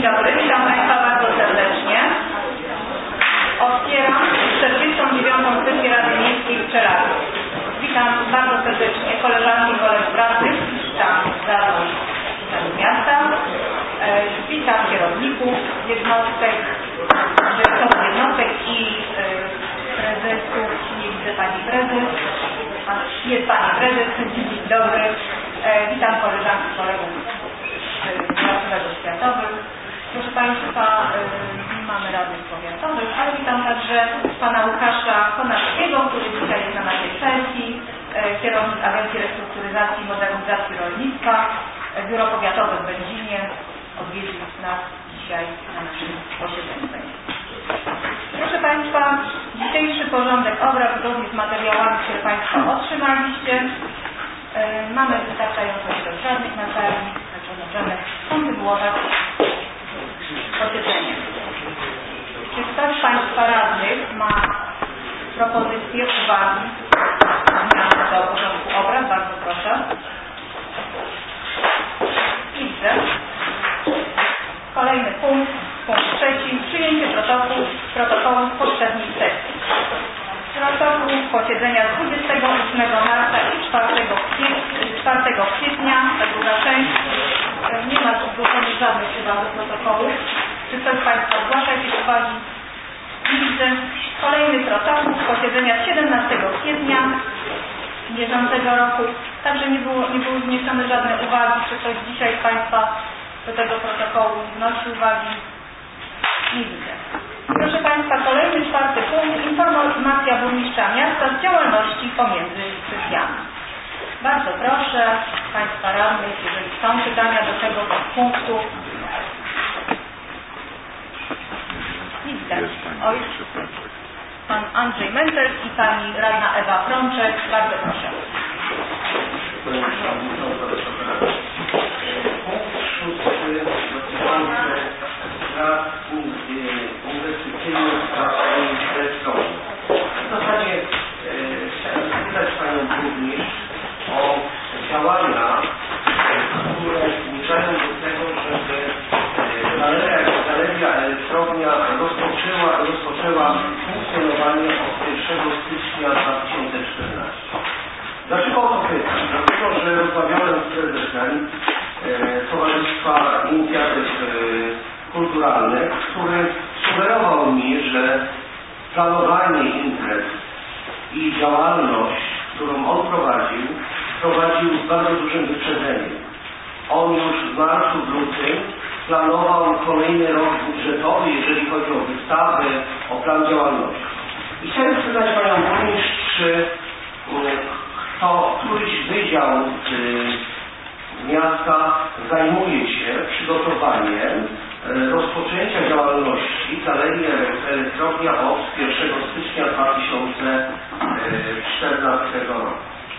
Dzień dobry, witam Państwa bardzo serdecznie. Otwieram 49. sesję Rady Miejskiej w Czelawie. Witam bardzo serdecznie koleżanki i kolegów radnych, witam zarząd miasta, witam kierowników jednostek, dyrektorów jednostek i prezesów. Nie widzę Pani Prezes. Jest Pani Prezes. Dzień dobry. Witam koleżanki i kolegów z Światowych. Proszę Państwa, nie mamy radnych powiatowych, ale witam także Pana Łukasza Konarskiego, który dzisiaj jest na naszej sesji, kierownik Agencji Restrukturyzacji i Modernizacji Rolnictwa, Biuro Powiatowe w Będzinie odwiedził nas dzisiaj na naszym posiedzeniu. Proszę Państwa, dzisiejszy porządek obrad zgodnie z materiałami, które Państwo otrzymaliście. Mamy wystarczająco ilość radnych na sali, także możemy kontynuować posiedzenie. Czy ktoś z Państwa radnych ma propozycje, uwagi, zmiany do porządku obrad? Bardzo proszę. Widzę. Kolejny punkt trzeci. Przyjęcie protokołu z poprzedniej sesji. Protokół posiedzenia z 28 marca i 4 kwietnia, ta druga część. Nie ma zgłoszonych żadnych chyba do protokołów. Czy ktoś z Państwa zgłasza jakieś uwagi? Widzę. Kolejny protokół posiedzenia 17 kwietnia bieżącego roku. Także nie były wniesione żadne uwagi. Czy ktoś dzisiaj z Państwa do tego protokołu wnosi uwagi? Nie widzę. Proszę Państwa, kolejny 4 punkt. Informacja burmistrza miasta z działalności pomiędzy sesjami. Bardzo proszę Państwa radnych, jeżeli są pytania do tego punktu. Nie widać. Oj, Pan Andrzej Mentel i Pani radna Ewa Prączek. Bardzo proszę. W zasadzie chciałem zapytać Panią Burmistrz o działania, które zmierzają do tego, żeby Galeria Elektrownia rozpoczęła funkcjonowanie od 1 stycznia 2014. Dlaczego o to pytam? Dlatego, że rozmawiałem z prezesem Towarzystwa Inicjatyw Kulturalnych, który sugerował mi, że planowanie imprez i działalność, którą on prowadził z bardzo dużym wyprzedzeniem. On już w marcu, w lutym planował kolejny rok budżetowy, jeżeli chodzi o wystawy, o plan działalności. I chciałem spytać Panią Burmistrz, czy któryś wydział miasta zajmuje się przygotowaniem rozpoczęcia działalności Galerii Elektrownia od 1 stycznia 2014 roku.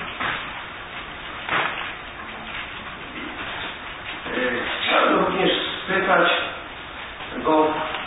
Chciałbym również spytać, bo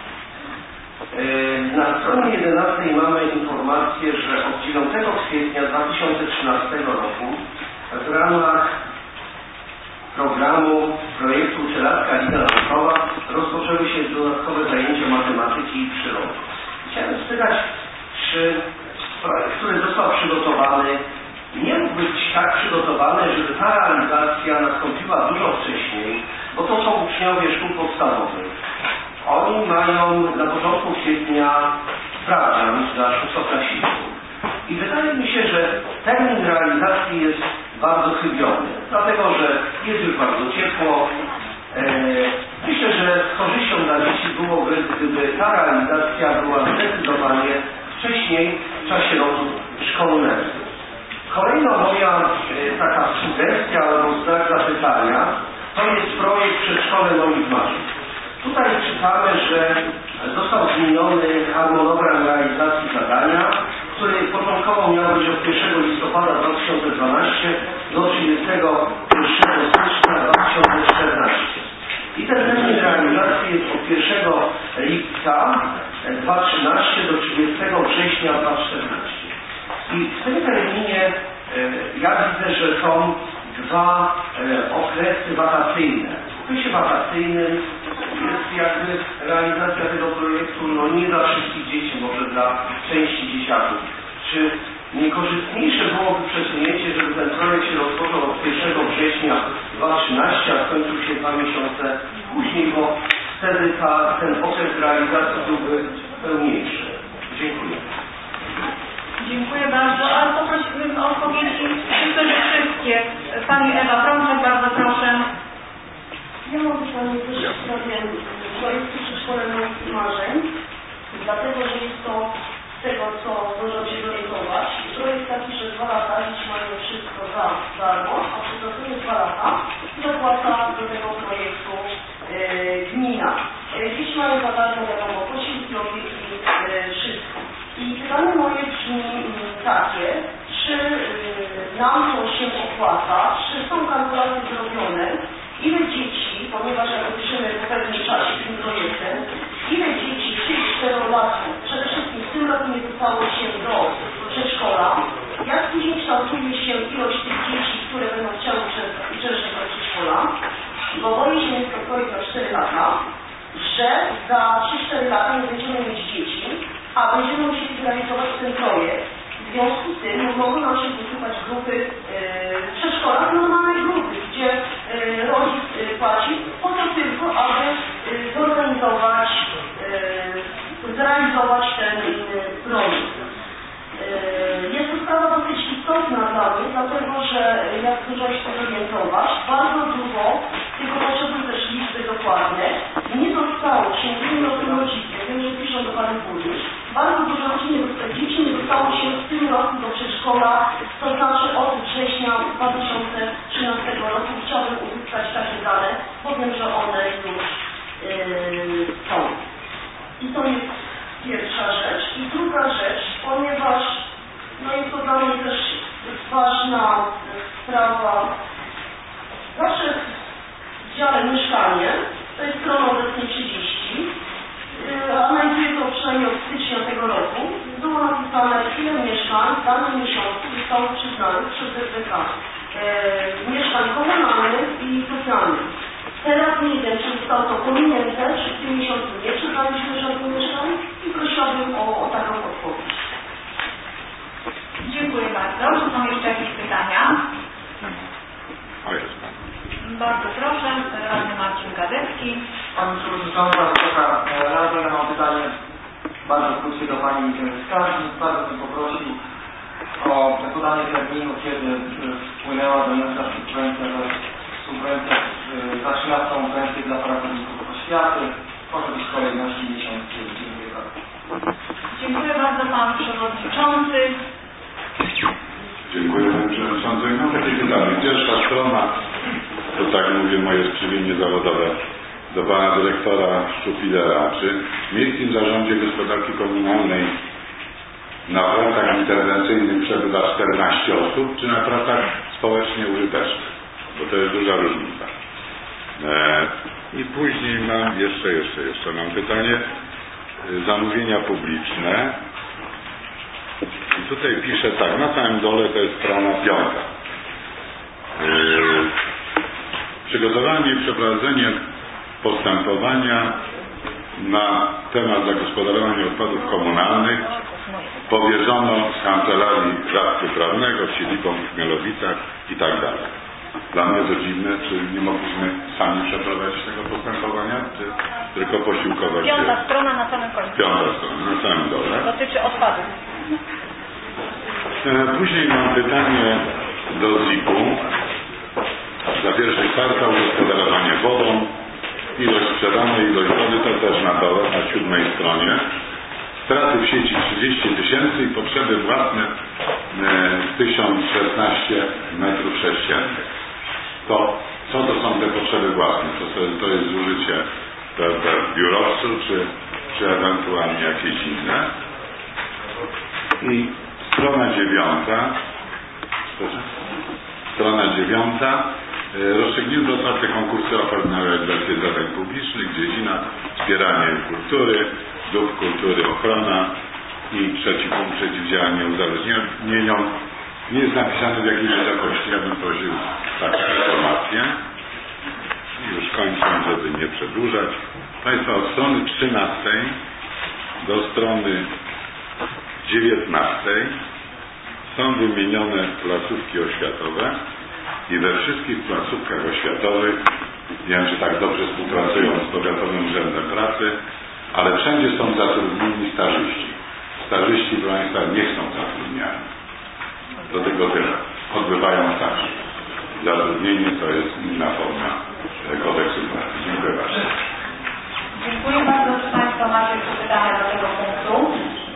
na stronie 11 mamy informację, że od 9 kwietnia 2013 roku w ramach programu projektu Czeladka Liga Naukowa rozpoczęły się dodatkowe zajęcia matematyki i przyrody. Chciałem spytać, czy projekt, który został przygotowany, nie mógł być tak przygotowany, żeby ta realizacja nastąpiła dużo wcześniej, bo to są uczniowie szkół podstawowych. Oni mają na początku kwietnia sprawdzian dla szóstoklasistów. I wydaje mi się, że termin realizacji jest bardzo chybiony, dlatego że jest już bardzo ciepło. Myślę, że z korzyścią dla dzieci byłoby, gdyby ta realizacja była zdecydowanie wcześniej w czasie roku szkolnego. Kolejna moja taka sugestia albo znak zapytania to jest projekt Przedszkole moich marzeń. Tutaj czytamy, że został zmieniony harmonogram realizacji zadania, który początkowo miał być od 1 listopada 2012 do 31 stycznia 2014. I ten termin realizacji jest od 1 lipca 2013 do 30 września 2014. I w tym terminie ja widzę, że są dwa okresy wakacyjne. W okresie wakacyjnym jest jakby realizacja tego projektu no nie dla wszystkich dzieci, może dla części dzieciaków. Czy niekorzystniejsze byłoby przesunięcie, żeby ten projekt się rozpoczął od 1 września 2013, a skończył się 2 miesiące później, bo wtedy ten okres realizacji byłby pełniejszy. Dziękuję. Dziękuję bardzo, ale poprosimy o odpowiedzi wszystkie. Pani Ewa Prączek, bardzo proszę. Ja mam pytanie też w sprawie projektu Przedszkole moich marzeń, dlatego że jest to z tego, co zdążyłam się zorientować. Projekt taki, że 2 lata dzieci mają wszystko za darmo, a przez następne 2 lata dopłaca do tego projektu gmina. Dzieci mają za darmo, wiadomo, posiłki, opieki, wszystko. I pytanie moje brzmi takie, czy nam to się opłaca, czy są kalkulacje zrobione, ile dzieci, ponieważ jak ruszymy w pewnym czasie tym projektem, ile dzieci w tych 4-latku, przede wszystkim w tym roku nie dostało się do przedszkola, jak później kształtuje się ilość tych dzieci, które będą chciały uczęszczać do przedszkola, bo boję się, jest to projekt na 4 lata, że za 3-4 lata nie będziemy mieć dzieci, a będziemy musieli zrealizować ten projekt. W związku z tym mogą nam się wysłuchać grupy w przedszkolach, normalnej grupy, gdzie rodzic płaci po to tylko, aby zorganizować, zrealizować ten projekt. Jest to sprawa dosyć istotna dla mnie, dlatego że jak zdążyłam się zorientować, bardzo długo, tylko potrzebne też liczby dokładne, nie dostało się, mówimy o tym rodzice, wiem, że piszą do Pani Burmistrz, bardzo dużo dzieci nie dostało się w tym roku do przedszkola, to znaczy od września 2013 roku. Chciałabym uzyskać takie dane, bo wiem, że one już są. I to jest pierwsza rzecz. I druga rzecz, ponieważ no jest to dla mnie też ważna sprawa, zawsze w dziale mieszkanie, to jest strona obecnie 30, analizuję to przynajmniej od stycznia tego roku, było napisane, ile mieszkań w danym miesiącu zostało przyznanych przez ZBK. Mieszkań komunalnych i socjalnych. Teraz nie wiem, czy zostało to pominięte, czy w tym miesiącu nie przyznaliśmy żadnych mieszkań i prosiłabym o taką odpowiedź. Dziękuję bardzo. Czy są jeszcze jakieś pytania? Bardzo proszę, radny Marcin Gadecki. Pani Przewodnicząca, Wysoka Rado, ja mam pytanie bardzo krótkie do Pani Skarbnik. Bardzo bym poprosił o podanie terminu, kiedy wpłynęła do miasta subwencja za 13. pensję dla pracowników oświaty. Może być w kolejności miesiącu. Dziękuję bardzo. Dziękuję bardzo Pan Przewodniczący. Dziękuję Panie Przewodniczący. Mam takie pytanie. Pierwsza strona, to tak mówię moje skrzywienie zawodowe, do Pana Dyrektora Szczupilera. Czy w Miejskim Zarządzie Gospodarki Komunalnej na pracach interwencyjnych przebywa 14 osób, czy na pracach społecznie użytecznych? Bo to jest duża różnica. I później mam jeszcze mam pytanie. Zamówienia publiczne. I tutaj piszę tak, na samym dole to jest strona 5. Przygotowanie i przeprowadzenie postępowania na temat zagospodarowania odpadów komunalnych powierzono z Kancelarii Radcy Prawnego w siedzibą w Chmielowicach i tak dalej. Dla mnie to dziwne, czy nie mogliśmy sami przeprowadzić tego postępowania, czy tylko posiłkować się? 5. strona na samym końcu. 5. strona na samym dole. Dotyczy odpadów. Później mam pytanie do ZIP-u. Za pierwszy kwartał gospodarowanie wodą, ilość sprzedanej, ilość wody, to też na dole, na 7. stronie. Straty w sieci 30 000 i potrzeby własne 1016 m². To co to są te potrzeby własne? To jest zużycie w biurowcu, czy ewentualnie jakieś inne? I strona 9. Strona 9. Rozstrzygnięto otwarte konkursy ofert na realizację zadań publicznych, dziedzina wspieranie kultury, dóbr kultury, ochrona i trzeci punkt przeciwdziałanie uzależnieniom. Nie jest napisane w jakiej wysokości, ja bym prosił taką informację. już kończąc, żeby nie przedłużać. Państwa, od strony 13 do strony 19 są wymienione placówki oświatowe i we wszystkich placówkach oświatowych, nie wiem, czy tak dobrze współpracują z Powiatowym Urzędem Pracy, ale wszędzie są zatrudnieni stażyści. Stażyści, proszę Państwa, nie są zatrudniani. Do tego tyle. Odbywają staż. Zatrudnienie to jest inna forma kodeksu pracy. Dziękuję bardzo. Dziękuję bardzo. Czy Państwo macie pytania do tego punktu?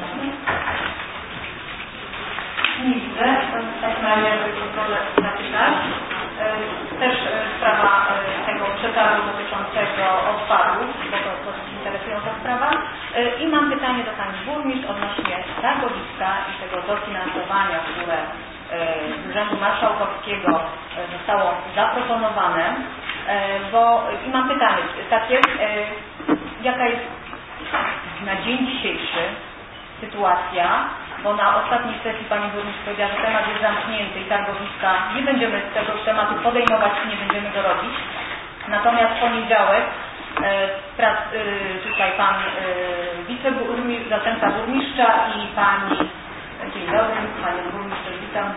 Nie widzę. W takim razie proszę zapisać. Też sprawa tego przetargu dotyczącego odpadów, bo to dosyć interesująca sprawa. I mam pytanie do Pani Burmistrz odnośnie targowiska i tego dofinansowania, które z Urzędu Marszałkowskiego zostało zaproponowane. I mam pytanie takie, jaka jest na dzień dzisiejszy sytuacja, bo na ostatniej sesji Pani Burmistrz powiedziała, że temat jest zamknięty i targowiska nie będziemy tego tematu podejmować i nie będziemy go robić. Natomiast w poniedziałek tutaj Pan wiceburmistrz, zastępca burmistrza i Pani, dzień dobry, Pani Burmistrz, witam,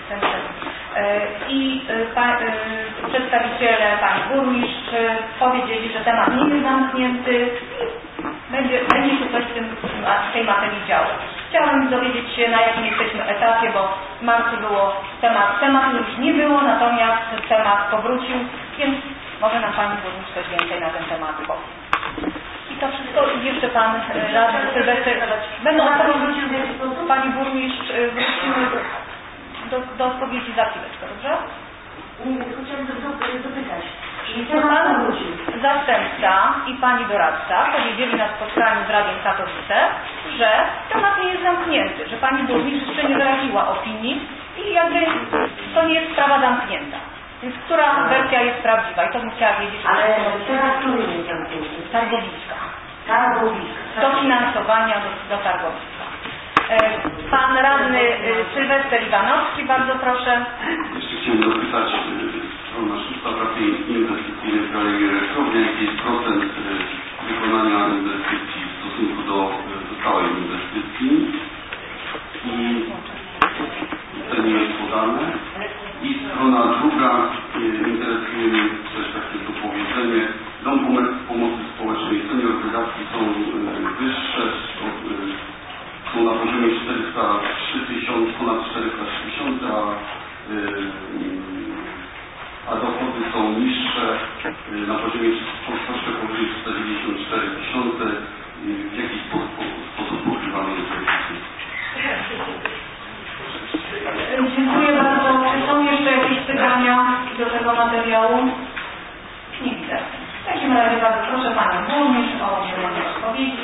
i przedstawiciele Pani Burmistrz powiedzieli, że temat nie jest zamknięty i będzie się coś w tej materii działo. Chciałabym dowiedzieć się, na jakim jesteśmy etapie, bo w marcu było tematu już nie było, natomiast temat powrócił, więc może nam Pani Burmistrz coś więcej na ten temat powie. I to wszystko, i jeszcze Pan radny Sylwester, będą odpowiedzi, Pani Burmistrz, wrócimy do odpowiedzi za chwileczkę, dobrze? Nie, chciałam dopytać. Pan zastępca i Pani doradca powiedzieli na spotkaniu z Radiem Katowice, że temat nie jest zamknięty, że Pani Burmistrz jeszcze nie wyraziła opinii i jakby to nie jest sprawa zamknięta. Więc która wersja jest prawdziwa? I to bym chciała wiedzieć. Ale teraz który jest zamknięty? Targowiska. Targowiska. Dofinansowania do targowiska. Pan radny Sylwester Iwanowski, bardzo proszę. Jeszcze chciałem zapytać, strona 6 pracy inwestycyjnej w kraju elektrowni, jaki jest procent wykonania inwestycji w stosunku do całej inwestycji i to nie jest podane. I strona druga, interesuje mnie też takie dopowiedzenie, Dom Pomocy Społecznej Senior, wydatki są wyższe, są na poziomie 403 000, ponad 403 000, a dochody są niższe, na poziomie troszkę powyżej 44 000. W jaki sposób pokrywamy inwestycje? Dziękuję bardzo. Czy są jeszcze jakieś pytania do tego materiału? Nie widzę. W takim razie bardzo proszę Panią Burmistrz o udzielenie odpowiedzi.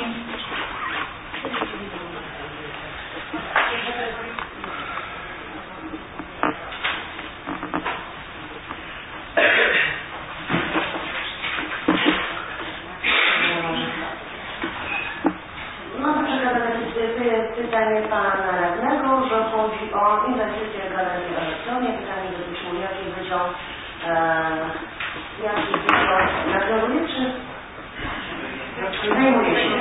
Mam przekazać pytanie Pana radnego, że chodzi o inwestycję w Galerii Elektrowni. Pytanie dotyczyło, jaki wydział nadzoruje, czy zajmuje się.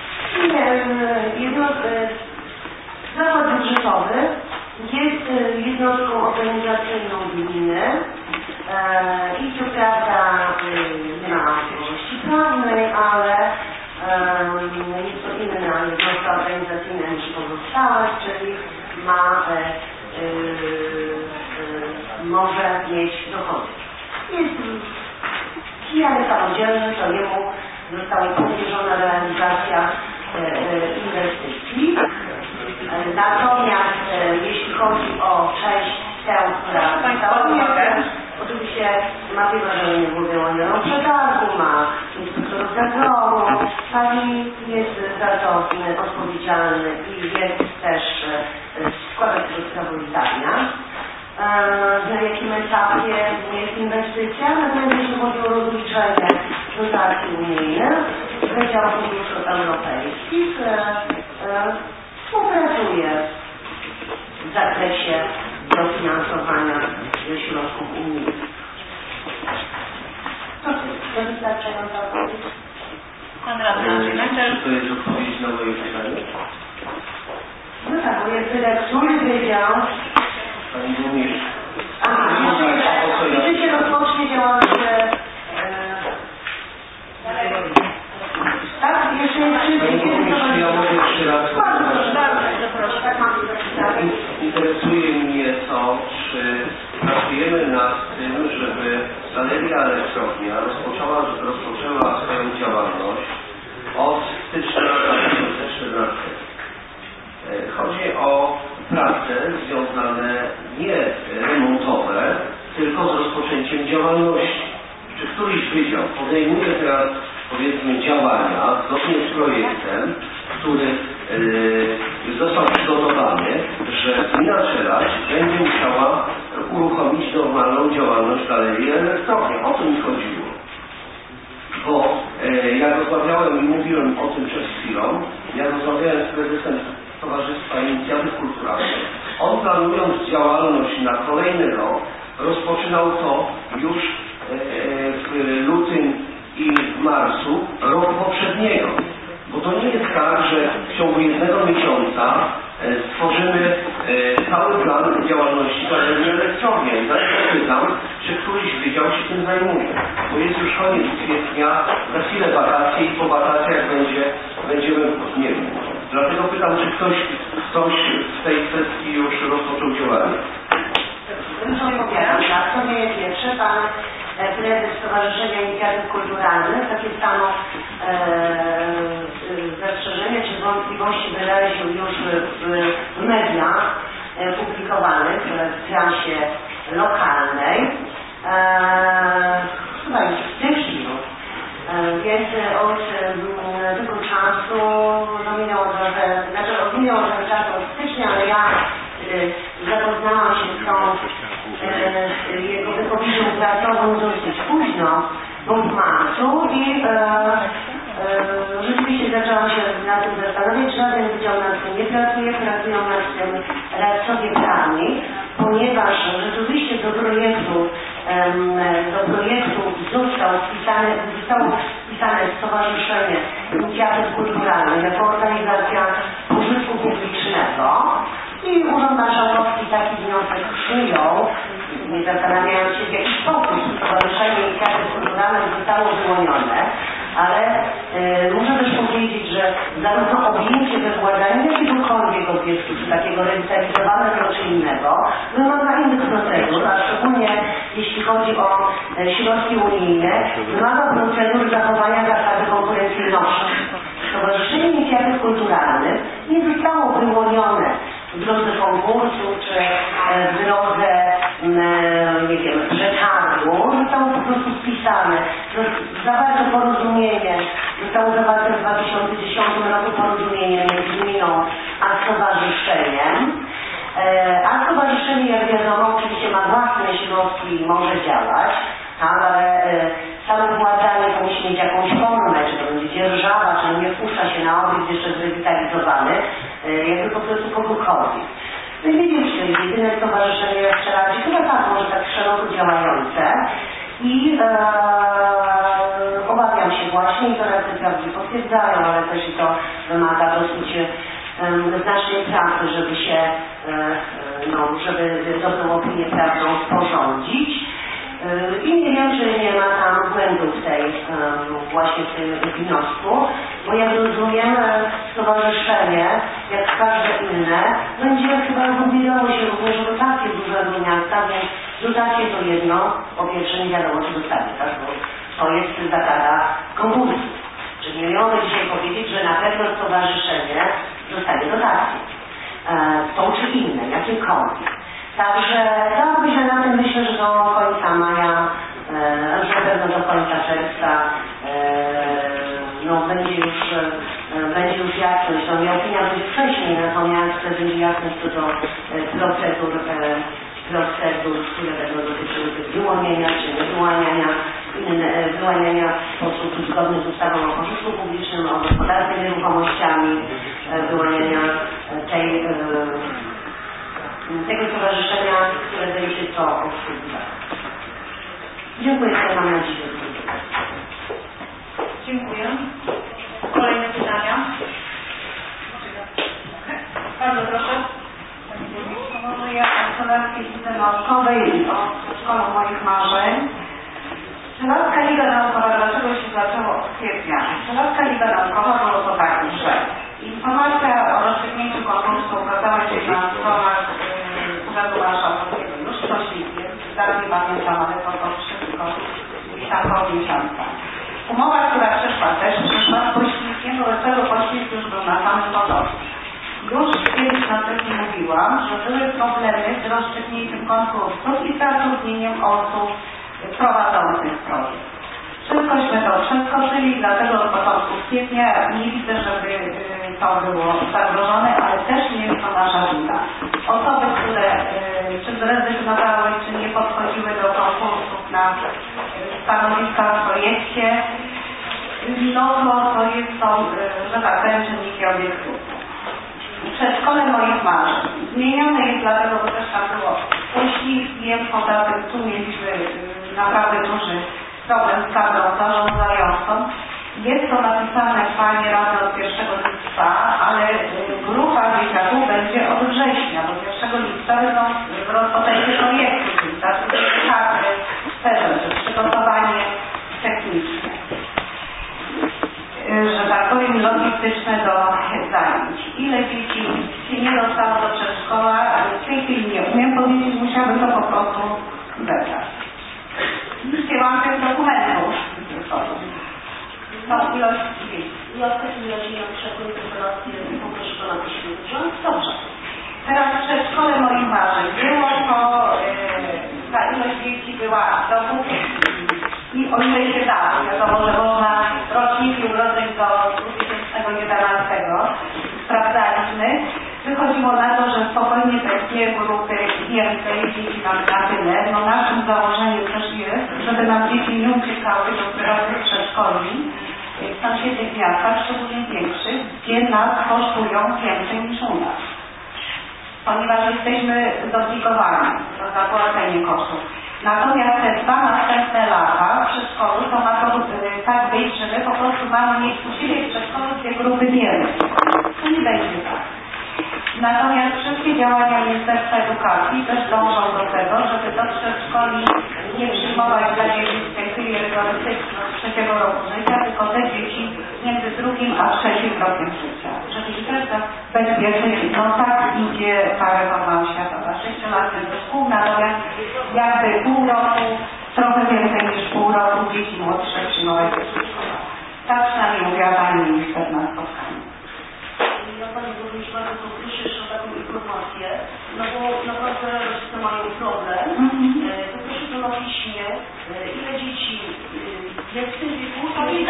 Zakład budżetowy jest jednostką organizacyjną gminy i co prawda nie ma możliwości prawnej, ale jest to inna jednostka organizacyjna niż pozostałe, czyli może mieć dochody. Jest pijany samodzielny, to jemu została powierzona realizacja inwestycji. Natomiast jeśli chodzi o część tę, która oczywiście ma wyrażenie budowlanego przetargu, ma inspektorów nadzoru, pani jest za to odpowiedzialny i jest też składa się do sprawozdania. Na jakim etapie jest inwestycja, natomiast jeśli chodzi o rozliczenie dotacji unijnych, Wydział Funduszy Europejskich współpracuje w zakresie dofinansowania ze środków unijnych. To wystarczająca odpowiedź. Pan radny Andrzej Męczer. Czy to jest odpowiedź na moje pytanie? No tak, bo jest dyrektor wiedział. Pani burmistrz. Kiedy się rozpocznie działalność? Tak, jeszcze Ja mogę jeszcze raz. Bardzo proszę, tak mam zapisane. Interesuje mnie to, czy pracujemy nad tym, żeby Galeria Elektrownia rozpoczęła swoją działalność od stycznia 2014. Chodzi o prace związane nie remontowe, tylko z rozpoczęciem działalności. Czy któryś wydział podejmuje teraz, powiedzmy, działania zgodnie z projektem, który został przygotowany, że gmina Czeladź będzie musiała uruchomić normalną działalność Galerii Elektrowni. O to mi chodziło. Bo ja rozmawiałem i mówiłem o tym przed chwilą, ja rozmawiałem z prezesem Towarzystwa Inicjatyw Kulturalnych. On, planując działalność na kolejny rok, rozpoczynał to już w lutym i w marcu roku poprzedniego. Bo to nie jest tak, że w ciągu jednego miesiąca stworzymy cały plan działalności Galerii Elektrowni. I dlatego pytam, czy któryś wydział się tym zajmuje. Bo jest już koniec kwietnia, za chwilę wakacje i po wakacjach będziemy, nie wiem. Dlatego pytam, czy ktoś w tej kwestii już rozpoczął działanie. To nie jest pierwsze. Pan prezes Stowarzyszenia Inicjatyw Kulturalnych takie samo zastrzeżenie czy wątpliwości wyraził już w mediach publikowanych w prasie lokalnej. Chyba już w styczniu. Więc od tego czasu minęło trochę czasu od stycznia, ale ja zapoznałam się z tą jego wypowiedzią prasową dosyć późno, bo w marcu i rzeczywiście zaczęłam się nad tym zastanawiać. Żaden wydział nad tym nie pracuje, pracują nad tym radcowie prawni, ponieważ rzeczywiście do projektu zostało wpisane Stowarzyszenie Inicjatyw Kulturalnych jako organizacja pożytku publicznego i Urząd Marszałkowski taki wniosek przyjął, nie zastanawiając się w jaki sposób Stowarzyszenie Inicjatyw Kulturalnych zostało wyłonione, ale muszę też powiedzieć, że zarówno objęcie wykładania jakiegokolwiek obiektu, czy takiego rewitalizowanego czy innego, wymaga innych procedur, a szczególnie jeśli chodzi o środki unijne, wymaga procedur zachowania zasady konkurencyjności. Stowarzyszenie Inicjatyw Kulturalnych nie zostało wyłonione w drodze konkursu, czy w drodze, nie wiem, przetargu, zostało po prostu wpisane. Zawarte porozumienie, zostało zawarte w 2010 roku porozumienie między gminą a stowarzyszeniem. A stowarzyszenie, jak wiadomo, oczywiście ma własne środki i może działać, ale samo władanie to musi mieć jakąś formę, czy to będzie dzierżawa, czy nie wpuszcza się na obiekt jeszcze zrewitalizowany, jakby po prostu kogokolwiek. No i wiecie, to jest jedyne stowarzyszenie w Czeladzie, chyba tak, może tak szeroko działające i obawiam się właśnie, i to radcy prawni potwierdzają, ale też i to wymaga dosyć znacznej pracy, żeby się, żeby dobrą opinię prawną sporządzić. I nie wiem, czy nie ma tam błędów właśnie w tym wniosku, bo jak rozumiem, stowarzyszenie, jak każde inne, będzie chyba ubierało się również o dotacje z Urzędu Miasta, więc dotacje to jedno, po pierwsze nie wiadomo, czy dostanie, tak? Bo to jest zasada konkursu. Czyli nie mogę dzisiaj powiedzieć, że na pewno stowarzyszenie dostanie dotację. Tą czy inne, jakiekolwiek. Także ja myślę na tym, myślę, że do końca maja, że na pewno do końca czerwca będzie już jasność. No nie opinia będzie wcześniej, natomiast będzie jasność co do procedur, które będą dotyczyły tych wyłonienia czy wyłaniania w sposób zgodny z ustawą o pożytku publicznym, o gospodarce nieruchomościami, wyłaniania tego stowarzyszenia, które będzie to obsługiwać. Dziękuję, mam nadzieję. dodatkowo było to tak, że informacja o rozstrzygnięciu konkursu ukazała się na stronach Urzędu Marszałkowskiego już wcześniej, zaraz nie pamiętam, ale to wszystko gdzieś tam po miesiącach. Umowa, która też przyszła z poślizgiem, wobec tego poślizg już był na samym początku. Już kiedyś na tym mówiłam, że były problemy z rozstrzygnięciem konkursu i zatrudnieniem osób prowadzących projekt. Wszystkośmy to przeskoczyli, dlatego od początku kwietnia nie widzę, żeby to było zagrożone, ale też nie jest to nasza wina. Osoby, które czy zrezygnowały, czy nie podchodziły do konkursów na stanowiska w projekcie, no to jest to, że tak powiem, czynniki obiektywne. Przedszkole moich marzeń. Zmienione jest dlatego, bo też tam było poślizgiem, poza tym tu mieliśmy naprawdę duży problem z kadrą zarządzającą. Jest to napisane w planie Rady od 1 lipca, ale grupa dzieciaków będzie od września, do 1 lipca będą w rozpoczęciu projektu, czyli kadry, przygotowanie techniczne, że tak powiem logistyczne do zajęć. Ile dzieci się nie dostało do przedszkola, w tej chwili nie umiem powiedzieć, musiałabym to po prostu zebrać. Wzięłam tych dokumentów. Tą ilość dzieci. Ja w takim razie na przykład interpelację poproszę Pana Przewodniczącego. Dobrze. Teraz w przedszkole moich marzeń było to, ta ilość dzieci była dowód i o ile się dało. Wiadomo, że można roczniki urodzeń do 2011 sprawdzaliśmy. Wychodziło na to, że spokojnie te dwie grupy więcej dzieci nam na tyle. No naszym założeniem też jest, żeby nam dzieci nie uciekały do prywatnych przedszkoli w sąsiednich miastach, szczególnie większych, gdzie nas kosztują więcej niż u nas. Ponieważ jesteśmy zobligowani na zapłacenie kosztów. Natomiast te 2 następne lata w przedszkolu to ma to tak być, że my po prostu mamy mieć u siebie w przedszkolu dwie grupy więcej. To nie będzie tak. Natomiast wszystkie działania Ministerstwa Edukacji też dążą do tego, żeby do przedszkoli nie przyjmować dla dzieci w tej chwili rygorystyczną z 3 roku życia, tylko te dzieci między 2 a 3 rokiem życia. Żeby ich też zabezpieczyć, no tak idzie ta reforma oświatowa. 6 lat do szkół, natomiast jakby pół roku, trochę więcej niż pół roku dzieci młodsze przyjmować do przedszkola. Tak przynajmniej mówiła Pani Minister na spotkaniu. Ja Pani Burmistrz bardzo poproszę jeszcze o taką informację, no bo naprawdę rodzice mają problem. Poproszę to na piśmie, ile dzieci jest w tym wieku,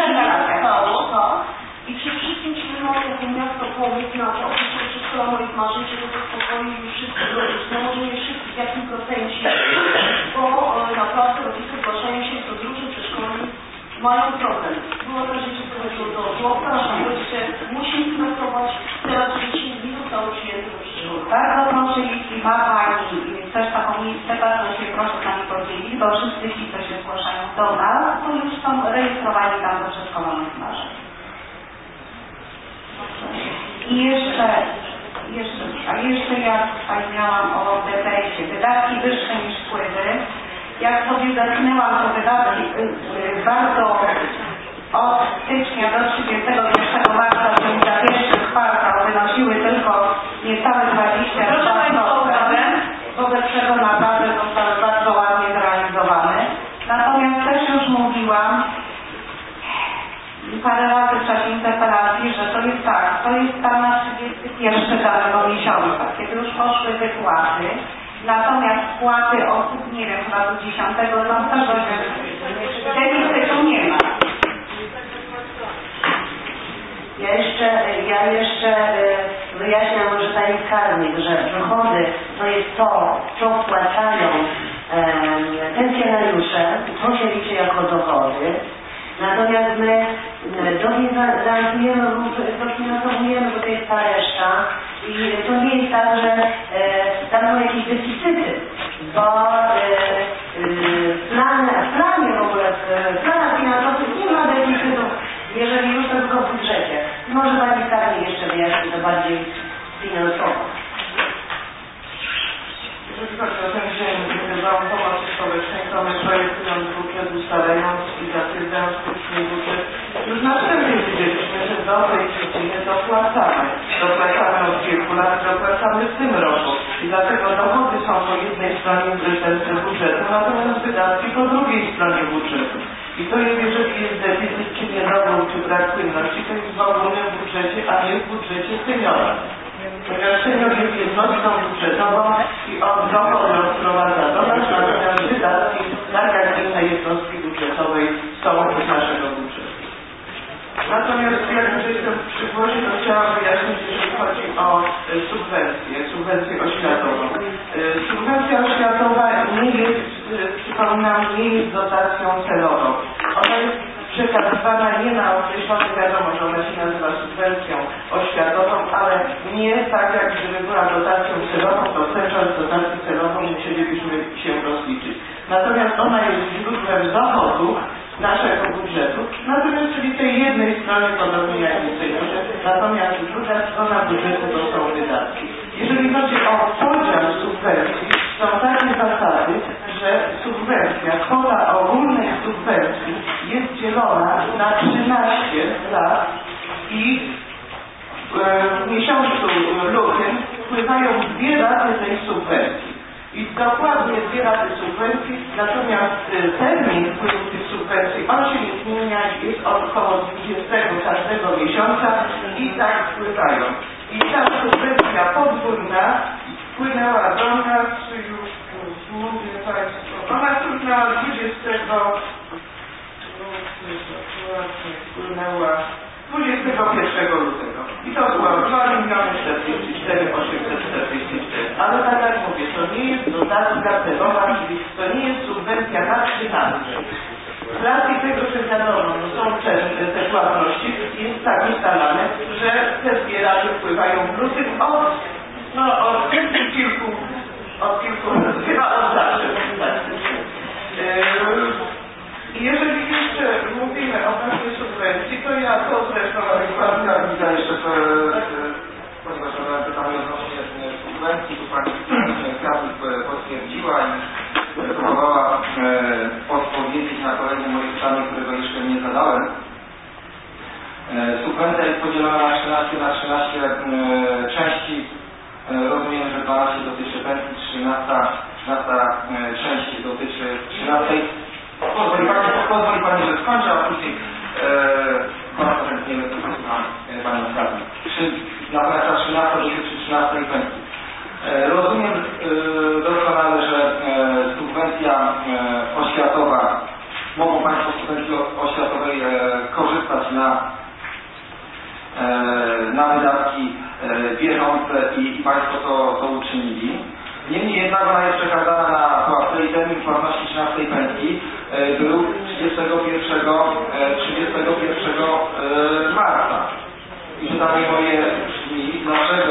i przede wszystkim czy my mamy jako miasto pomysł na to, oczywiście przedszkola moich marzeń, żeby zaspokoić już wszystkich rodziców, no może nie wszystkich, w jakim procencie, bo naprawdę rodzice zgłaszają się do dużych przedszkoli, mają problem. Było to, że dzieci dochodzą do żłobka, rodzice musi inwestować, teraz dzieci nie zostały przyjęte do przedszkola. Bardzo proszę, jeśli ma Pani też taką listę, bardzo się proszę Pani podzielić, bo wszyscy ci, co się zgłaszają do nas, to już są rejestrowani tam do przedszkola moich marzeń. I jeszcze ja tutaj miałam o DPS-ie, wydatki wyższe niż wpływy. Jak sobie zerknęłam, to wydatki bardzo od stycznia do 31 marca, czyli za pierwszy kwartał wynosiły tylko niecałe 20%, wobec czego naprawdę zostały bardzo ładnie zrealizowane. Natomiast też już mówiłam parę razy w czasie interpelacji, że to jest tak, to jest stan na 31 danego miesiąca, kiedy już poszły wypłaty. Natomiast wpłaty osób, nie wiem, chyba do 10, no to deficytu nie ma. Ja jeszcze wyjaśniam może Pani Skarbnik, że dochody to jest to, co wpłacają pensjonariusze, to się liczy jako dochody. Natomiast my dofinansujemy lub dofinansowujemy, bo to jest ta reszta i to nie jest tak, że tam są jakieś deficyty, bo w planie w ogóle, w planach finansowych nie ma deficytów, jeżeli już to tylko w budżecie. Może Pani Skarbnik jeszcze wyjaśni to bardziej finansowo. Jeżeli chodzi o ten dzień za pomocy społecznej, to my projektując budżet, ustalając i zatwierdzając później budżet, już na wstępie widzieliśmy, do tej dziedziny dopłacamy. Dopłacamy od kilku lat, dopłacamy w tym roku. I dlatego dochody są po jednej stronie budżetu, natomiast wydatki po drugiej stronie budżetu. I to jest, jeżeli jest deficyt, czy niedobór, czy brak płynności, to jest w ogólnym budżecie, a nie w budżecie seniora. Ponieważ senior jest jednostką budżetową i od dochody odprowadza do nas, natomiast wydatki, tak jak inne jednostki budżetowej, są z naszego budżetu. Natomiast jak już jestem przy głosie, to chciałam wyjaśnić, jeżeli chodzi o subwencję oświatową. Subwencja oświatowa nie jest, przypominam, nie jest dotacją celową. Ona jest przekazywana nie na określone, wiadomo, że ona się nazywa subwencją oświatową, ale nie tak jak gdyby była dotacją celową, to central dotacji celową musielibyśmy się rozliczyć. Natomiast ona jest źródłem dochodu naszego budżetu, natomiast czyli tej jednej stronie podobnie jak w seniorze, natomiast druga strona budżetu to są wydatki. Jeżeli chodzi o podział subwencji, są takie zasady, że subwencja, kwota ogólnej subwencji jest dzielona na 13 lat i w miesiącu lutym wpływają 2 raty tej subwencji. I dokładnie 2 raty subwencji, natomiast termin wpływu tych subwencji on się nie zmienia, jest około 20 każdego miesiąca i tak wpływają. I ta subwencja podwójna wpłynęła do nas, już mówię Państwu, ona wpłynęła 21 lutego. I to było 2 44 844. Ale tak jak mówię, to nie jest dotacja celowa, czyli to nie jest subwencja na 13. Z racji tego, że wiadomo, są te płatności, jest tak ustalane, że te 2 raty wpływają w lutym od kilku chyba od zawsze. Jeżeli jeszcze mówimy o naszej subwencji, to ja to zresztą widzę jeszcze, ponieważ miałem pytanie odnośnie subwencji, tu pani skarbnik potwierdziła i próbowała odpowiedzieć na kolejne moje pytanie, którego jeszcze nie zadałem. Subwencja jest podzielona na 13 części. Rozumiem, że 12 dotyczy pensji, 13 część dotyczy 13. Pozwoli Pani, że skończę, a później bardzo chętnie wysłucham Pani skarbnik. Natomiast ta 13 dotyczy 13 pensji. Rozumiem doskonale, że subwencja oświatowa, mogą Państwo z subwencji oświatowej korzystać na wydatki bieżące i Państwo to uczynili. Niemniej jednak ona jest przekazana na płatę i termin płatności 13 pensji był 31 marca. I pytanie moje brzmi,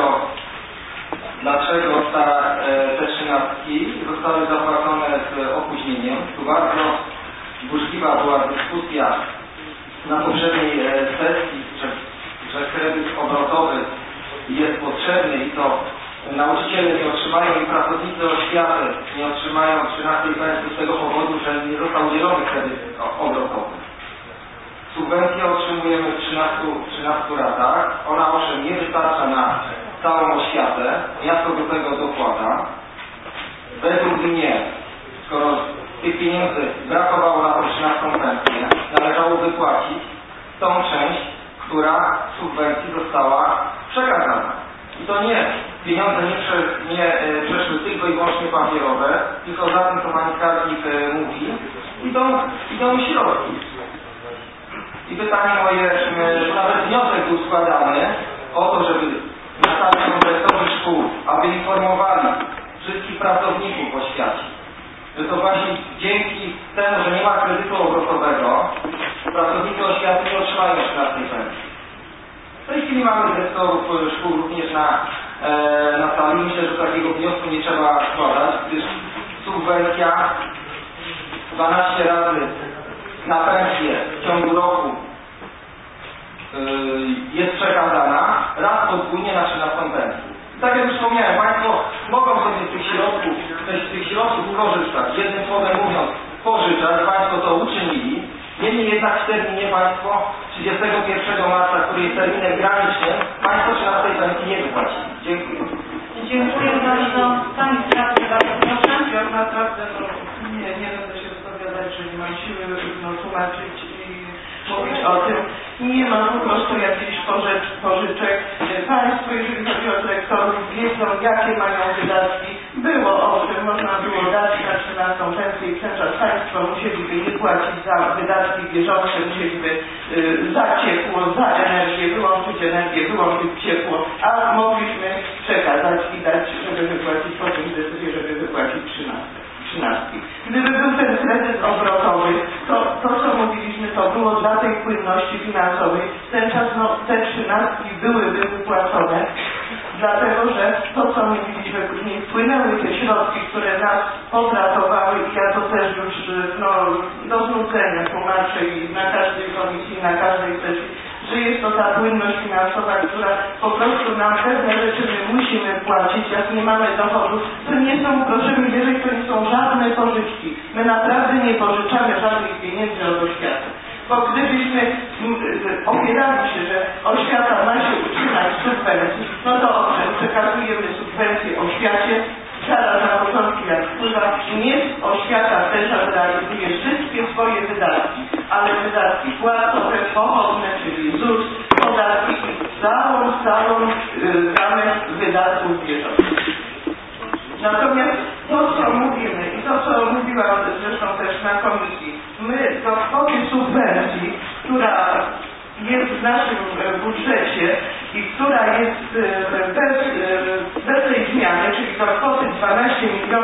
dlaczego te 13 zostały zapłacone z opóźnieniem? Tu bardzo burzliwa była dyskusja na poprzedniej sesji, że kredyt obrotowy jest potrzebny i to nauczyciele nie otrzymają i pracownicy oświaty nie otrzymają 13 pensji z tego powodu, że nie został udzielony kredyt obrotowy. Subwencję otrzymujemy w 13 ratach. Ona owszem nie wystarcza na całą oświatę. Miasto do tego dokłada. Według mnie, skoro tych pieniędzy brakowało na tą 13 pensję, należało wypłacić tą część, która z subwencji została przekazana. I to nie, pieniądze nie przeszły tylko i wyłącznie papierowe, tylko za tym, co Pani skarbnik mówi, idą środki. I pytanie moje, nawet wniosek był składany o to, żeby nastali się dyrektorzy szkół, aby informowali wszystkich pracowników w oświacie, że to właśnie dzięki temu, że nie ma kredytu obrotowego, pracownicy oświaty nie otrzymają 13 pensji. W tej chwili mamy dyrektorów szkół również na sali. Myślę, że takiego wniosku nie trzeba składać, gdyż subwencja 12 razy na pensję w ciągu roku jest przekazana, raz podwójnie na 13 pensję. Tak jak już wspomniałem, Państwo mogą sobie z tych środków korzystać. Jednym słowem mówiąc, pożyczać. Państwo to uczynili Niemniej jednak w terminie Państwo 31 marca, który jest terminem granicznym, Państwo 13 pensji nie wypłacili. Dziękuję. Dziękuję bardzo. Pani Skarbnik, bardzo proszę. Ja naprawdę nie będę się wypowiadać, że nie mam siły tłumaczyć i mówić o tym. Nie ma po prostu jakichś pożyczek. Państwo, jeżeli chodzi o dyrektorów, wiedzą, jakie mają wydatki. Było o tym, można było dać na 13 pensję i w ten czas Państwo musieliby nie płacić za wydatki bieżące, musieliby za ciepło, za energię, wyłączyć energię, wyłączyć ciepło, a mogliśmy przekazać i dać, żeby wypłacić, podjąć decyzję, żeby wypłacić 13. Gdyby był ten kredyt obrotowy, to co mówiliśmy, to było dla tej płynności finansowej. W ten czas te 13 byłyby wypłacone, dlatego że to co mówiliśmy później, wpłynęły te środki, które nas podratowały i ja to też już do znudzenia tłumaczę i na każdej komisji, na każdej sesji, że jest to ta płynność finansowa, która po prostu nam pewne rzeczy my musimy płacić, jak nie mamy dochodu. To nie są, proszę mi wierzyć, to nie są żadne pożyczki. My naprawdę nie pożyczamy żadnych pieniędzy od oświaty. Bo gdybyśmy opierali się, że oświata ma się utrzymać z subwencji, no to owszem, przekazujemy subwencję oświacie, zaraz na początku jak wpływa, niech oświata też realizuje wszystkie swoje wydatki, ale wydatki płacowe, pochodne, czyli ZUS, podatki, całą gamę wydatków bieżących. Natomiast to, co mówimy i to, co mówiłam zresztą też na komisji, my do kwoty subwencji, która jest w naszym budżecie i która jest bez tej zmiany, czyli do kwoty 12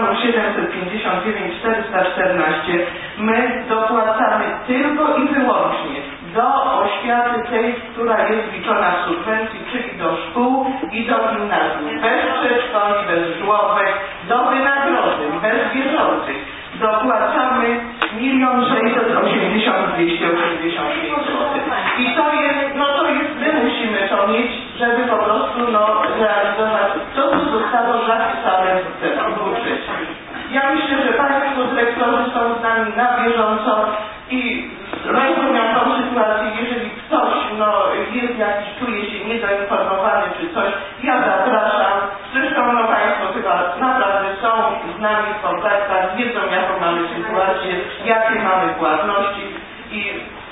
759 414, my dopłacamy tylko i wyłącznie do oświaty tej, która jest liczona w subwencji, czyli do szkół i do gimnazjum. Bez przedszkoli, bez żłobek, do wynagrodzeń, bez bieżących. Dopłacamy 1 680 285 zł. I to jest, my musimy to mieć, żeby po prostu realizować to, co zostało zapisane w budżecie. Ja myślę, że Państwo dyrektorzy są z nami na bieżąco i rozumiem tą sytuację, jeżeli ktoś jest jakiś, czuje się niedoinformowany czy coś, ja zapraszam. Zresztą Państwo chyba naprawdę są z nami w kontaktach, wiedzą jaką mamy sytuację, jakie mamy płatności i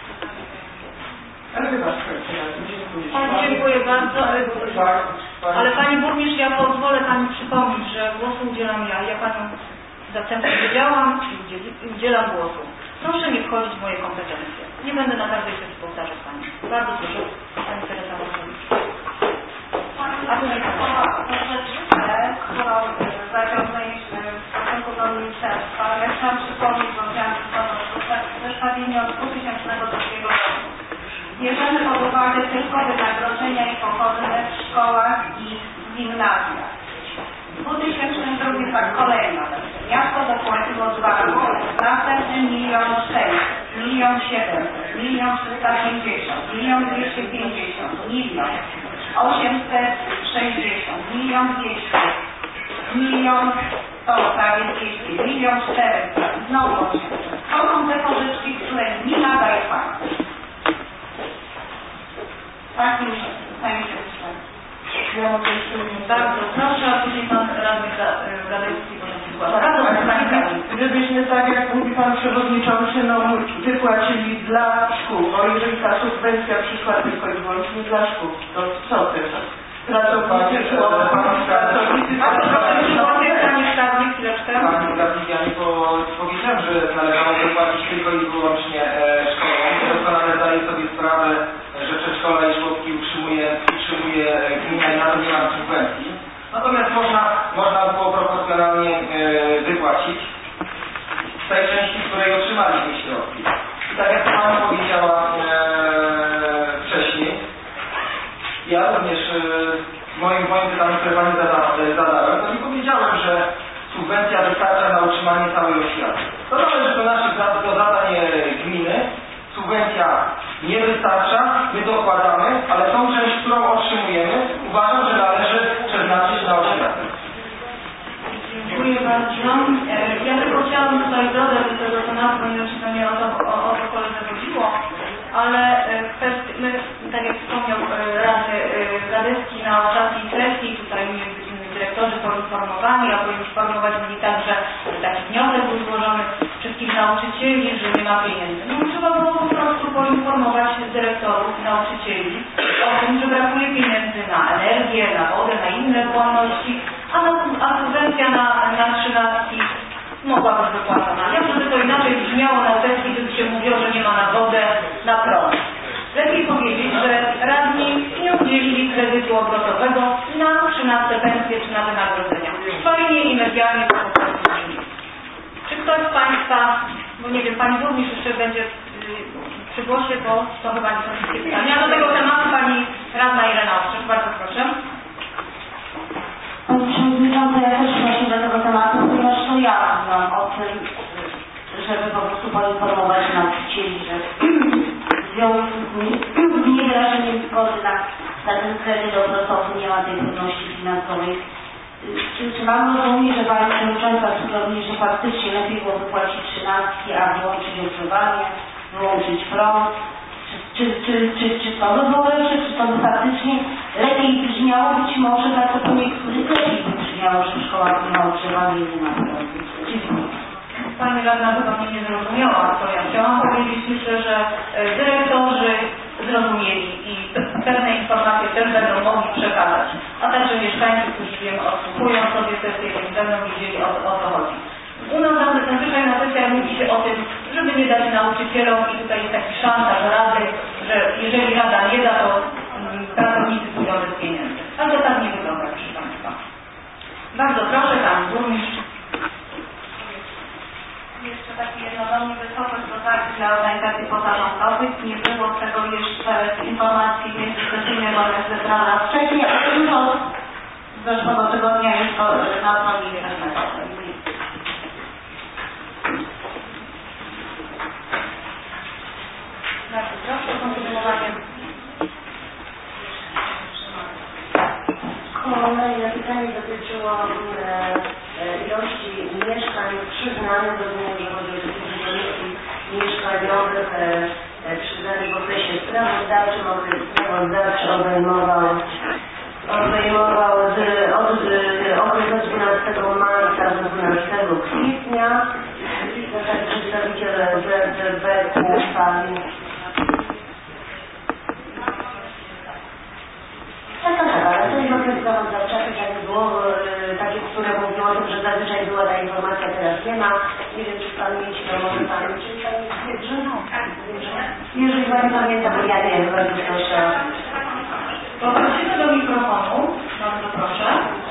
chyba dziękuję bardzo, ale Pani Burmistrz, ja pozwolę Pani przypomnieć, że głosu udzielam ja Panią zastępczo wiedziałam i udzielam głosu. Proszę nie wchodzić w moje kompetencje. Nie będę na każdej sesji powtarzać Pani. Bardzo proszę, Pani Teresa Wojciechowicz. A tu nie którą zaciągnęliśmy w stosunku do ministerstwa. Ja chciałam przypomnieć, bo chciałam zestawienie od 2002 roku. Bierzemy pod uwagę tylko wynagrodzenia i pochodne w szkołach i gimnazjach. W 2002 tak kolejna. Miasto dopłaciło 2 miliony, następny 1 600 000, 1 700 000, 1 350 000, 1 250 000, 1 860 000, 1 200 000, 1 100 000, prawie 200 000, 1 400 000, znowu 800 000. To są te pożyczki, które gmina daje państwu. Tak już stanie się uczciwe. Ja mogę jeszcze bardzo proszę, a później Pan radny Gadecki Gdybyśmy, tak jak mówi Pan Przewodniczący, wypłacili dla szkół, bo jeżeli ta subwencja przyszła tylko i wyłącznie dla szkół, to co teraz? Pracownicy szkoły, pracownicy Pani Skarbnik, ja nie powiedziałem, że należało wypłacić tylko i wyłącznie szkołom. Doskonale zdaję sobie sprawę, że przedszkola i żłobki utrzymuje gmina i na to nie ma subwencji. Natomiast można było proporcjonalnie wypłacić z tej części, z której otrzymaliśmy środki. I tak jak Pani powiedziała wcześniej, ja również w moim pytaniu, które Pani zadałem, to nie powiedziałem, że subwencja wystarcza na utrzymanie całej oświaty. To należy do naszych zadań gminy. Subwencja nie wystarcza, my dokładamy, ale tą część, którą otrzymujemy, uważam, że należy przeznaczyć na oświatę. Dziękuję bardzo. Ja tylko chciałam tutaj dodać do tego tematu, ponieważ to mnie o to koledze chodziło, poinformowani, a poinformować byli także, taki wniosek był złożony wszystkich nauczycieli, że nie ma pieniędzy. No trzeba było po prostu poinformować dyrektorów i nauczycieli o tym, że brakuje pieniędzy na energię, na wodę, na inne płatności, a subwencja na trzynastki mogła być wypłacona. Jak żeby to inaczej brzmiało na sesji, gdyby się mówiło, że nie ma na wodę, na prąd. Lepiej powiedzieć, że radni nie udzielili kredytu obrotowego na 13 pensje czy na wynagrodzenia. Fajnie i medialnie to po prostu brzmi. Czy ktoś z Państwa, bo nie wiem, Pani Burmistrz jeszcze będzie przy głosie, bo to chyba nie są wszystkie pytania. Do tego tematu Pani Radna Irena Ostrzyk, bardzo proszę. Pani Przewodnicząca, ja też właśnie do tego tematu, ponieważ to ja mówiłam o tym, żeby po prostu poinformować nauczycieli, że w związku z niewyrażeniem zgody na ten kredyt obrotowy nie ma tej pewności finansowej. Czy mam rozumieć, że Pani Przewodnicząca sugeruje, że faktycznie lepiej było wypłacić trzynastki, a wyłączyć ogrzewanie, wyłączyć prąd? Czy to by było lepsze, czy to by faktycznie lepiej brzmiało? Być może bardzo po niektórych lepiej by brzmiało, że w szkołach nie ma ogrzewania i nie ma prądu. Pani Radna chyba mnie nie zrozumiała, co ja chciałam powiedzieć. Myślę, że dyrektorzy zrozumieli i pewne informacje też będą mogli przekazać, a także mieszkańcy, którzy wiem, odsłuchują sobie sesję, więc będą wiedzieli o co chodzi. U nas zazwyczaj na sesjach mówi się o tym, żeby nie dać nauczycielom i tutaj jest taki szantaż rady, że jeżeli rada nie da, to pracownicy pójdą bez pieniędzy. Ale to tak nie wygląda, proszę Państwa. Bardzo proszę, Pan Burmistrz. Jeszcze taki jednodomny wysokość dotacji dla organizacji pozarządowych. Nie było tego jeszcze z informacji międzysesyjnej, bo jest zebrana wcześniej, ale już od zeszłego tygodnia jest to na stronie internetowej. Bardzo proszę o kontynuowanie. Kolejne pytanie dotyczyło ilości mieszkań przyznanych. Rozumiem, że chodzi o tysięcy mieszkaniowych przyznanych w okresie sprawozdawczym. Okres sprawozdawczy obejmował okres od 12 marca do 12 kwietnia. Taki przedstawiciel ZDB-u pan ale to jest okres sprawozdawczy, tak było, takie, które mówiło o tym, że zazwyczaj była ta informacja, teraz nie ma. Nie wiem, czy Pan mieć, to może Pan mieć, czy Pan wie, że no. Jeżeli Pani pamięta, bo ja nie wiem, bardzo proszę. Poprosimy do mikrofonu. Bardzo proszę.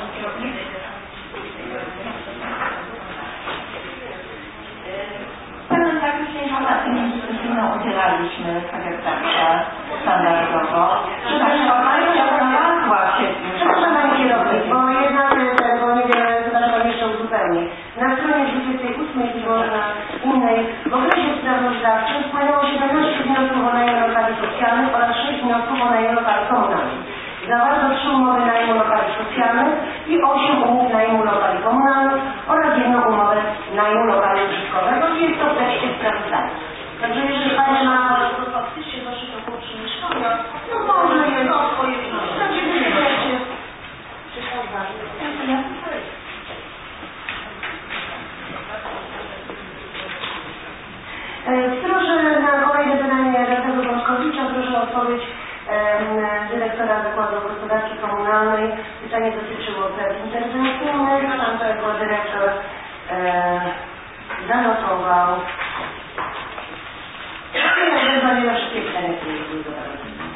Takich informacji międzysesyjną udzielaliśmy, tak jak zawsze, standardowo. Przepraszam Pani kierownik, bo jednak, bo nie wiem, chyba Pan jeszcze uzupełni. Na stronie 28 było na innej, w okresie sprawozdawczym wpłynęło 17 wniosków o najem lokali socjalnych oraz 6 wniosków o najem lokali komunalnych. Zawarto 3 umowy najmu lokali socjalnych i 8 umów najmu lokali komunalnych oraz 1 umowę najmu lokali użytkowego i jest to w tekście sprawozdania. Także jeżeli Pani ma faktycznie doszło do kursu mieszkania, no może jest to swoje wnioski. Także w tekście proszę na kolejne pytanie radnego Bączkowicza, proszę o odpowiedź dyrektora Zakładu Gospodarki Komunalnej. Pytanie dotyczyło prac interwencyjnych. Pan to jako dyrektor zanotował. Ja zadaję wszystkie pytania, które były zadane.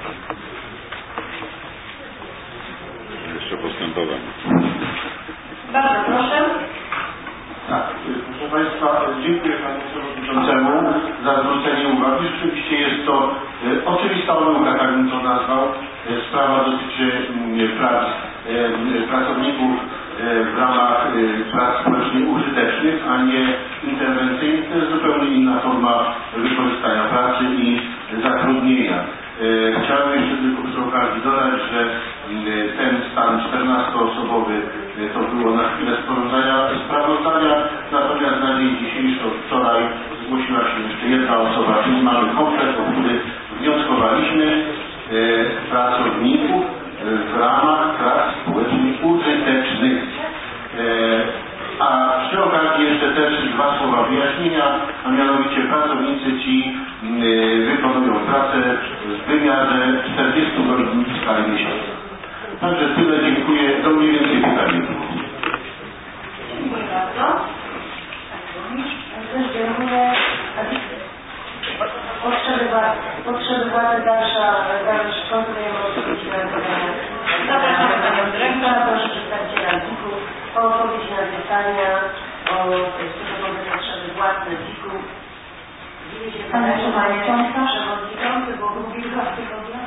Jeszcze postępowanie. Bardzo proszę. Tak, proszę Państwa, dziękuję Panu Przewodniczącemu za zwrócenie uwagi. Rzeczywiście jest to oczywista omyłka, tak bym to nazwał. Sprawa dotyczy prac pracowników w ramach prac społecznie użytecznych, a nie interwencyjnych. To jest zupełnie inna forma wykorzystania pracy i zatrudnienia. Chciałbym jeszcze tylko przy okazji dodać, że ten stan 14-osobowy to było na chwilę sporządzania sprawozdania, natomiast na dzień dzisiejszy od wczoraj zgłosiła się jeszcze jedna osoba, czyli mamy komplet, o który wnioskowaliśmy pracowników w ramach prac społecznie użytecznych. Także tyle, dziękuję. To mniej więcej pytanie. Dziękuję bardzo. Też dziękuję. Potrzeby władzy dalsza kontynuujemy oczywiście. Zapraszamy Panią Dyrektor. Proszę przedstawiciela WIK-u o odpowiedź na pytania o stosowne potrzeby własne WIK-u. Panie Przewodniczący, bo mówił 2 tygodnie.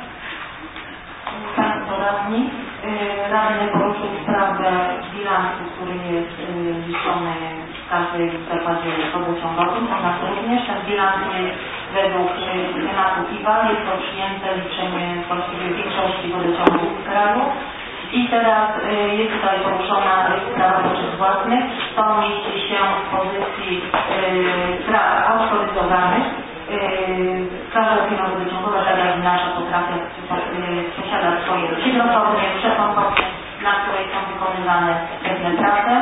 Państwo radni. Radny poruszył sprawę bilansu, który jest liczony w każdej zakładzie wodociągowym. U nas również ten bilans jest według tematu IWA. Jest to przyjęte liczenie właściwie większości wodociągów w kraju. I teraz jest tutaj poruszona sprawa potrzeb własnych. To mieści się w pozycji praw autoryzowanych. Każda firma wodociągowa, tak jak nasza potrafi, posiada swoje hydrofony, przepompowy, na której są wykonywane pewne prace.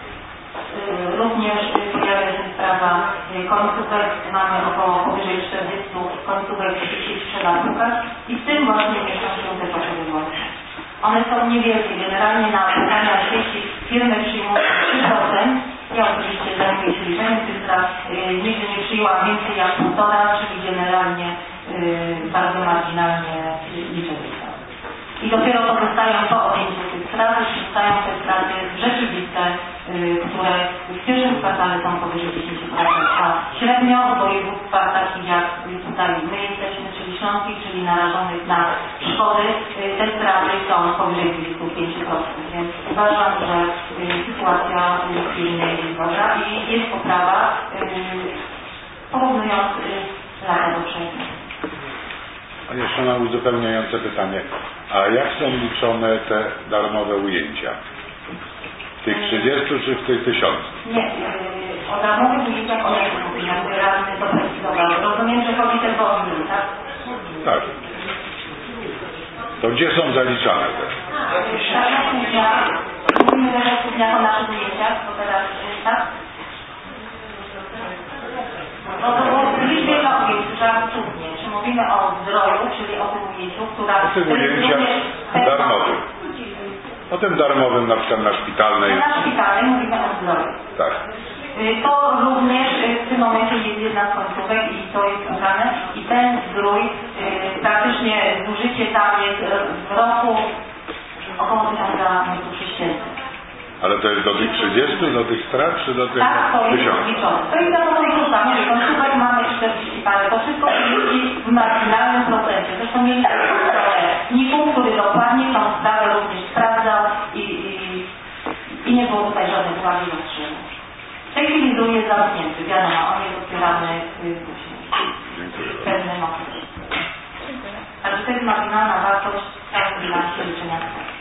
Również pojawia się sprawa końcówek. Mamy około powyżej 40 końcówek w sieci przeladówkach i w tym właśnie mieszczą się te potrzeby własne. One są niewielkie. Generalnie na pytania sieci firmy przyjmują 3%. Ja oczywiście zajmuję się liczeniem tych spraw. Nigdy nie przyjęłam więcej jak 1,5, czyli generalnie bardzo marginalnie liczę tych spraw. I dopiero pozostają po objęciu tych spraw, zostają te sprawy rzeczywiste, które w pierwszym kwartale są powyżej 10%, a średnio w województwach takich jak tutaj my jesteśmy, czyli Śląskich, czyli narażonych na szkody, te sprawy są powyżej 25%, więc uważam, że sytuacja pilnie jest dobra i jest poprawa, porównując lata poprzednie. A jeszcze mam uzupełniające pytanie. A jak są liczone te darmowe ujęcia? W tych 30 czy w tych 1000? Nie, o darmowych ujęciach one są jakby radny doprecyzował. Rozumiem, że chodzi tylko o mnie, tak? Tak. To gdzie są zaliczane te? Mówimy też o naszych ujęciach, bo teraz tak? No to było liczbie dla ujęć, trzeba trudnie. Czy mówimy o zdroju, czyli o tym ujęciu, która... O tych ujęciach darmowych. O tym darmowym na przykład na szpitalnej. Na szpitalnej mówimy o zdroju. Tak. To również w tym momencie jest jedna z końcówek i to jest ubrane. I ten zdrój, praktycznie zużycie tam jest w roku około 1000 metrów sześciennych. Ale to jest do tych 30, do tych strat, czy do tych 1000? Tak, to jest liczone. To jest za to końcówka. Mówię, końcówek mamy 40 parę. To wszystko jeździ w marginalnym procencie. Zresztą mieliśmy NIK-u, który dokładnie tą sprawę również sprawdzał i nie było tutaj żadnych uwagi do wstrzymania. W tej chwili dół jest zamknięty. Wiadomo, on jest otwierany później. Pewnym okresie. Także to jest marginalna wartość całej bilansu liczenia.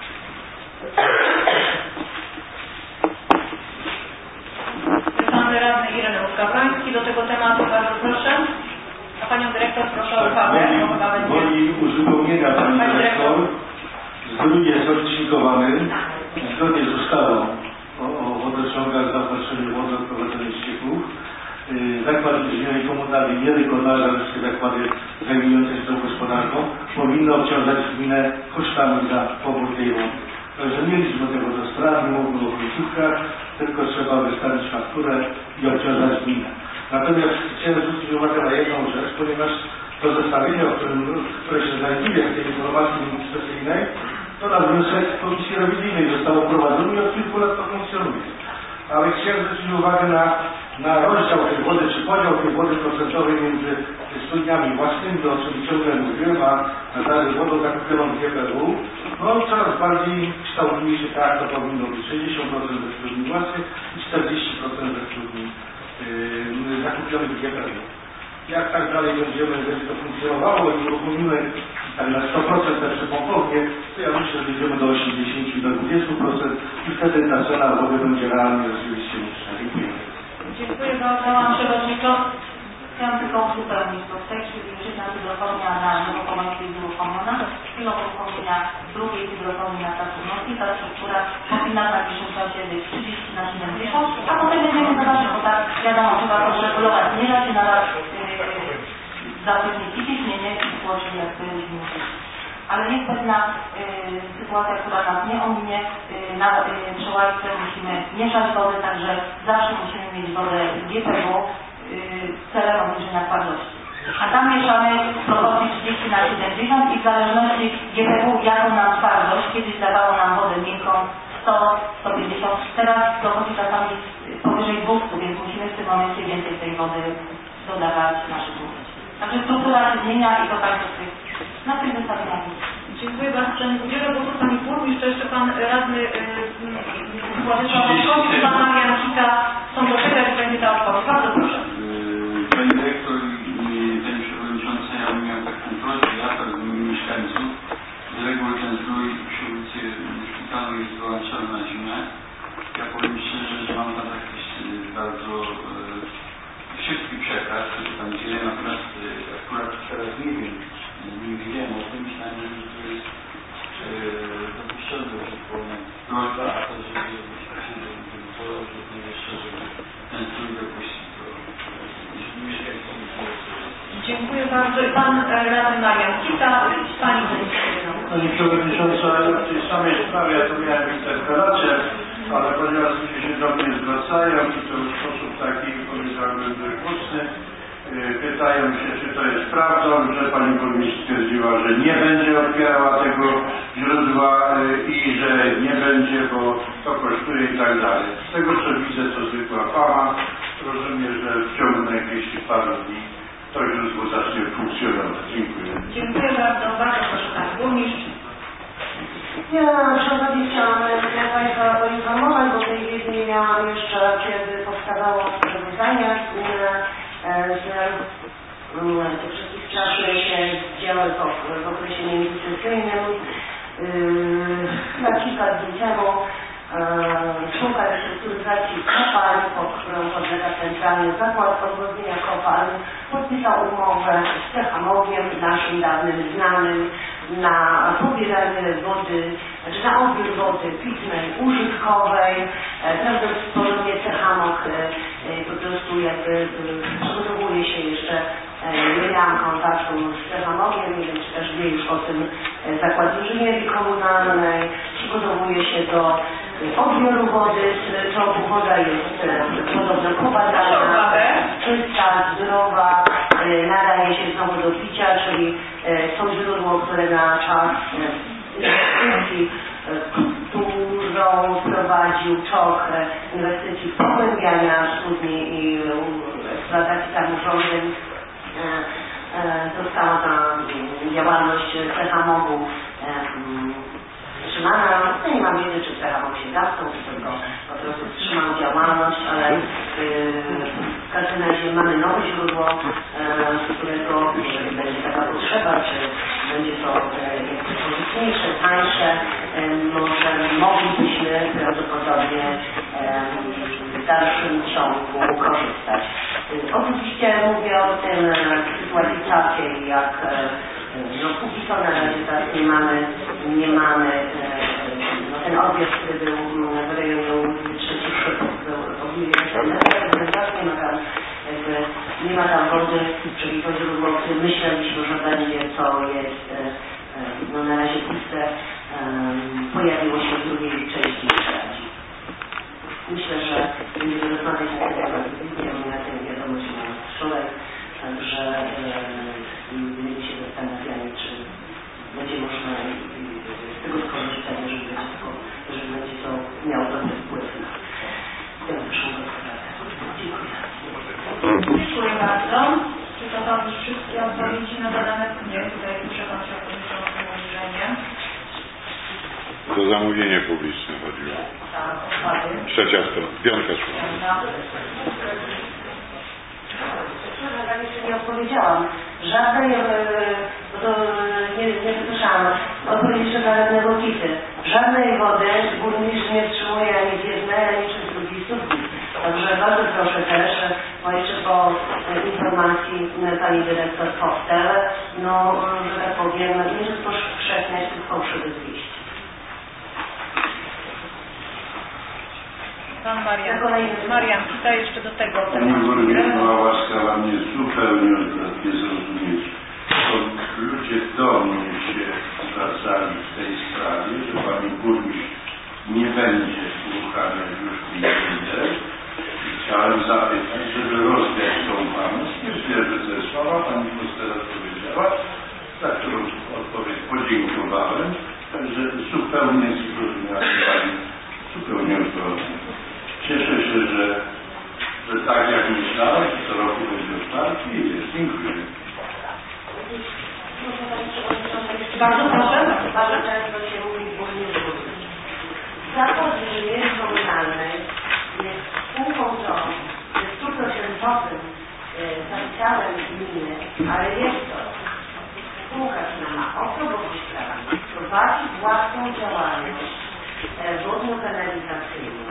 Pan radny Ireneusz Gawroński do tego tematu, bardzo proszę. A Panią Dyrektor proszę o uwagę. Woli uzupełnienia Pani Dyrektor. Zdrój jest odlicznikowany zgodnie z ustawą o wodociągach, zaopatrzeniu wody, odprowadzeniu ścieków. Zakład inżynierii komunalnej nie wykonarza, że wszystkie zakłady zajmujące się tą gospodarką powinny obciążać gminę kosztami za pobór tej wody. Także nie liczmy tego do strat, nie mówimy o końcówkach, tylko trzeba wystawić fakturę i obciążać gminę. Natomiast chciałem zwrócić uwagę na jedną rzecz, ponieważ to zestawienie, które się znajduje w tej informacji administracyjnej, to na wniosek Komisji Rewizyjnej zostało prowadzone i od kilku lat to funkcjonuje. Ale chciałem zwrócić uwagę na rozdział tej wody, czy podział tej wody procentowej między studniami własnymi, o czym ciągle mówiłem, a na wodą zakupioną w GPW. No coraz bardziej kształtuje się tak, to powinno być 60% ze studni własnych i 40% ze studni zakupionych w GPW. Jak tak dalej będziemy, jeżeli to funkcjonowało i uruchomimy tak na 100% te przepompownie, to ja myślę, że dojdziemy do 80 i do 20% i wtedy ta cena wody będzie realnie rzeczywiście niższa. Dziękuję. Dziękuję bardzo, Pan Przewodniczący. Chciałam tylko uzupełnić, bo w tej chwili już jedna hydrofonia na Nowokowańskiej jest uruchomiona. Chwilą uruchomienia drugiej hydrofonii na Tarnowskiej. Ta struktura powinna w najbliższym czasie być 30 na 70, a potem będziemy zobaczyć, bo tak wiadomo, trzeba to uregulować. Nie da się na raz zapewnić i ciśnienie, i tłoczenie, jak to jest. A ale jest pewna sytuacja, która nas nie ominie. Na przełajce musimy mieszać wodę, także zawsze musimy mieć wodę z GPW celem obniżenia twardości. A tam mieszamy w proporcji 30/70 i w zależności GPW jaką nam twardość, kiedyś dawało nam wodę miękką 100, 150, teraz dochodzi czasami powyżej 200, więc musimy w tym momencie więcej tej wody dodawać naszych wód. Także struktura się zmienia i to także na tych zestawieniach. Dziękuję bardzo. Udzielę głosu Pani Burmistrz, jeszcze Pan Radny Władysław Moszkowski, Pan Marian Kita są do tego, jak będzie ta odpowiedź. Bardzo proszę. Pani Dyrektor i Pani Przewodnicząca, ja miałem taką prośbę, apel do mieszkańców. Z reguły ten zdrój przy ulicy Szpitalnej jest wyłączony na zimę. Ja powiem szczerze, że mam tam jakiś bardzo szybki przekaz, który tam dzieje, natomiast akurat teraz nie wiem, nie wiedziałem o tym, myślałem, że to jest dopuszczone do użytkowania prośba, a to, żeby jeszcze, żeby ten zdrój dopuścić do mieszkańców. Dziękuję bardzo. Pan Radny Marian Kita, Pani Burmistrz. Pani Przewodnicząca, w tej samej sprawie ja to miałem interpelację, ale ponieważ ludzie się do mnie zwracają i to w sposób taki, powiedziałbym, dość mocny, pytają się, czy to jest prawdą, że Pani Burmistrz stwierdziła, że nie będzie otwierała tego źródła i że nie będzie, bo to kosztuje i tak dalej. Z tego co widzę, to zwykła fama. Rozumiem, że w ciągu najbliższych paru dni to źródło zacznie funkcjonować. Dziękuję. Dziękuję bardzo. Bardzo proszę Pani Burmistrz. Ja przy okazji chciałam Państwa poinformować, bo tej wiedzy nie miałam jeszcze, kiedy powstawało sprawozdanie z tych wszystkich spraw, które się działy w okresie międzysesyjnym. Na kilka dni temu spółka restrukturyzacji kopalń, pod którą podlega Centralny Zakład Odwodnienia Kopalń, podpisał umowę z Techamogiem, naszym dawnym znanym, na pobieranie wody, znaczy na odbiór wody pitnej, użytkowej. Prawdopodobnie Techamog po prostu jakby przygotowuje się jeszcze, nie miałam kontaktu z Techamogiem, nie wiem czy też wie już o tym Zakład Inżynierii Komunalnej, przygotowuje się do odbioru wody z czołgu. Woda jest podobno pobadana, czysta, zdrowa, nadaje się znowu do picia, czyli to źródło, które na czas inwestycji, którą wprowadził tok inwestycji pogłębiania studni i eksploatacji tam urządzeń, została ta działalność Techamogu wstrzymana. Ja nie mam wiedzy, czy Techamog się zamknął, czy tylko po prostu wstrzymał działalność, ale w każdym razie mamy nowe źródło, którego, jeżeli będzie taka potrzeba, czy będzie to korzystniejsze, tańsze, może moglibyśmy prawdopodobnie w dalszym ciągu korzystać. Oczywiście mówię o tym w sytuacji takiej, jak no póki co na razie tak nie mamy ten odbiór, który był w rejonie ulicy Trzecich Szybów, był nie ma tam wody, czyli to źródło, o którym myśleliśmy, że będzie, to jest no na razie puste, pojawiło się w drugiej części Szradzi. Myślę, że będziemy rozmawiać na ten temat z Wizją, na ten wiadomość na wczoraj, także będziemy się zastanawiali, czy będzie można z tego skorzystać, jeżeli będzie to miało dobry wpływ na dalszą gospodarkę. Dziękuję. Dziękuję bardzo. Czy to są już wszystkie odpowiedzi na zadane? Nie, tutaj proszę Pan Przewodniczący o zamówienie. To zamówienie publiczne chodziło. Tak, Trzecia strona, piątka strona. Nie odpowiedziałam. Żadnej, nie słyszałam, odpowiedzi jeszcze dla radnego Kity. Żadnej wody burmistrz nie wstrzymuje ani z jednej, ani przez drugiej studni. Także bardzo proszę też, bo jeszcze po informacji pani dyrektor Foster, no, że tak powiem, nie rozpowszechniać tych fałszywych wieści. Pan Marian, tutaj jeszcze do tego. Pani burmistrz była łaskawa mnie zupełnie odwrotnie zrozumieć. Ludzie do mnie się sali w tej sprawie, że pani burmistrz nie będzie uruchamiać już tej chwili. Chciałem zapytać, żeby rozwiać tą pamięć. Nie zwierzę ze słowa, pani Kostera powiedziała, za którą odpowiedź podziękowałem, także zupełnie zrozumiałem pani, zupełnie odwrotnie. Cieszę się, że tak jak myślałem, co roku będzie otwarty i jest. Dziękuję. Bardzo proszę. Bardzo często się mówi burmistrz. Zakład inżynierii komunalnej jest spółką ze 100% kapitałem gminy, ale jest to spółka, która ma osobowość prawną, prowadzi własną działalność wodno-kanalizacyjną.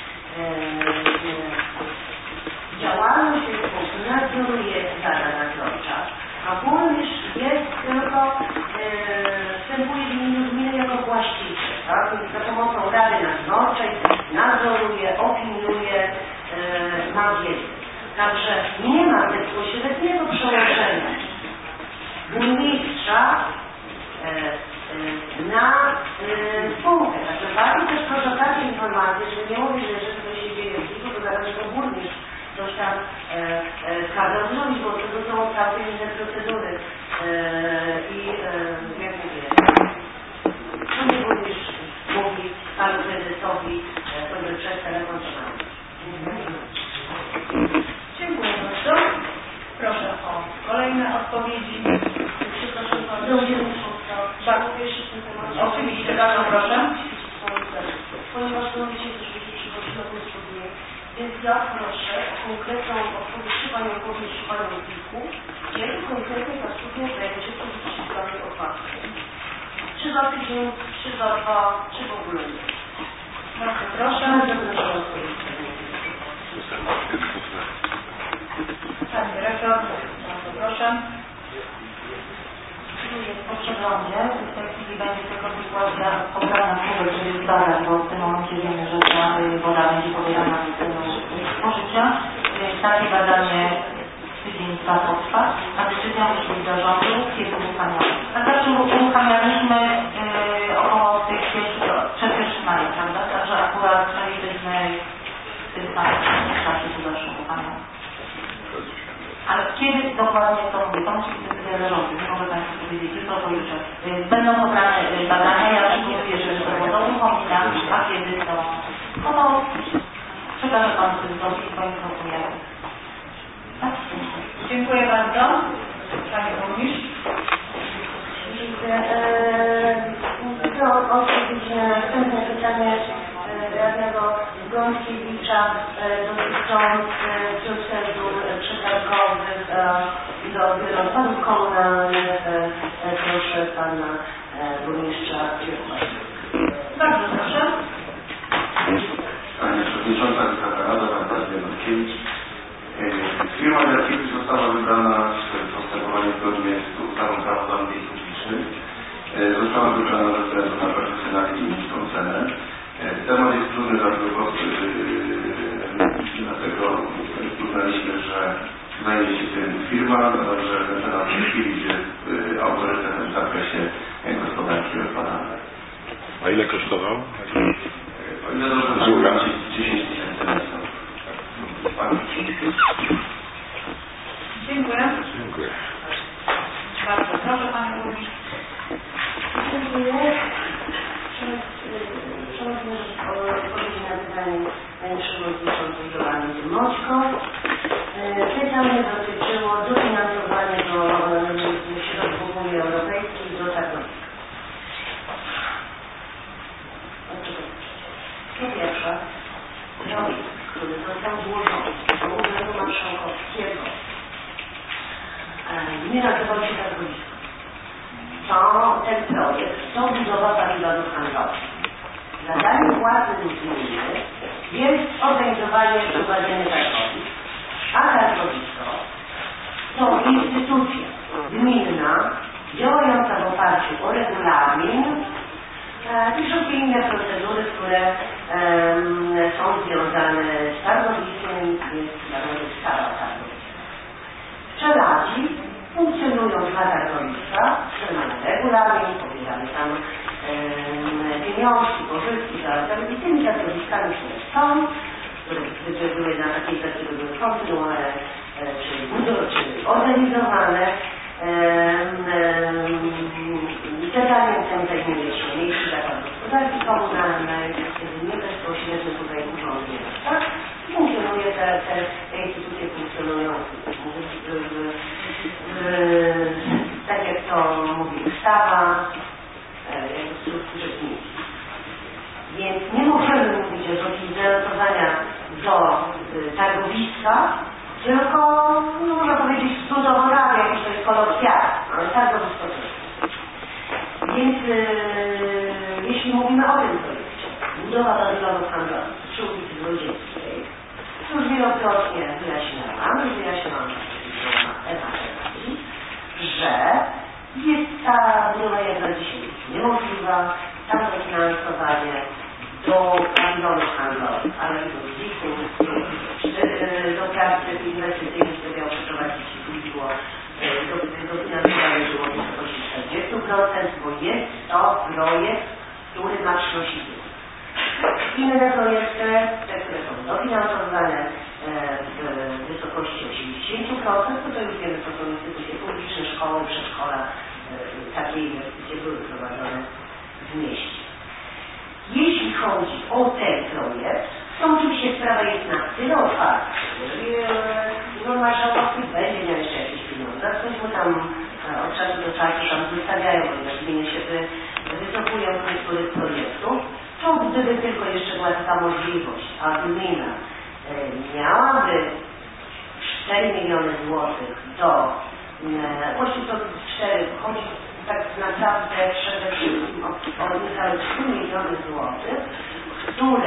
Działalność tej spółki nadzoruje Rada Nadzorcza, a burmistrz jest tylko, wstępuje w imieniu gminy jako właściciel, tak? Za pomocą Rady Nadzorczej nadzoruje, opiniuje, ma wiedzę. Także nie ma bezpośredniego przełożenia burmistrza na spółkę. Także bardzo też proszę o takie informacje, żeby nie mówić, że jeżeli coś się dzieje w Liku, to zależy to burmistrz coś tam kazał zrobić, bo to są całkiem inne procedury i jak mówię, to nie burmistrz mówi panu prezesowi, który przez telefon trzymał. Dziękuję bardzo. Proszę o kolejne odpowiedzi. Przepraszam Pani, Bardzo. jeszcze w tym temacie. Oczywiście, bardzo proszę. Ponieważ to dzisiaj też będzie przychodziło do studium, więc ja proszę o konkretną odpowiedź, czy Panią odpowiedź, czy Panią Wilku, kiedy konkretnie ta studia będzie publiczny otwarty. Czy za tydzień, czy za 2, czy w ogóle nie. Bardzo proszę. Pani dyrektor, bardzo proszę. Jest po przeglądzie, w tej chwili będzie tylko sytuacja pobrana próbek, czyli zbadać, bo w tym momencie wiemy, że ta woda będzie pobierana z spożycia. Takie badanie tydzień, 2 potrwa, a decyzja musi być zarządu, kiedy uruchamiamy. A zawsze uruchamialiśmy około tych przed 1 maja, prawda? Także akurat chcielibyśmy w tym samym czasie tu zawsze uruchamiać. Ale kiedy dokładnie to mówię, to musi być decyzja zarządu, nie mogę Państwu powiedzieć, jutro to jutrze. Będą pobrane badania, ja przygotuję, że to będą uruchomienia, a kiedy to przekażę Panu prezydentowi i poinformujemy. Tak? Dziękuję bardzo. Pani burmistrz. Chcę odpowiedzieć na następne pytanie radnego Gąskiewicza dotyczące procedur przetargowych do odbiorów komunalnych. Proszę Pana burmistrza. Bardzo proszę. Pani Przewodnicząca Rada Radny Gąskiewicz. Firma Jarkiewicz została wybrana w postępowaniu zgodnie z ustawą Prawo zamówień publicznych. Została wybrana ze względu na profesjonalizm i niską cenę. Temat jest trudny, dlatego uznaliśmy, że zajmie się tym firma, że na tej chwili jest autorytetem w zakresie gospodarki odpadami. A ile kosztował? O ile dobrze pamiętam, 10 000 netto. Dziękuję. Dziękuję. Bardzo proszę Pani burmistrz. Dziękuję. Przechodzimy do odpowiedzi na pytanie Pani Przewodniczącej Joanny Moćko. Pytanie dotyczyło dofinansowania do środków Unii Europejskiej do targowisk. Po pierwsze, projekt, który został złożony do Urzędu Marszałkowskiego, nie nazywał się targowisko. Ten projekt to budowa pawilonów handlowych. Zadaniem władzy gminy jest organizowanie i prowadzenie targowisk, a targowisko to instytucja gminna działająca w oparciu o regulamin i wszystkie inne procedury, które są związane z targowiskiem, jest ustawa o targowisku. Pszczelarzi funkcjonują 2 targowiska, które mają regulamin, pobierają zabieramy tam pieniążki, pożyczki, i tymi środowiskami, które są, które były na takiej zasadzie, były kontynuowane, czy organizowane, zadaniem tym zajmuje się Miejski Zakład Gospodarki Komunalnej, nie bezpośrednio tutaj urząd miasta. Funkcjonuje, te instytucje funkcjonują tak jak to mówi ustawa, jako strukturze gminnej. Więc nie możemy mówić o zorganizowania do targowiska, tylko, no można powiedzieć, zbudowana jakiś to jest kolokwialny, ale targowisko też. Więc jeśli mówimy o tym projekcie, budowa pawilonów handlowych przy ulicy Złodziejskiej, już wielokrotnie wyjaśniałam że jest ta budowa jak na dzisiaj niemożliwa, tam dofinansowanie do pawilonów handlowych, ale i do ZIK-u, do pracy inwestycyjnych, które miał przeprowadzić było dofinansowanie było w wysokości 40%, bo jest to projekt, który ma przynosić zysk. Inne projekty, te, które są dofinansowane w wysokości 80%, to już wiemy, co są instytucje publiczne, szkoły, przedszkola, takie inwestycje były prowadzone w mieście. Jeśli chodzi o ten projekt, to oczywiście sprawa jest na tyle otwarta, jeżeli marszałkowski będzie miał jeszcze jakieś pieniądze, ktoś mu tam od czasu do czasu tam wystawiają, ponieważ gminy się wycofują z niektórych projektów, to gdyby tylko jeszcze była taka możliwość, a gmina miałaby 4 miliony złotych do, właściwie to 4, chodzi tak naprawdę przede wszystkim o niecałe 3 miliony złotych, które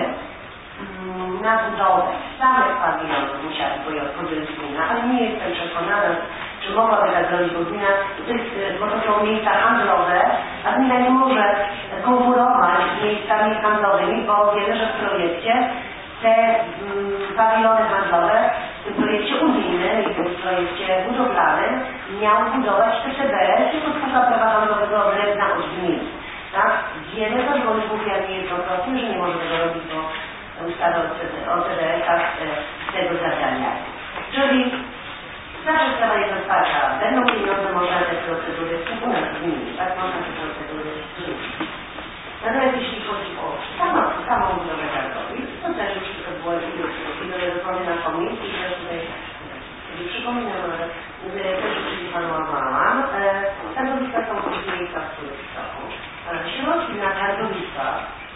na budowę samych pawilonów musiałaby podjąć gmina, ale nie jestem przekonana, czy mogłaby tak zrobić, bo to są miejsca handlowe, a gmina nie może konkurować z miejscami handlowymi, bo wiemy, że w projekcie te pawilony handlowe w tym projekcie unijnym i w tym projekcie budowlanym miał budować TCBS jako spółka prawa handlowego odrębna od gminy. Tak? Wiemy to, bo już mówiłam niejednokrotnie, że nie może tego robić, bo ustawy o TDS-ach z tego zabraniają. Czyli zawsze sprawa jest otwarta. Będą pieniądze, można te procedury u nas zmienić, tak? Można te procedury zmienić. Natomiast jeśli chodzi o samą budowę targowisk, to też już to było rozmowy na komisji, też tutaj przypominam, ale też już informowałam. Targowiska są w miejscach, w których są. Środki na targowiska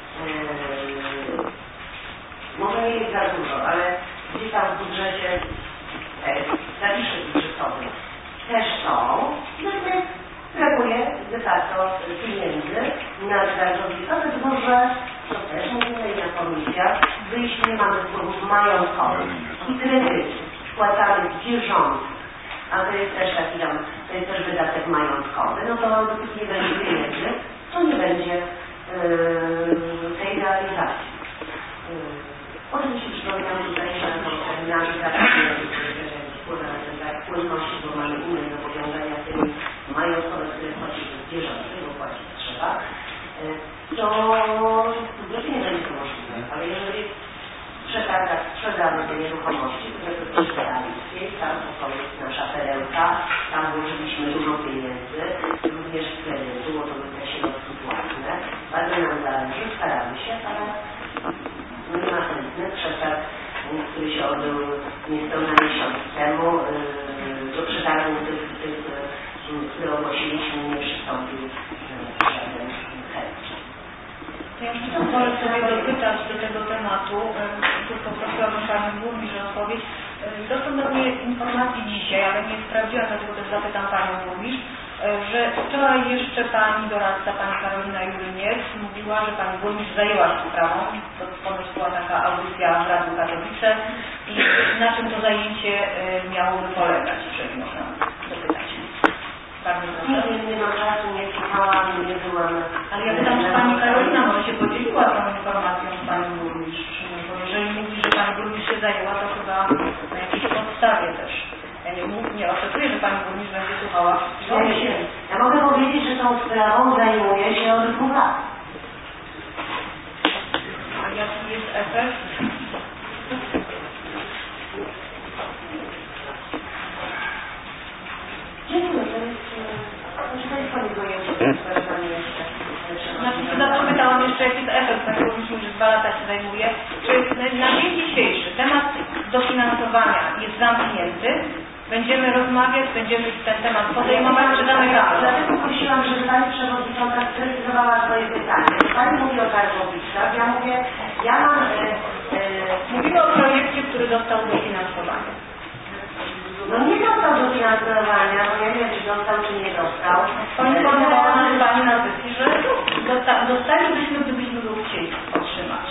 może nie jest za dużo, ale gdzieś tam w budżecie zapisze budżetowy też są. Natomiast brakuje de facto pieniędzy na targowiska, dlatego że to też mówimy i na komisjach, jeśli nie mamy wpływów majątkowych i kredyty spłacamy z bieżących, a to jest też taki tam, to jest też wydatek majątkowy, no to dopóki nie będzie pieniędzy, to nie będzie tej realizacji. Oczywiście przypominam tutaj, że na terminarze płynności, bo mamy inne zobowiązania, w tym majątkowe, które płaci przez bieżące, bo płacić trzeba, to budżecie nie będzie to możliwe, ale jeżeli przetargach sprzedamy te nieruchomości, to jest realizację, tam to jest nasza perełka, tam włożyliśmy dużo pieniędzy, również z kredytu, bo to były te środki własne, bardzo nam zależy, staramy się, ale nie ma chętny przetarg, który się odbył niespełna miesiąc temu, do przetargu tych, które ogłosiliśmy, nie przystąpił żaden chętny. Ja już pozwolę sobie dopytać do tego tematu, tylko prosiłabym Panią Burmistrz o odpowiedź. Dostęp do mnie informacji dzisiaj, ale nie sprawdziłam, dlatego też zapytam Panią Burmistrz, że wczoraj jeszcze Pani doradca, Pani Karolina Juryniec mówiła, że Pani Burmistrz zajęła się sprawą, to ponoć była taka audycja w Radiu Katowice i na czym to zajęcie miałoby polegać, jeżeli można dopytać. Bardzo proszę. Nie mam czasu, nie słuchałam, nie byłam. Ale ja pytam, czy Pani Karolina może się podzieliła tą informacją z Panią Burmistrz, bo jeżeli mówi, że Pani Burmistrz się zajęła, to chyba na jakiejś podstawie też. Ja nie oczekuję obiecuję, że pani burmistrz będzie słuchała. Ja mogę powiedzieć, że tą sprawą zajmuję się od 2 lat. A jaki jest efekt? Dziękuję, to jest koniec mojego sprawozdania jeszcze. Zapytałam jeszcze, jaki jest efekt, pani burmistrz mówi, że 2 lata się zajmuje. Czy na dzień dzisiejszy temat dofinansowania jest zamknięty? Będziemy rozmawiać, będziemy ten temat podejmować, czy zamykamy? Dlatego prosiłam, żeby pani przewodnicząca sprecyzowała swoje pytanie. Pani mówi o targowiskach, ja mam... Mówimy o projekcie, który dostał dofinansowanie. No nie dostał dofinansowania, bo ja nie wiem, czy dostał, czy nie dostał. Poinformowała nas pani na sesji, że dostalibyśmy, gdybyśmy go chcieli otrzymać.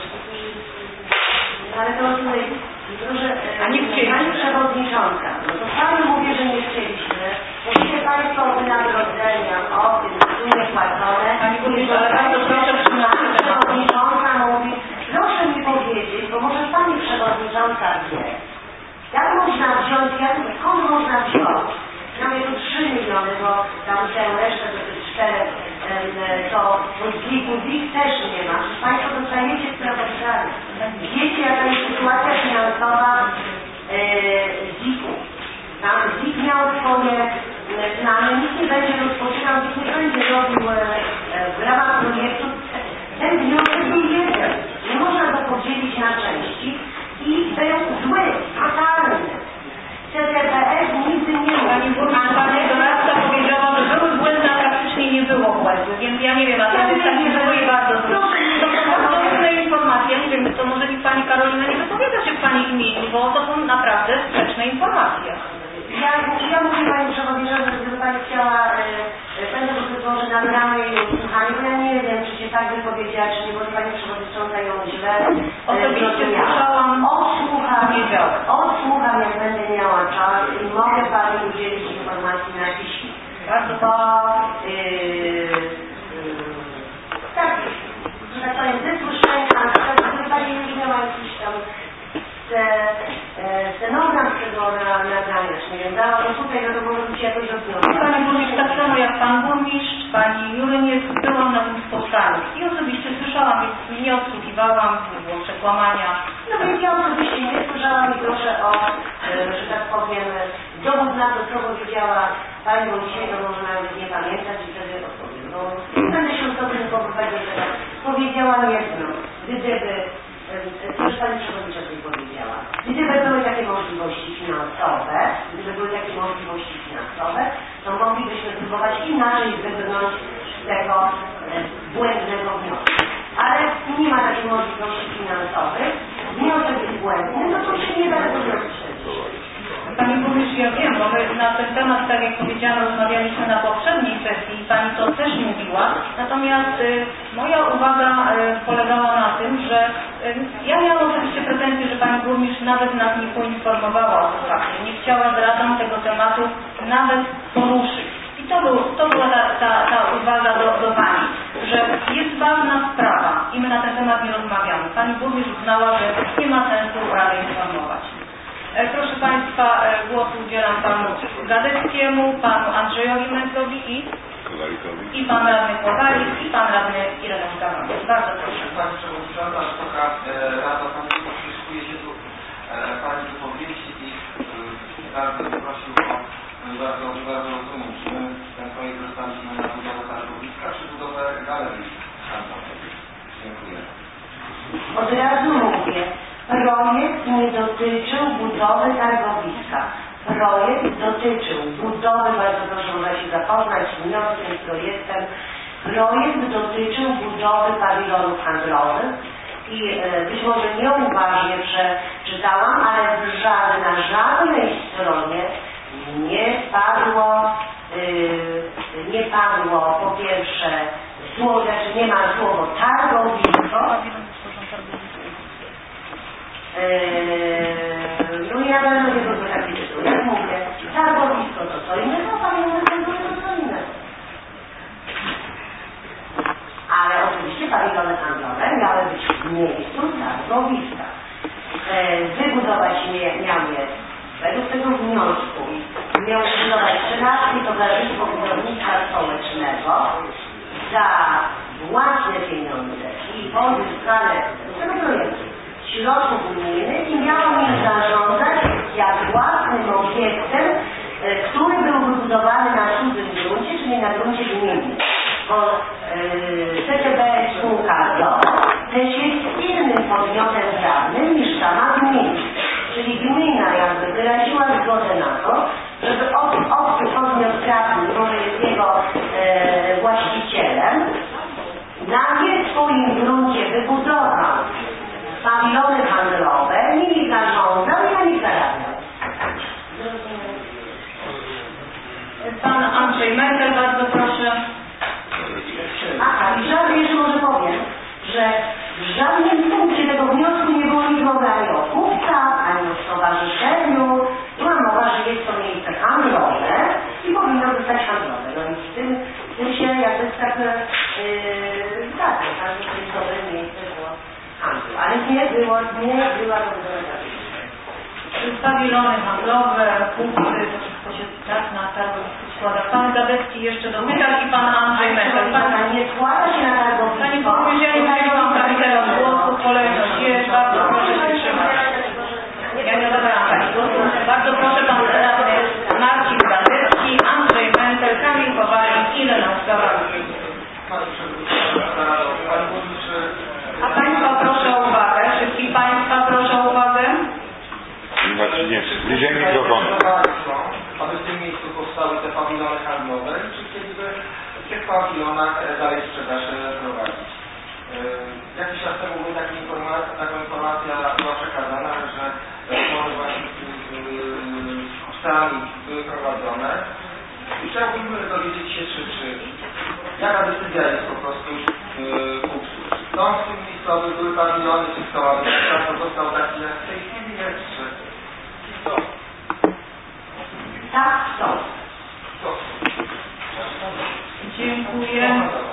Ale to tutaj, proszę, pani przewodnicząca, no to pani mówi, że nie chcieliśmy. Mówicie państwo o wynagrodzeniach, o tym, tu nie płacone. Pani burmistrz, ale bardzo proszę pani przewodnicząca mówi, proszę mi powiedzieć, bo może pani przewodnicząca wie, jak można wziąć, skąd można wziąć? Mamy tu 3 miliony, bo tam tę resztę do tych 4, to ZIK też nie ma. Przecież państwo dostajecie sprawozdanie. Wiecie, jaka jest sytuacja finansowa ZIK-u. Tam ZIK miał swoje plany, nikt nie będzie rozpoczynał, nikt nie będzie robił w ramach projektu. Ten wniosek był jeden. Nie można go podzielić na części i był zły, fatalny. CTPS nigdy nie mógł. Pani burmistrz, pani doradca powiedziała, że były błędy, a praktycznie nie było błędu, więc ja nie wiem, a to jest tak nie bardzo złe. To są różne informacje, ja nie wiem, to może mi pani Karolina nie wypowiada się w pani imieniu, bo to są naprawdę sprzeczne informacje. Ja mówię pani przewodnicząca, gdyby pani chciała, będę może nagramy jej odsłuchanie, bo ja nie wiem, czy się tak wypowiedziała, czy nie, bo pani przewodnicząca ją źle osobiście słyszałam, odsłucham, jak będę miała czas i mogę pani udzielić informacji na piśmie. Bardzo tak, że tak powiem, wysłyszenia, gdyby pani już miała jakiś tam scenogram tego nagrania, czy nie wiem, dała to tutaj, no to może być jakoś rozwiązane. Pani burmistrz, tak samo jak pan burmistrz, pani Juryniec, byłam na tym spotkaniu i osobiście słyszałam, więc nie odsłuchiwałam, nie było przekłamania. No więc ja osobiście nie słyszałam i proszę o, że tak powiem, dowód na to, co powiedziała pani, bo dzisiaj to może nawet nie pamiętać i wtedy odpowiem. No, będę się o tym powiedzieć, że powiedziałam jedno, gdyby już pani przewodnicząca powiedziała. Gdyby były takie możliwości finansowe, to moglibyśmy próbować inaczej wybrnąć z tego błędnego wniosku. Ale nie ma takiej możliwości finansowych. Wniosek jest błędny, no to się nie da tego zrobić. Pani burmistrz, ja wiem, bo my na ten temat, tak jak powiedziałam, rozmawialiśmy na poprzedniej sesji i pani to też mówiła. Natomiast moja uwaga polegała na tym, że ja miałam oczywiście pretensję, że pani burmistrz nawet nas nie poinformowała o sprawie. Nie chciała z radą tego tematu nawet poruszyć. I to była ta uwaga do pani, że jest ważna sprawa i my na ten temat nie rozmawiamy. Pani burmistrz uznała, że nie ma sensu Radę informować. Proszę Państwa, głosu udzielam Panu Gadeckiemu, Panu Andrzejowi Mękowi i Pan Radny Kowalik i Pan Radny Ireneusz Gawanek. Bardzo proszę. Pani Przewodnicząca, Wysoka Rada, Państwo przysłuchuje się tu Pani wypowiedzi i bardzo prosił o bardzo rozumiem, czy my ten projekt dostaliśmy na budowę targowiska, czy budowę galerii handlowej. Dziękuję. Od razu mówię. Projekt nie dotyczył budowy targowiska. Projekt dotyczył budowy, bardzo proszę można się zapoznać z wnioskiem, z projektem. Projekt dotyczył budowy pawilonów handlowych i być może nieuważnie przeczytałam, ale na żadnej stronie nie padło po pierwsze słowo, znaczy nie ma słowo targowisko. No ja będę nie lubię taki tytuł. Jak mówię, targowisko to co innego, pawilonek handlowy to co innego. Ale oczywiście pawilony handlowe miały być w miejscu targowiska. Wybudować miał je według tego wniosku, miał wybudować Warszawskie Towarzystwo Budownictwa Społecznego za własne pieniądze i pozyskane z tego projektu środków unijnych i miało mi zarządzać jak własnym obiektem, który był wybudowany na cudzym gruncie, czyli na gruncie gminy. Bo CTB spółka ZOO też jest innym podmiotem prawnym niż sama gmina. Czyli gmina jakby wyraziła zgodę na to, żeby obcy podmiot prawny, który jest jego właścicielem, na nie swoim gruncie wybudował pawilony handlowe, nimi zarządzał i na nich zarabiał. Pan Andrzej Merkel, bardzo proszę. I jeszcze może powiem, że w żadnym punkcie tego wniosku nie było nic mowy ani o kupcach, ani o stowarzyszeniu. Była mowa, że jest to miejsce handlowe i powinno zostać handlowe. No i w tym się jakby tak zgadzam, tak, że to jest dobre miejsce do handlu. Ale nie była to wygląda. Pawilony handlowe, kupcy, to wszystko się tak na targowisku składa. Pan Gadecki jeszcze domykał i pan Andrzej Merkel. Pan nie składa się na targowisku. Pani burmistrz, ja nie udzieliłam pani teraz głosu, kolejność jest, bardzo proszę się trzymać. Ja nie odebrałam pani głosu. Bardzo proszę pan radny Marcin Gadecki, Andrzej Merkel, Kamil Kowalik i Lena Skawalski. A państwa proszę o uwagę, wszystkich państwa proszę o uwagę. Nie, bliżej mikrofonu. Aby w tym miejscu powstały te pawilony handlowe i czy chcieliby w tych pawilonach dalej sprzedaż prowadzić. Jakiś czas temu była taka informacja była przekazana, że może właśnie z kupcami były prowadzone. I chciałbym dowiedzieć się, czy jaka decyzja jest po prostu kupców. Są w tym miejscu, aby były pawilony, czy chcą, aby to został taki jak w tej chwili jest, czy tak, są. Dziękuję.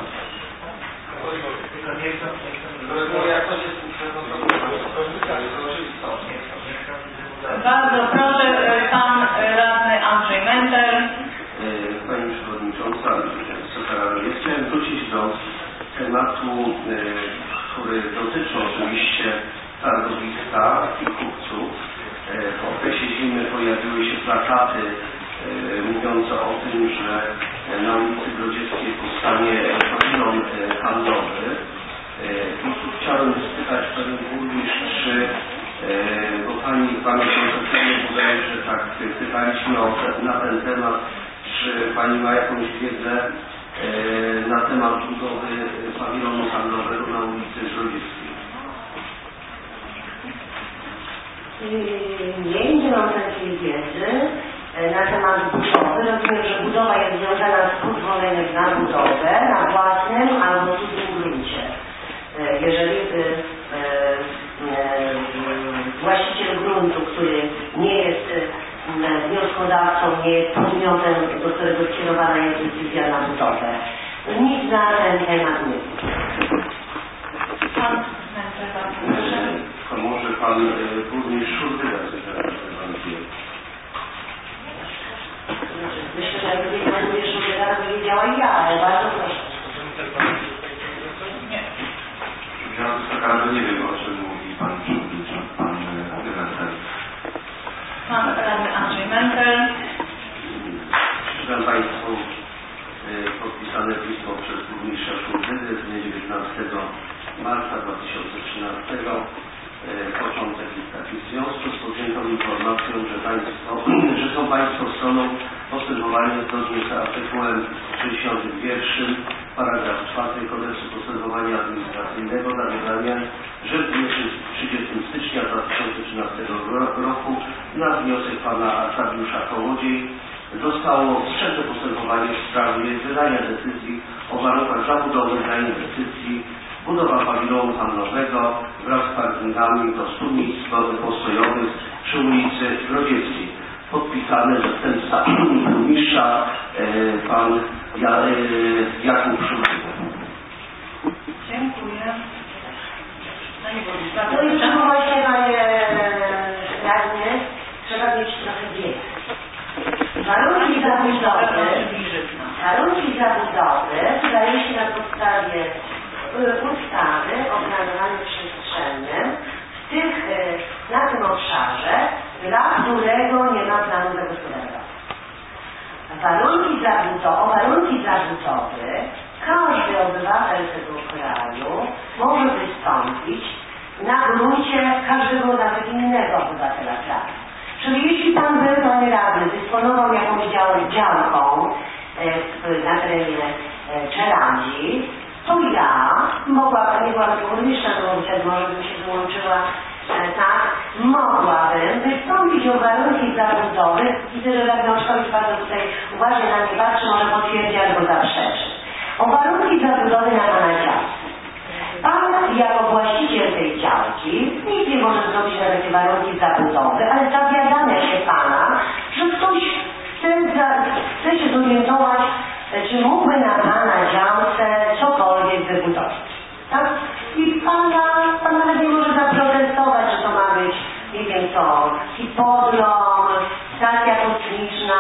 Bardzo proszę, pan radny Andrzej Merkel. Pani Przewodnicząca, ja chciałem wrócić do tematu, który dotyczy oczywiście targowiska i kupców. W okresie zimy pojawiły się plakaty mówiące o tym, że na ulicy Grodzieckiej powstanie pawilon handlowy. I tu chciałem spytać panią burmistrz, czy, bo pani koncepcyjnie podaje, że tak pytaliśmy na ten temat, czy pani ma jakąś wiedzę na temat budowy pawilonu handlowego na ulicy Grodzieckiej? Nie mam takiej wiedzy na temat budowy. Rozumiem, że budowa jest związana z pozwoleniem na budowę na własnym albo cudzym gruncie. Jeżeli właściciel gruntu, który nie jest wnioskodawcą, nie jest podmiotem, do którego skierowana jest decyzja na budowę. Nic na ten temat nie wiem. To może pan burmistrz wydać, że pan wie. Myślę, że jakby nie pan burmistrz wydać, to wiedziała i ja, ale bardzo proszę. Ja tak nie wiem, o czym mówi pan przewodniczący, pan Merkel. Pan radny Andrzej Merkel. Przeczytam państwu podpisane pismo przez burmistrza Szurdydy z dnia 19 marca 2013. Początek jest taki. W związku z podjętą informacją, że są państwo stroną postępowania zgodnie z artykułem 61 paragraf 4 Kodeksu Postępowania Administracyjnego nawiązania, że w dniu 30 stycznia 2013 roku na wniosek pana Arkadiusza Kołodziej zostało wszczęte postępowanie w sprawie wydania decyzji o warunkach zabudowy dla inwestycji budowa pawilonu handlowego wraz z parkingami do 100 miejsc postojowych przy ulicy Grodzieckiej. Podpisane zastępca burmistrza pan Jakub Szurdyda. Dziękuję. No i trzeba właśnie, panie radny, trzeba mieć trochę wiedzy. Warunki zabudowy wydaje się na podstawie ustawy o planowaniu przestrzennym na tym obszarze, dla którego nie ma planu zagospodarowania. O warunki zabudowy każdy obywatel tego kraju może wystąpić na gruncie każdego nawet innego obywatela kraju. Czyli jeśli pan był, panie radny, dysponował jakąś działką na terenie Czeladzi, to ja mogłabym, nie byłabym burmistrza, bo wtedy może bym się wyłączyła, tak, mogłabym wystąpić o warunki zabudowy. Widzę, że radny Oczkowicz bardzo tutaj uważnie na mnie patrzy, może potwierdzi albo zaprzeczy. O warunki zabudowy na pana działce. Pan jako właściciel tej działki nic nie może zrobić na takie warunki zabudowy, ale zawiadamia się pana, że ktoś chce się zorientować, czy mógłby na pana działce cokolwiek wybudować. Tak? I pan nawet nie może zaprotestować, że to ma być, nie wiem co, hipodrom, stacja kosmiczna,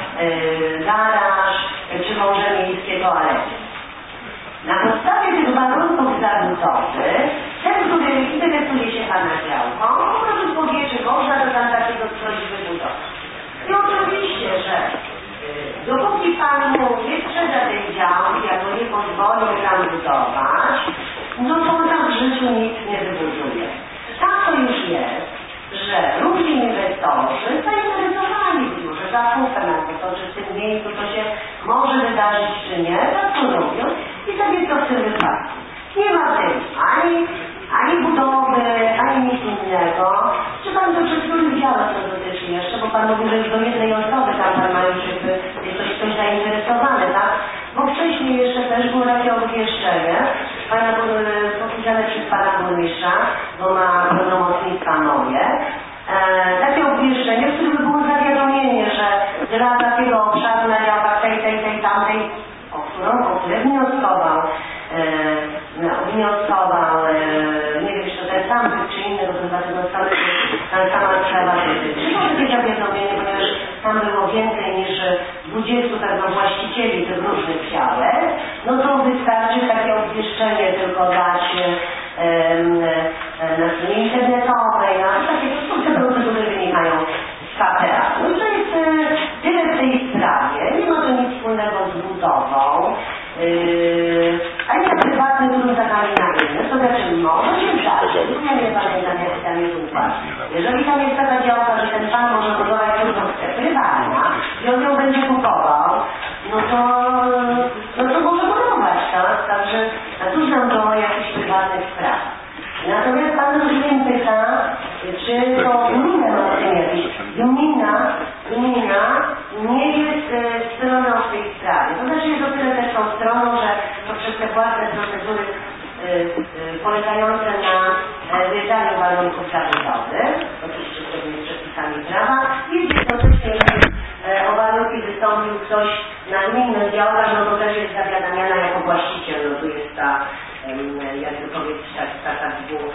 garaż, czy może miejskie toalety. Na podstawie tych warunków zabudowych, ten, który interesuje się pana działką, po prostu powie, czy można to tam takiego coś wybudować. I oczywiście, że dopóki pan mu nie sprzeda tej działki, albo nie pozwoli tam budować, no to tam w życiu nic nie wybuduje. Tak to już jest, że różni inwestorzy zainteresowani być może zakupem, albo to, że w tym miejscu to się może wydarzyć, czy nie, zastanowią i tak jest to w tym wypadku. Nie ma w tym ani budowy, ani nic innego. Czy pan to przed chwilą widział, co dotyczy jeszcze, bo pan mówi, że już do jednej osoby tam ma już jest ktoś zainteresowany, tak? Bo wcześniej jeszcze też było takie obwieszczenie, podpisane przez pana burmistrza, bo ma pełnomocnictwa moje, takie obwieszczenie, w którym było zawiadomienie, że dla takiego obszaru na działkach tej, tamtej, o które wnioskował, nie wiem, czy to ten sam czy inny, bo to dlatego sama sprawa dotyczy. Było takie zawiadomienie, ponieważ tam było więcej niż 20 pewno właścicieli tych różnych działek, no to wystarczy takie obwieszczenie tylko dać na stronie internetowej, takie procedury wynikają z KPA. No to jest tyle w tej sprawie. Nie ma to nic wspólnego z budową. A nie prywatny grunt zakaminalny, to znaczy może się zdarzyć. Ja nie pamiętam, jak tam jest układ. Jeżeli tam jest taka działka, że ten pan może budować tylko chce prywatna i on ją będzie kupował, no to może budować, tak? Także cóż nam do jakichś prywatnych spraw. Natomiast pan rozumiem pyta, czy to gmina ma w tym jakieś. Gmina nie jest stroną w tej sprawie. To znaczy jest o tyle też tą stroną, że poprzez te własne procedury polegające na wydaniu warunków zabudowych, oczywiście zgodnie z przepisami prawa, jest jednocześnie o warunki wystąpił ktoś na gminnych działkach, no to też jest zawiadamiana jako właściciel, no tu jest ta, jakby powiedzieć, taka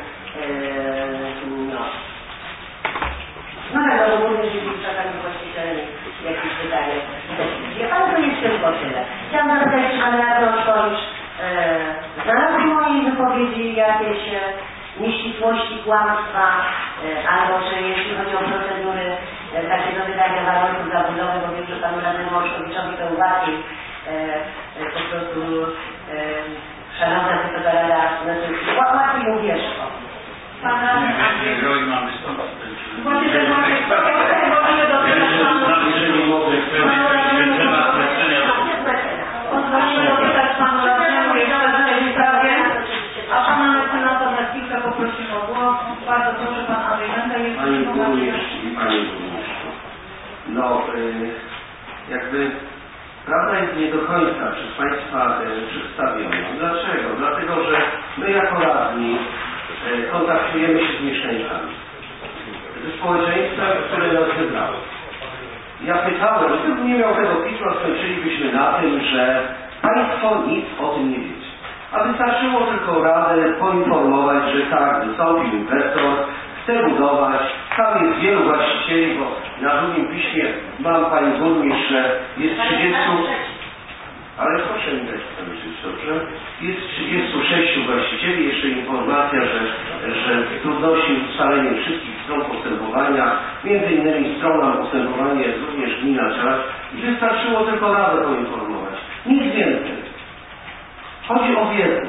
no tak, no mówię, że jest czasami właścicielny jakieś pytanie. Ale to jest tylko tyle. Chciałam zapytać, czy pan radny Oczkowicz znalazł w mojej wypowiedzi jakieś nieścisłości, kłamstwa, albo czy jeśli chodzi o procedury takie do wydania warunków zabudowych, bo wiem, że panu radnemu Oczkowiczowi to ułatwił po prostu szanowna Wysoka Rada, łatwiej mu wierzch. Pan radny jeżeli mam wystąpić. Właśnie też mamy możemy dopytać panu radnemu jeszcze w tej sprawie, a pana mecenata na kilka poprosimy o głos. Bardzo proszę, pan Andrzej Węda jest Panie burmistrzu i panie burmistrzu. No, jakby prawda jest nie do końca przez państwa przedstawiona. Dlaczego? Dlatego, że my jako radni kontaktujemy się z mieszkańcami, ze społeczeństwem, które nas wybrało. Ja pytałem, gdybym nie miał tego pisma, skończylibyśmy na tym, że państwo nic o tym nie wiecie. A wystarczyło tylko radę poinformować, że tak, wystąpił inwestor, chce budować Tam jest wielu właścicieli, bo na drugim piśmie mam pani burmistrz, że jest 30, ale proszę mi dać powiedzieć, dobrze? Jest 36 właścicieli, jeszcze informacja, że trudności z ustaleniem wszystkich stron postępowania, między innymi stroną postępowania jest również gmina Czas i wystarczyło tylko Radę poinformować. Nic więcej. Chodzi o wiedzę.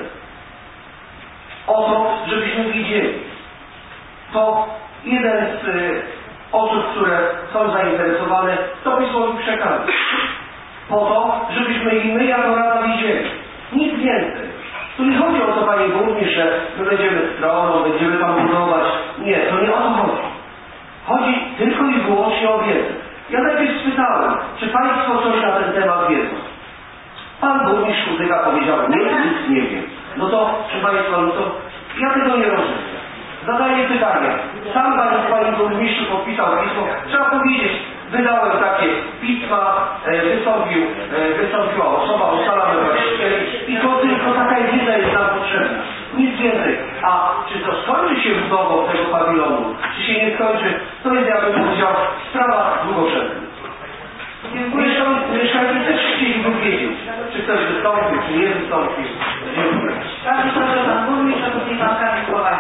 O to, żebyśmy widzieli. To jeden z osób, które są zainteresowane, to wysłowi przekaz. Po to, żebyśmy i my jako Rada widzieli. Nic więcej. Tu nie chodzi o to, panie burmistrz, że my będziemy stroną, będziemy tam budować. Nie, to nie o to chodzi. Chodzi tylko i wyłącznie o wiedzę. Ja najpierw spytałem, czy państwo coś na ten temat wiedzą. Pan burmistrz Kutyka powiedział, nic nie wiem. No to, proszę państwa, no to ja tego nie rozumiem. Zadaję pytanie. Sam pani burmistrzu podpisał pismo. Trzeba powiedzieć, wydałem takie pisma, wystąpiła osoba, ustalamy właścicieli i to tylko taka wiedza jest nam potrzebna. Nic więcej. A czy to skończy się budową tego pawilonu, czy się nie skończy, to jest, jakbym powiedział, sprawa drugorzędna. Mieszkańcy też chcieliby wiedzieć, czy ktoś wystąpił, czy nie wystąpił. Dziękuję. Bardzo proszę, pan burmistrz, a później pan Kamil Kowalik.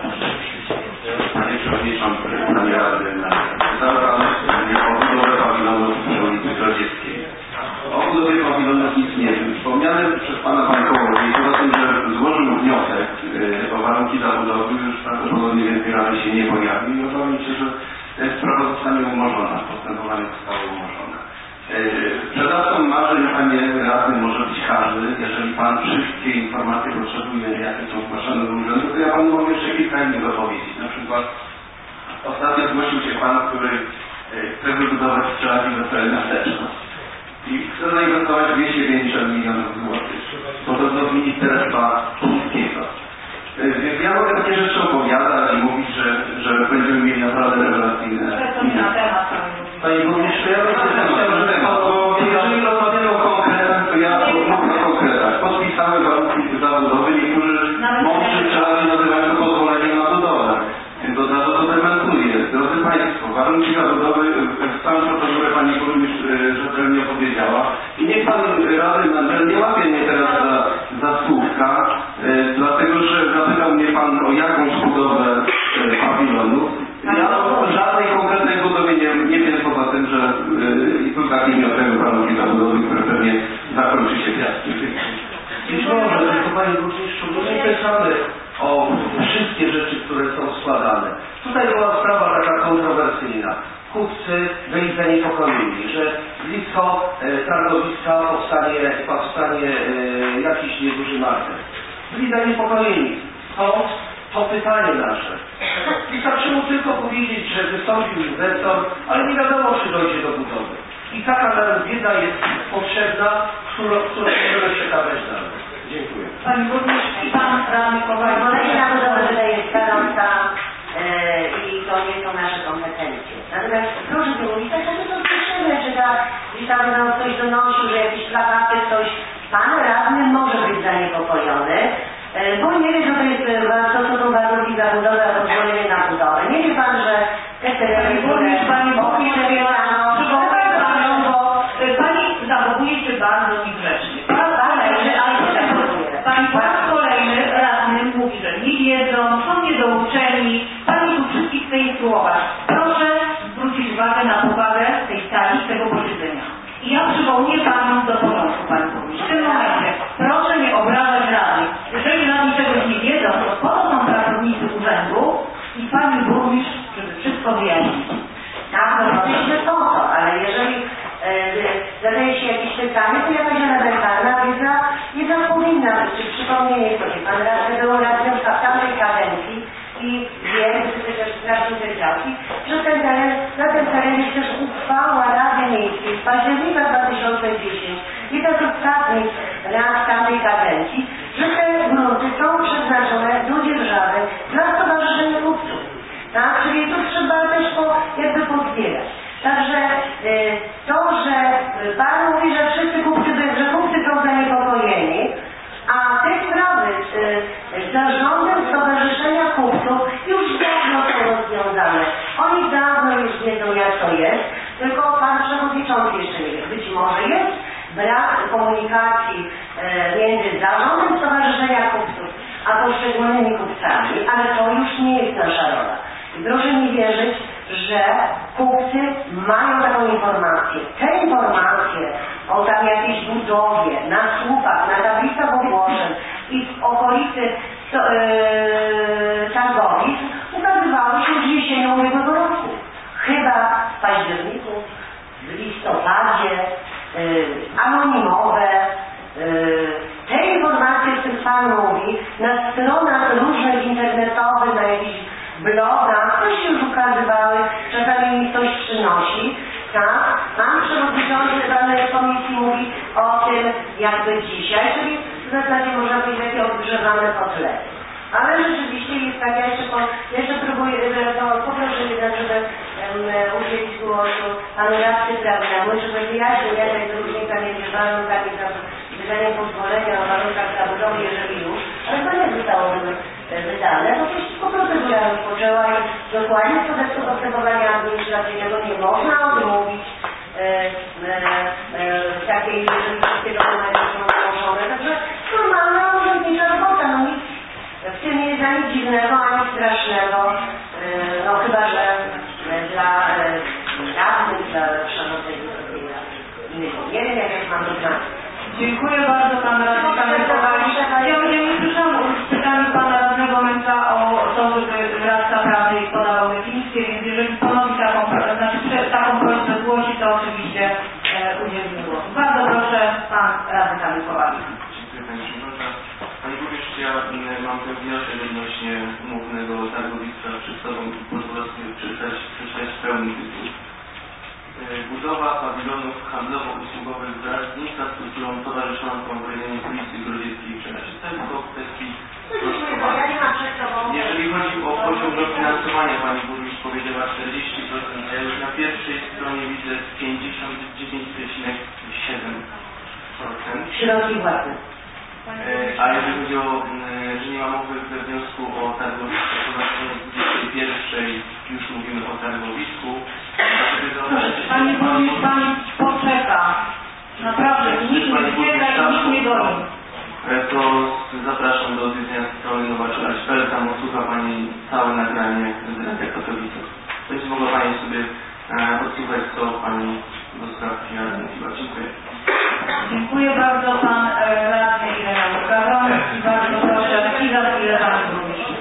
Panie Przewodniczący, Panie Radny, zadam o budowę pawilonu przy ulicy Grodzieckiej. O budowie pawilonu nic nie wiem. Wspomniany przez Pana Bankowowi, poza tym, że złożył wniosek o warunki zabudowy, już prawdopodobnie więcej rady się nie pojawi i obawiam się, że sprawa zostanie umorzona, postępowanie zostało umorzone. Sprzedawcą marzeń, panie radny, może być każdy. Jeżeli pan wszystkie informacje potrzebuje, jakie są zgłaszane do urzędu, to ja panu mogę jeszcze kilka innych opowiedzieć. Na przykład ostatnio zgłosił się pan, który chce wybudować strzelankę do celu miasteczka i chce zainwestować 250 milionów złotych. Podobno z Ministerstwa Polskiego. Więc ja mogę takie rzeczy opowiadać i mówić, że będziemy mieli naprawdę rewelacyjne. Panie burmistrzu, ja jeżeli rozmawiamy o konkretach, to ja mówię o konkretach. Podpisałem warunki zabudowy, niektórzy mądrzy wczoraj nazywają to pozwoleniem na budowę. Więc od razu to dementuję. Drodzy Państwo, warunki zabudowy w całym procedurze pani burmistrz rzetelnie opowiedziała i niech pan Rady Mendel nie łapie mnie teraz za słówka, dlatego że zapytał mnie pan o jakąś budowę pawilonu. Ja o żadnej konkretnej budowie nie wiem, poza tym, że i tu taki wniosek warunki zabudowy, które pewnie zakończy się fiaskiem. Być może, tylko panie burmistrzu, nie pytamy o wszystkie rzeczy, które są składane. Tutaj była sprawa taka kontrowersyjna. Kupcy byli zaniepokojeni, że blisko targowiska powstanie jakiś nieduży market. Byli zaniepokojeni. To pytanie nasze. Wystarczyło tylko powiedzieć, że wystąpił inwestor, ale nie wiadomo, czy dojdzie do budowy. I taka nam wiedza jest potrzebna, którą możemy przekazać dalej. Dziękuję. Pani burmistrz i pan radny Kowalik. Pozwolenie na budowę wydaje starosta i to nie są nasze kompetencje. Natomiast proszę nie mówić, tak to słyszymy, że gdzieś tam ktoś donosił, że jakieś plakaty, ktoś. Pan radny może być zaniepokojony, bo nie wie, że to jest to są warunki zabudowy, a pozwolenie na budowę. Nie wie pan, że te tereny, Pani burmistrz, pani zachowuje się bardzo niegrzecznie. Pani po raz kolejny radny mówi, że nie wiedzą, są niedouczeni. Pani tu wszystkich chce instruować. Proszę zwrócić uwagę na powagę tej sali, tego posiedzenia. I ja przywołuję panią do porządku, pani burmistrz. W tym momencie proszę nie obrażać rady. Jeżeli radni czegoś nie wiedzą, to po to są pracownicy urzędu i pani burmistrz, żeby wszystko wyjaśnić. Tak, no jesteśmy po to, ale jeżeli zadaje się jakieś pytanie, to jakaś elementarna wiedza powinna być. Czy przypomnienie sobie, pan radny był radnym w tamtej kadencji i wie, że też sprawdził te działki, że na tym terenie jest też uchwała Rady Miejskiej z października 2010 i to jest ostatni raz tamtej kadencji, że te grunty są przeznaczone do dzierżawy dla stowarzyszeń kupców. Tak? Czyli tu trzeba też jakby pozbierać. Także to, że pan mówi, że wszyscy kupcy są zaniepokojeni, a te sprawy z zarządem Stowarzyszenia Kupców już dawno są rozwiązane. Oni brak komunikacji między zarządem Stowarzyszenia Kupców a poszczególnymi kupcami, ale to już nie jest nasza rola. I proszę mi wierzyć, że kupcy mają taką informację. Te informacje o tam jakiejś budowie, na słupach, na tablicach ogłoszeń i w okolicy targowisk ukazywały się już jesienią ubiegłego roku. Chyba w październiku, w listopadzie, anonimowe. Te informacje, o których Pan mówi, na stronach różnych internetowych, na jakichś blogach, też się już ukazywały, czasami mi ktoś przynosi, tak? Pan przewodniczący danej komisji mówi o tym jakby dzisiaj, czyli w zasadzie można powiedzieć takie odgrzewane kotlety. Ale rzeczywiście jest tak, ja jeszcze próbuję, poproszę jednak, żeby udzielić głosu panu radcy prawnemu, żeby wyjaśnił, jaka jest różnica między warunkami wydaniem pozwolenia o warunkach zabudowy, jeżeli już, ale to nie zostało wydane, bo to się po procedura rozpoczęła i dokładnie z kodeksu postępowania administracyjnego nie można odmówić takiej, jeżeli wszystkie dokumenty są złożone. Także normalna urzędnicza robota, no nic w tym nie jest ani dziwnego, ani strasznego, no chyba, że dla radnych, dla szanownej innych. Nie wiem, jak mam to znać. Dziękuję bardzo Pan Radny Kamykowali. Ja nie słyszałam pytania Pana Radnego Męca o to, żeby radca prawny podawał definicję, więc jeżeli ponowi taką prośbę zgłosi, to oczywiście udzielimy głosu. Bardzo proszę Pan Radny Kamykowali. Dziękuję Pani Przewodnicząca. Pani Burmistrz, ja mam ten wniosek odnośnie umownego targowiska przed sobą i pozwolę sobie przeczytać w pełni tytuł. Budowa pawilonów handlowo-usługowych wraz z infrastrukturą towarzyszącą w rejonie ulicy Grodzieckiej w Czernicy. To jest w kwestii rozpoczęcia. Jeżeli chodzi o poziom dofinansowania, Pani Burmistrz powiedziała 40%, a ja już na pierwszej stronie widzę 59,7%. Środki własne. A jeżeli chodzi o, że nie ma mowy we wniosku o targowisku, to na stronie 21 już mówimy o targowisku. Pani Burmistrz, Pani poczeka. Naprawdę, nikt nie ucieka i nikt nie goni. To zapraszam do odwiedzenia strony nowaczula.pl, tam odsłucha Pani całe nagranie z Radia Katowice. Będzie mogła Pani sobie odsłuchać, co Pani do sprawki mówiła. Dziękuję. Dziękuję bardzo Pan Radny Ireneusz Gawron i bardzo proszę i za chwilę Pani Burmistrz.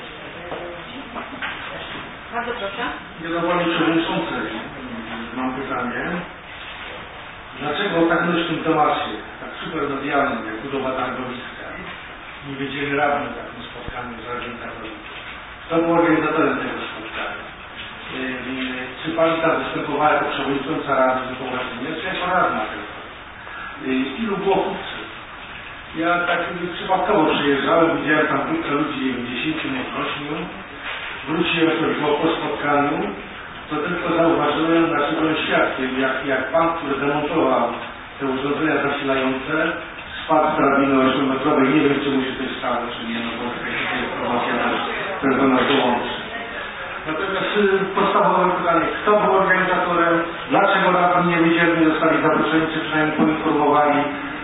Bardzo proszę. Ja do Pani Przewodniczącej mam pytanie. Dlaczego o tak nośnym temacie, tak super medialnym jak budowa targowiska, nie wiedzieli radni w takim spotkaniu z Radnym Katowice? Kto był organizatorem tego spotkania? Czy Pani tam występowała jako przewodnicząca Rady Wypoważnienia, czy jako radna tylko? Ilu było kupców? Ja tak przypadkowo przyjeżdżałem, widziałem tam kilka ludzi, 10, może 8. Wróciłem sobie po spotkaniu, to tylko zauważyłem, znaczy byłem świadkiem, jak pan, który demontował te urządzenia zasilające, spadł z drabiny 8-metrowej. Nie wiem, czy mu się coś stało, czy nie, no bo jakaś informacja też do nas dołączy. Natomiast podstawowe pytanie, kto był organizatorem, dlaczego radni nie wiedzieli, nie zostali zaproszeni, czy przynajmniej poinformowali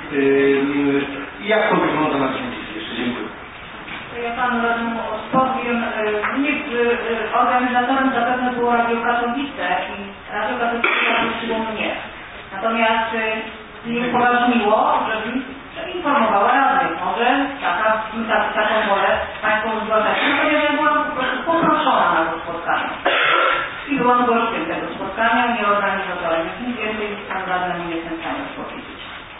i jak to wygląda na dzień dzisiejszy? Dziękuję. Ja Panu radnemu odpowiem. Organizatorem zapewne było Radio Katowice i Radio Katowice zaprosiło mnie. Natomiast mnie upoważniło, żebym informowała radnych. Może taką wolę Państwo zgłaszacie. Natomiast ja byłam po prostu poproszona na to spotkanie. I byłam gościem tego spotkania, nie organizatorem. Nic więcej Pan radny nie jestem w stanie powiedzieć.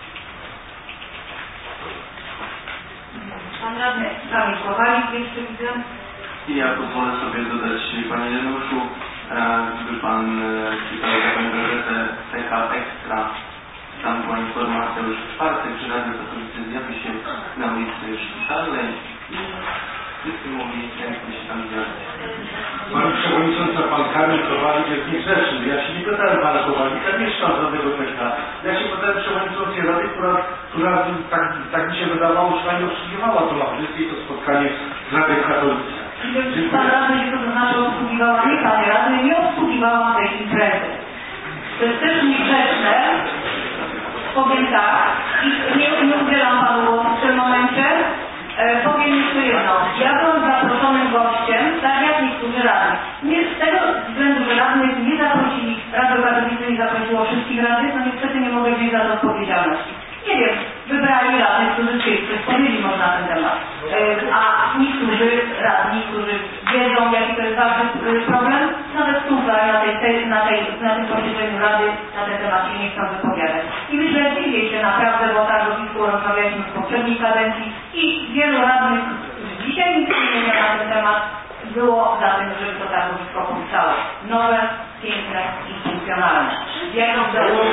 Pan radny Kamykowali jeszcze widzę. I ja pozwolę sobie dodać Panie Januszu, gdyby Pan czytał taką gazetę TK Ekstra, tam była informacja już w czwartek, że Radio Katowice zjawi się na ulicy Szpitalnej i wszyscy mogli chętnie się tam zjawić. Pani Przewodnicząca, Pan Kamil Kowalik jest niegrzeczny. Ja się nie pytałem Pana Kowalika, nie szłam żadnego TK. Ja się pytałem Przewodniczącej Rady, która tak mi się wydawało, że Pani obsługiwała to audycję i to spotkanie z Radiem Katowice. Pan radny, to znaczy obsługiwała nie Pan radny, nie obsługiwałam tej imprezy. To jest też niegrzeczne. Powiem tak, i nie udzielam panu głosu w tym momencie. Powiem jeszcze jedno. Ja byłam zaproszonym gościem, tak jak niektórzy radni. Z tego względu, że radnych nie zaprosili, Radio Katowice nie zaprosiło wszystkich radnych, no niestety nie mogę wziąć za to odpowiedzialności. Nie wiem, wybrali radnych, którzy chcieli coś powiedzieć może na ten temat. A niektórzy radni, którzy wiedzą, jaki to jest ważny problem, nawet tutaj na tym posiedzeniu Rady na ten temat się nie chcą wypowiadać. I myślę, że dziwię się naprawdę, bo tak o rozmawialiśmy w poprzedniej kadencji i wielu radnych, którzy dzisiaj nic nie mieli na ten temat, było za tym, żeby to targowisko powstało. Nowe, piękne i funkcjonalne. Wielu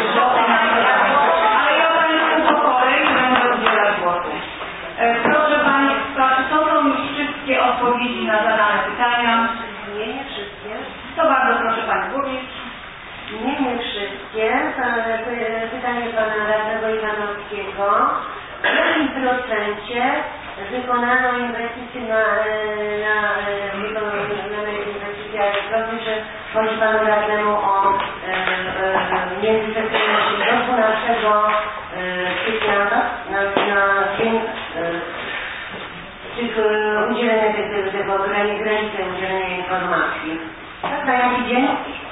ale ja Państwu po kolei będę udzielać głosu. Proszę Państwa, czy to są już wszystkie odpowiedzi na zadane pytania? Nie wszystkie. To bardzo proszę Pani Burmistrz. Nie wszystkie. Pytanie Pana Radnego Iwanowskiego. W jakim procencie wykonano inwestycje na inwestycje elektrowni, że chodzi Panu Radnemu o międzysektorową, czyli do 12 kwietnia na dzień udzielenia tego granicy udzielenia informacji. Tak, na jaki dzień?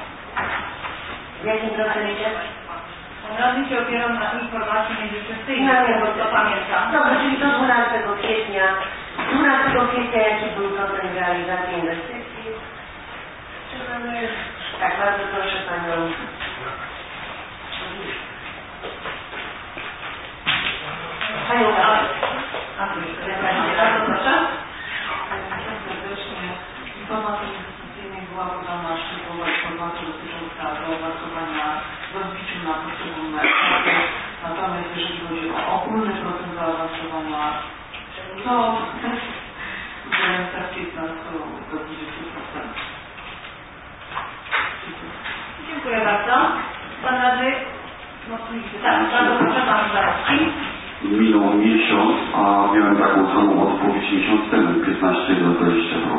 W jakim procencie? Radny się opierał na informacji międzysekcyjnej, bo to pamiętam. Dobrze, czyli do 12 kwietnia. 12 kwietnia jaki był procent realizacji inwestycji? Czy mamy... Tak, bardzo proszę Panią. Panią Bardzo proszę. Serdecznie. Informacji inwestycyjnej była podana szczegółowa informacja dotycząca zaawansowania w rozbiciu na poszczególne etapy. Natomiast jeżeli chodzi o ogólny procent zaawansowania, to w granicach 15 do 20%. Dziękuję bardzo. Pan Radny, tak, bardzo proszę Pan Zarowski. Minął miesiąc, a miałem taką samą odpowiedź miesiąc temu, 15 do 20%.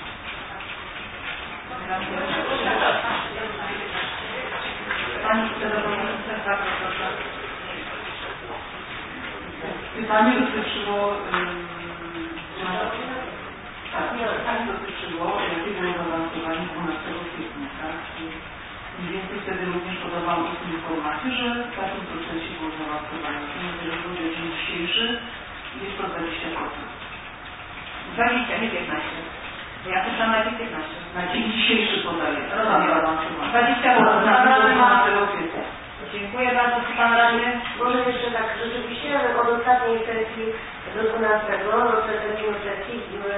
Pani Przewodnicząca, bardzo proszę. Pytanie dotyczyło jakiego zaawansowania 12 kwietnia, tak? Mniej więcej wtedy również podawałam informację, że w takim procesie było zaawansowanie. Jeżeli chodzi o dzień dzisiejszy, jest to 20%. 20, nie 15. Ja pytam na dzień 15. Na dzień dzisiejszy podaję. Rozumiem. 20%. Dziękuję bardzo, Pan Radny. Może jeszcze tak, rzeczywiście od ostatniej sesji do 12, do terminu sesji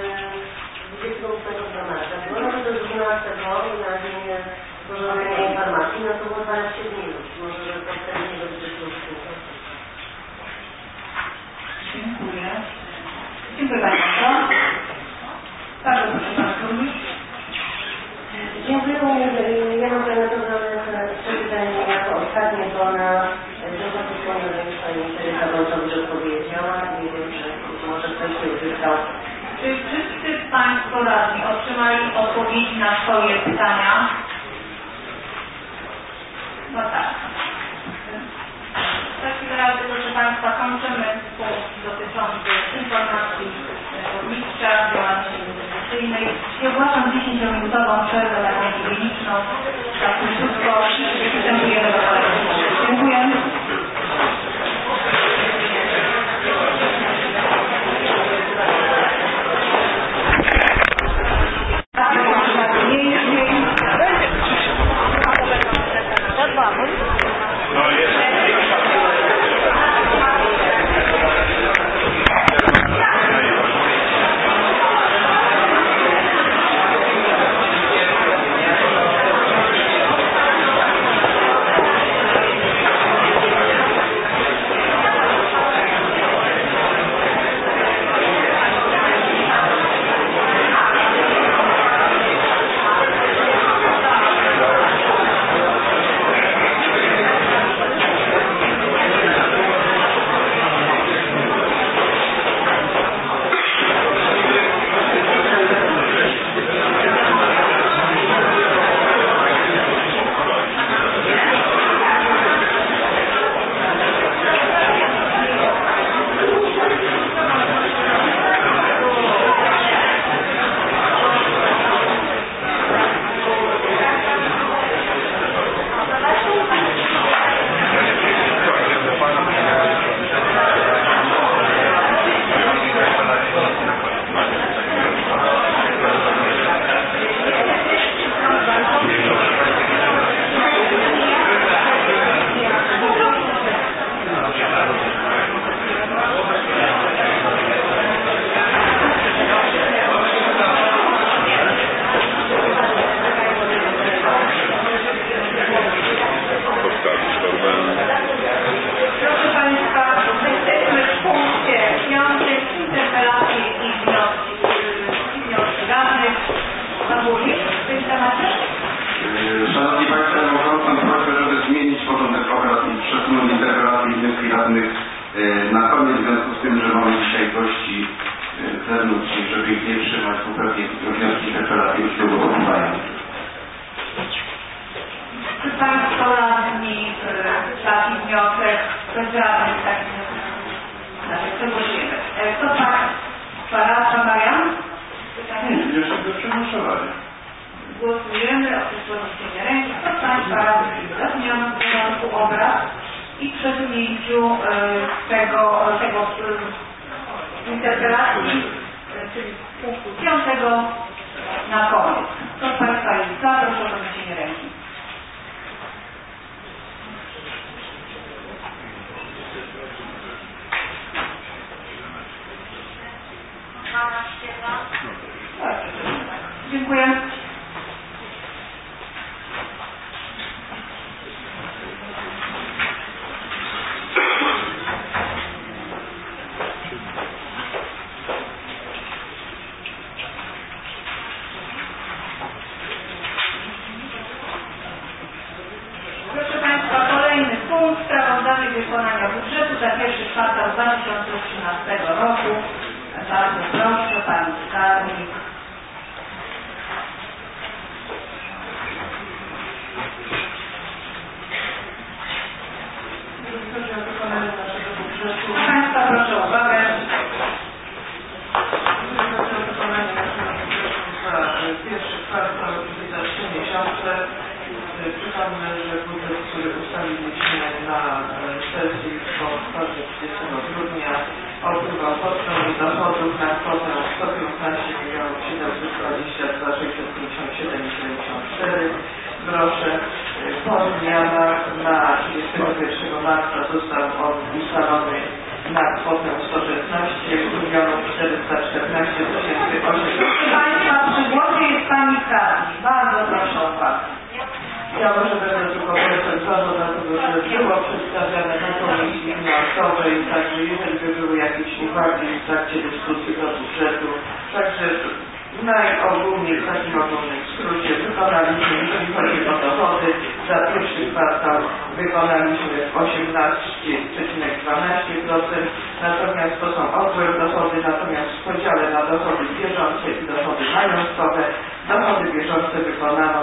28 marca. Było do 12 na dzień złożenia informacji, no to było 12 dni już. Może, że to wtedy nie będzie słusznie. Dziękuję. Dziękuję bardzo. Bardzo proszę Pan Burmistrz. Dziękuję. Ja mam zanotowane przeczytanie jako ostatnie, bo na zaproszenie Pani Teresa Wątowicz odpowiedziała. Nie wiem, że może ktoś nie uzyskał. Czy wszyscy Państwo radni otrzymali odpowiedzi na swoje pytania? No tak. W takim razie, proszę Państwa, kończymy punkt dotyczący informacji burmistrza w działalności inwestycyjnej i ogłaszam 10-minutową przerwę taką higieniczną. Tak krótko przystępujemy do kolejnego punktu. Dziękuję. radnych. Na koniec, w związku z tym, że mamy dzisiaj gości zewnętrznych, żeby ich nie trzymać, to pewnie wnioski interpelacji już się głosowają. Czy Państwo radni taki wniosek bez radnych taki przegłosujemy? Kto Pan Marian? Jeszcze do przegłosowania. Głosujemy o podniesienie ręki. Kto z Państwa radnych jest za zmianą porządku obrad i przesunięciu tego interpelacji, czyli punktu 5 na koniec. Kto z Państwa jest za, proszę o podniesienie ręki. Dziękuję. Proszę Państwa, kolejny punkt, sprawozdanie wykonania budżetu za pierwszy kwartał 2013 roku. Bardzo proszę, Pani Skarbnik. Państwa, proszę o uwagę. Pierwszy kwartał i za 3 miesiące. Przypomnę, że budżet, który ustaliliśmy na sesji po 30 grudnia opływał pod stroną dochodów na kwotę 115 722 657,74 grosze. Po zmianach na 31 marca został ustalony na kwotę 116 414 800. Państwa, przy głosie jest Pani Skarbnik. Bardzo proszę o uwagę. Ja może będę tylko komentarzował, dlatego że było przedstawiane na Komisji Finansowej, także jeżeli by były jakieś uwagi w trakcie dyskusji do budżetu, także najogólniej w takim ogólnym skrócie wykonaliśmy, jeżeli chodzi o dochody, za pierwszy kwartał wykonaliśmy 18,12%, natomiast to są odwrót dochody, natomiast w podziale na dochody bieżące i dochody majątkowe, dochody bieżące wykonano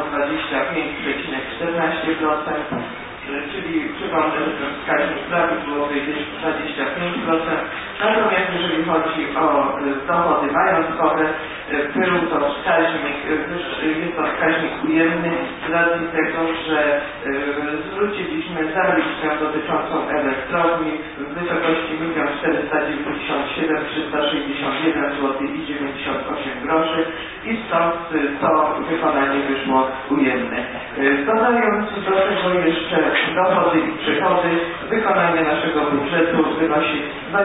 25,14%, czyli przypomnę, że ten wskaźnik prawidłowy jest 25%, natomiast jeżeli chodzi o dochody majątkowe, był to wskaźnik, jest to wskaźnik ujemny z racji tego, że zwróciliśmy zaliczkę dotyczącą elektrowni w wysokości 1 497 361 zł i 98 groszy i stąd to wykonanie wyszło ujemne. Dodając do tego jeszcze dochody i przychody, wykonanie naszego budżetu wynosi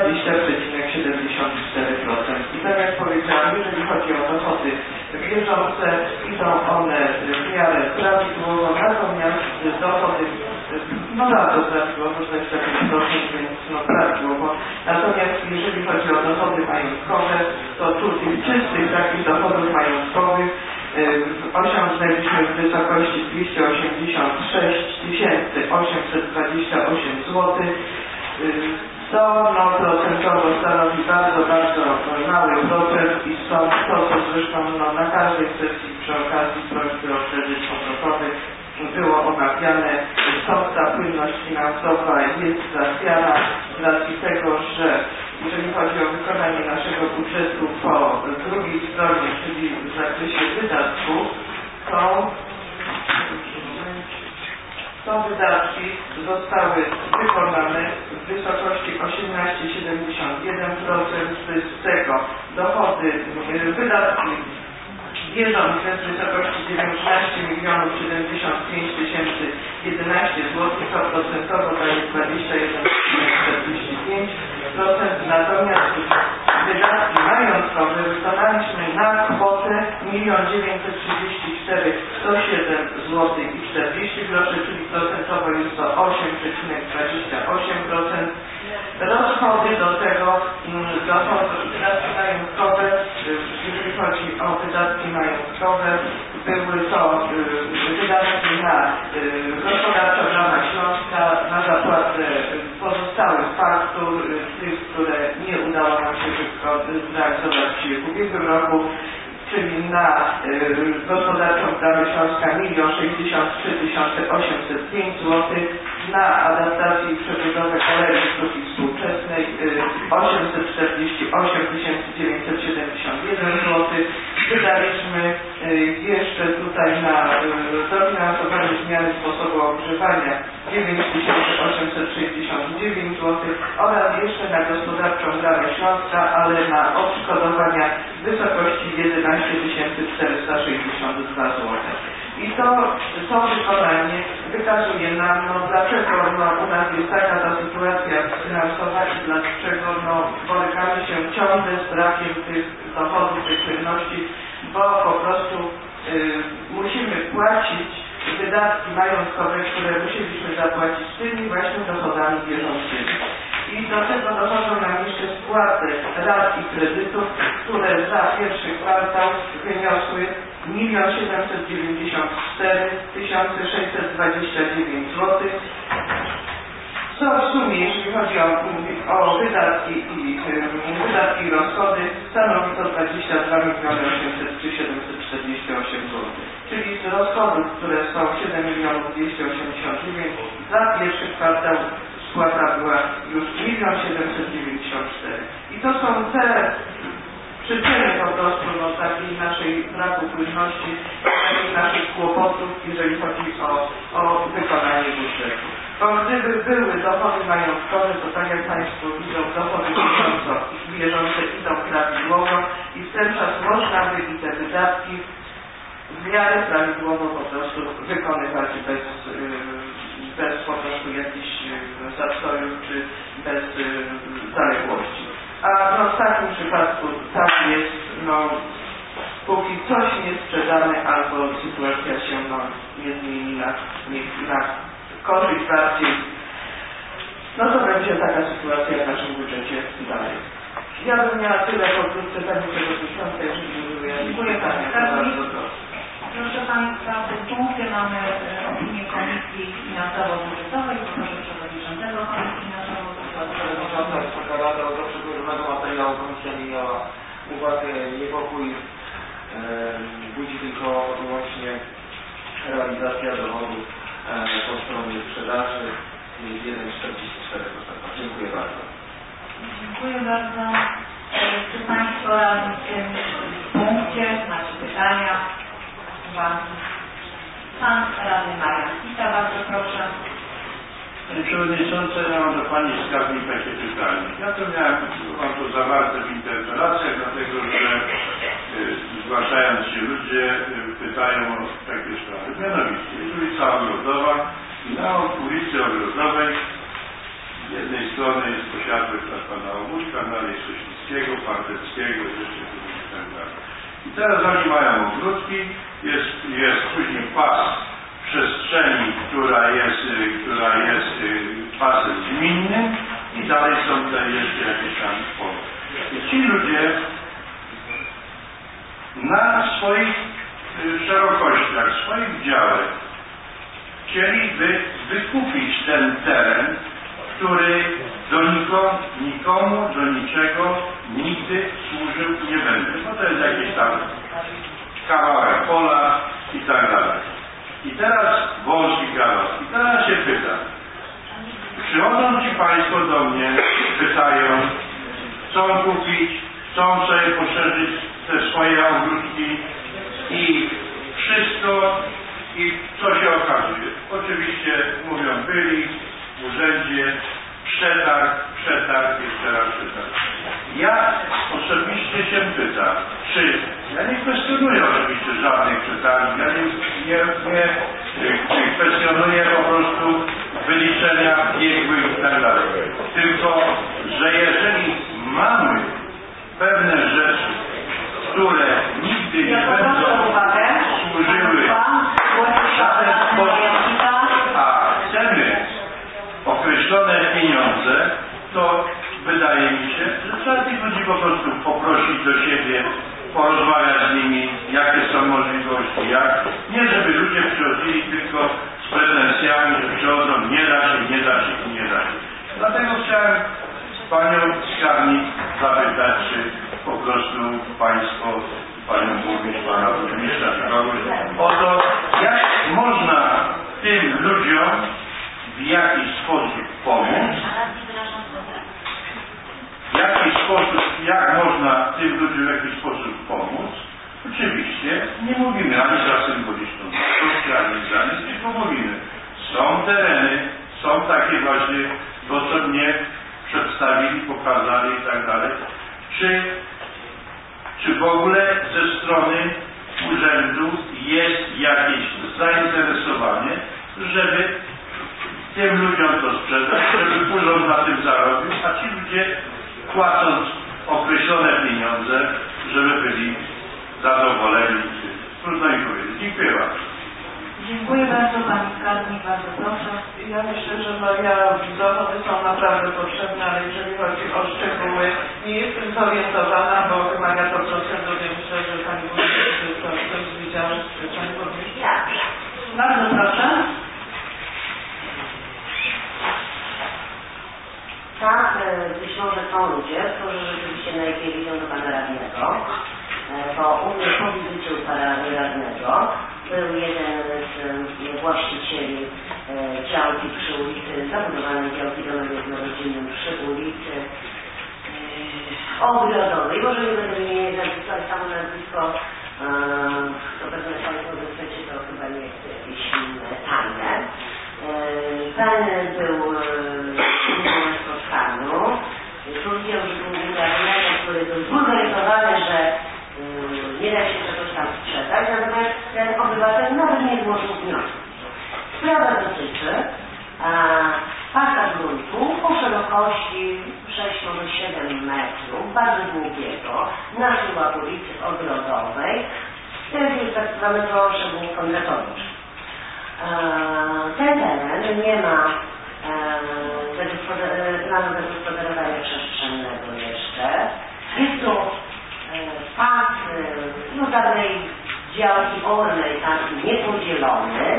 20,74%. I tak jak powiedziałam, jeżeli chodzi o dochody bieżące, idą one w miarę prawidłowo, natomiast dochody bardzo prawidłowo, 25%, więc prawidłowo. Natomiast jeżeli chodzi o dochody majątkowe, to tu tych czystych takich dochodów majątkowych osiągnęliśmy w wysokości 286 828 zł. To procentowo stanowi bardzo mały procent i stąd to, co zresztą na każdej sesji przy okazji prośby o kredyt obrotowy było omawiane, stąd ta płynność finansowa jest zachwiana z racji tego, że jeżeli chodzi o wykonanie naszego budżetu po drugiej stronie, czyli w zakresie wydatków, to wydatki zostały wykonane w wysokości 18,71%, z tego dochody, wydatki bieżące w wysokości 19 075 011 zł, to procentowo daje 21,45%, natomiast wydatki majątkowe wykonaliśmy na kwotę 1 934 107 zł i 40 groszy, czyli procentowo jest to 8,28%. Rozchody do tego wydatki majątkowe, jeżeli chodzi o wydatki majątkowe, były to wydatki na gospodarczą ramę Śląska, na zapłatę pozostałych faktur, faktur, tych, które nie udało nam się zrealizować w ubiegłym roku, czyli na gospodarczą Bramę Śląska 1 063 805 zł, na adaptację i przebudowę kolei sztuki współczesnej 848 971 zł. Wydaliśmy jeszcze tutaj na dofinansowanie zmiany sposobu ogrzewania 9 869 zł oraz jeszcze na gospodarczą Bramę Śląska, ale na odszkodowania w wysokości 11 462 zł. I to wykonanie wykazuje nam, dlaczego u nas jest taka ta sytuacja finansowa i dlaczego borykamy się ciągle z brakiem tych dochodów, tych płynności, bo po prostu musimy płacić wydatki majątkowe, które musieliśmy zapłacić tymi właśnie dochodami bieżącymi. I do tego dochodzą nam jeszcze spłaty rat i kredytów, które za pierwszy kwartał wyniosły 1 794 629 zł, co w sumie, jeżeli chodzi o wydatki i rozchody, stanowi to 22 803 748 zł. Czyli z rozchodów, które są 7 289 za pierwszy kwartał spłata była już 1 794. I to są te przyczyny po prostu takiej naszej braku płynności, takich naszych kłopotów, jeżeli chodzi o wykonanie budżetu. Bo gdyby były dochody majątkowe, to tak jak Państwo widzą, dochody bieżące idą prawidłowo i w ten czas można by i te wydatki w miarę prawidłowo po prostu wykonywać bez po prostu jakichś zastojów czy bez zaległości. A w takim przypadku tak jest, póki coś nie sprzedane albo sytuacja się nie zmieni na korzyść bardziej, to będzie taka sytuacja w naszym budżecie dalej. Ja bym miała tyle pokrótce, Pani Przewodnicząca, jeżeli były. Dziękuję Pani bardzo. Proszę Państwa, w tym punkcie mamy opinię Komisji Finansowo-Budżetowej, proszę Przewodniczącego Komisji Finansowo-Budżetowej. Wysoka Rada, do przygotowanego materiału Komisja nie miała uwagę, niepokój budzi tylko wyłącznie realizacja dochodów po stronie sprzedaży 1,44%. Dziękuję bardzo. Dziękuję bardzo. Czy Państwo radni w tym punkcie macie pytania, uwagi? Pan Radny Marian Kita, bardzo proszę. Panie Przewodniczący, ja mam do Pani skarbnik takie pytanie. Ja to mam to zawarte w interpelacjach, dlatego że zgłaszając się ludzie pytają o takie sprawy. Mianowicie, jest ulica Ogrodowa i na ulicy Ogrodowej z jednej strony jest posiadłość pana Obuszka, dalej Sośnickiego, Parteckiego, jeszcze kogoś i tak dalej. I teraz oni mają ogródki, jest później pas przestrzeni, która jest pasem gminnym i dalej są tutaj jeszcze jakieś tam pole. I ci ludzie na swoich szerokościach, swoich działek chcieliby wykupić ten teren, który nikomu, do niczego nigdy służył nie będzie. No to jest jakiś tam kawałek pola i tak dalej. I teraz wąski kawał. I teraz się pytam. Przychodzą Ci Państwo do mnie, pytają, chcą kupić, chcą sobie poszerzyć te swoje ogródki i wszystko, i co się okazuje? Oczywiście mówią, byli w urzędzie, przetarg, jeszcze raz przetarg. Ja osobiście się pytam, czy ja nie kwestionuję oczywiście żadnych przetargów, ja nie kwestionuję po prostu wyliczenia biegłych i tak dalej. Tylko, że jeżeli mamy pewne rzeczy, które nigdy nie będą służyły w żaden sposób, a chcemy określone pieniądze, to wydaje mi się, że trzeba tych ludzi po prostu poprosić do siebie, porozmawiać z nimi, jakie są możliwości, jak. Nie żeby ludzie przychodzili tylko z pretensjami, że przychodzą, nie da się. Dlatego chciałem Panią skarbnik zapytać, czy po prostu Państwo, Panią Burmistrz, Pana Burmistrza, czy kogoś, o to, jak można tym ludziom w jakiś sposób pomóc, jak można tym ludziom w jakiś sposób pomóc. Oczywiście nie mówimy ani za symboliczną wartość, ani za nic, tylko mówimy. Są tereny, są takie właśnie, to co mnie przedstawili, pokazali i tak dalej. Czy w ogóle ze strony urzędu jest jakieś zainteresowanie, żeby tym ludziom to sprzedać, żeby urząd na tym zarobił, a ci ludzie płacąc określone pieniądze, żeby byli zadowoleni. Trudno im powiedzieć. Dziękuję bardzo. Dziękuję bardzo Pani Skarbnik, bardzo proszę. Ja myślę, że dochody są naprawdę potrzebne, ale jeżeli chodzi o szczegóły, nie jestem zorientowana, bo wymaga to procedury. Myślę, że Pani Burmistrz to ktoś widział, że Pani Burmistrz. Bardzo proszę. Tak, być może są ludzie, którzy rzeczywiście najpierw idą do Pana Radnego, bo u mnie po wizycie u Pana Radnego był jeden z właścicieli działki przy ulicy, zabudowanej działki domem jednorodzinnym przy ulicy Ogrodowej. Może nie będę wymieniać nazwiska, ale samo nazwisko, to pewnie Państwo chcecie, to chyba nie jest jakieś tajne. Ten był w spotkaniu, powiedział, że był Radnego, który był zbulweryzowany, że nie da się czegoś tam sprzedać, natomiast ten obywatel nawet nie złożył wniosku. Sprawa dotyczy pasa gruntu o szerokości 6 może 7 metrów, bardzo długiego, na tyłach ulicy Ogrodowej. Teraz jest tak zwany przełom Kondratowic. Ten teren nie ma planu zagospodarowania przestrzennego jeszcze. Jest tu pas dawnej działki ornej, taki niepodzielony,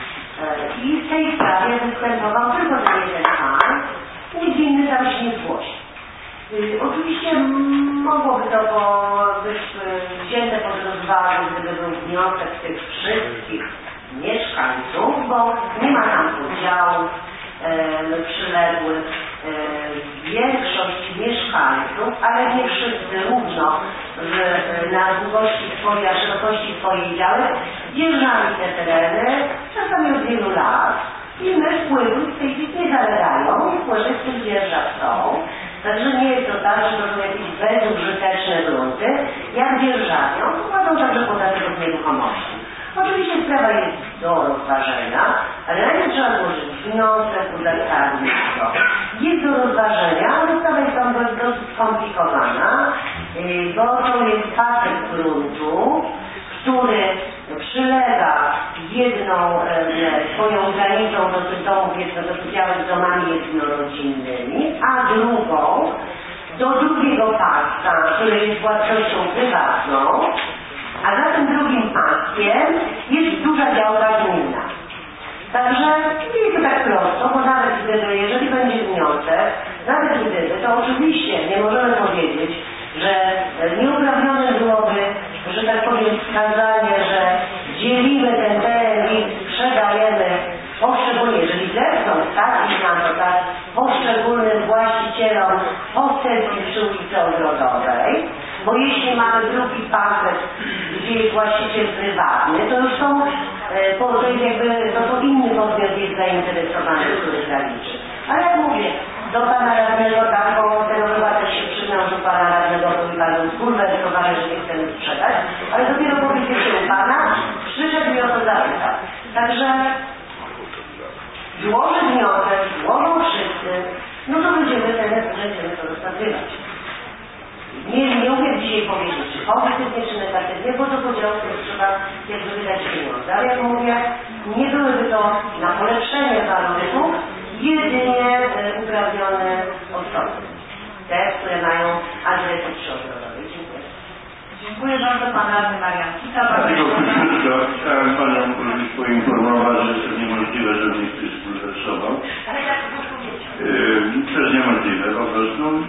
i w tej sprawie występował tylko ten jeden pan, nikt inny tam się nie zgłosił. Oczywiście mogłoby to być wzięte pod rozwagę, gdyby był wniosek tych wszystkich mieszkańców, bo nie ma tam podziałów przyległych. Większość mieszkańców, ale nie wszyscy równo na długości swojej, a szerokości swojej działek dzierżali te tereny, czasami od wielu lat, i my wpływów w tej chwili nie zalegają i wpływy w tych dzierżaw są. Także nie jest to tak, że to są jakieś bezużyteczne grunty. Jak dzierżawią, to płacą także podatek od nieruchomości. Oczywiście sprawa jest do rozważenia, ale najpierw trzeba złożyć wniosek uzasadnić to. Jest do rozważenia, ale sprawa jest tam dosyć skomplikowana, bo to jest pasek gruntu, który przylega jedną swoją granicą do tych domów jednorodzinnych z domami jednorodzinnymi, a drugą do drugiego paska, który jest własnością prywatną, a za tym drugim paskiem jest duża działka gminna. Także nie jest to tak prosto, bo nawet gdyby, jeżeli będzie wniosek, nawet gdyby, to oczywiście nie możemy powiedzieć, że nieuprawnione byłoby, że tak powiem, wskazanie, że dzielimy ten teren i sprzedajemy poszczególnie, jeżeli zechcą wskazić nam to tak poszczególnym właścicielom posesji przy ulicy Ogrodowej, bo jeśli mamy drugi pasek, gdzie jest właściciel prywatny, to już są, to jest jakby, to inny podmiot jest zainteresowany, który zaliczy. Ale jak mówię, do Pana Radnego, tak, bo ten obywatel się przyznał, że Pana Radnego był Panu zbulweryzowany, że nie chcemy sprzedać, ale dopiero po wizycie u Pana przyszedł i o to zapytał. Także złoży wniosek, złożą wszyscy, no to będziemy to rozpatrywać. Nie umiem dzisiaj powiedzieć, czy pozytywnie, czy negatywnie, bo do podziału trzeba jakby wydać pieniądze. Ale jak mówię, nie byłyby to na polepszenie warunków jedynie uprawnione osoby. Te, które mają adresy przyogrodowej. Dziękuję. Dziękuję bardzo Pan Radny Marian Kita. Dlatego króciutko chciałem Panią Burmistrz poinformować, że jest niemożliwe, żeby nikt coś zbulwersował. Ale jak to jest niemożliwe po prostu.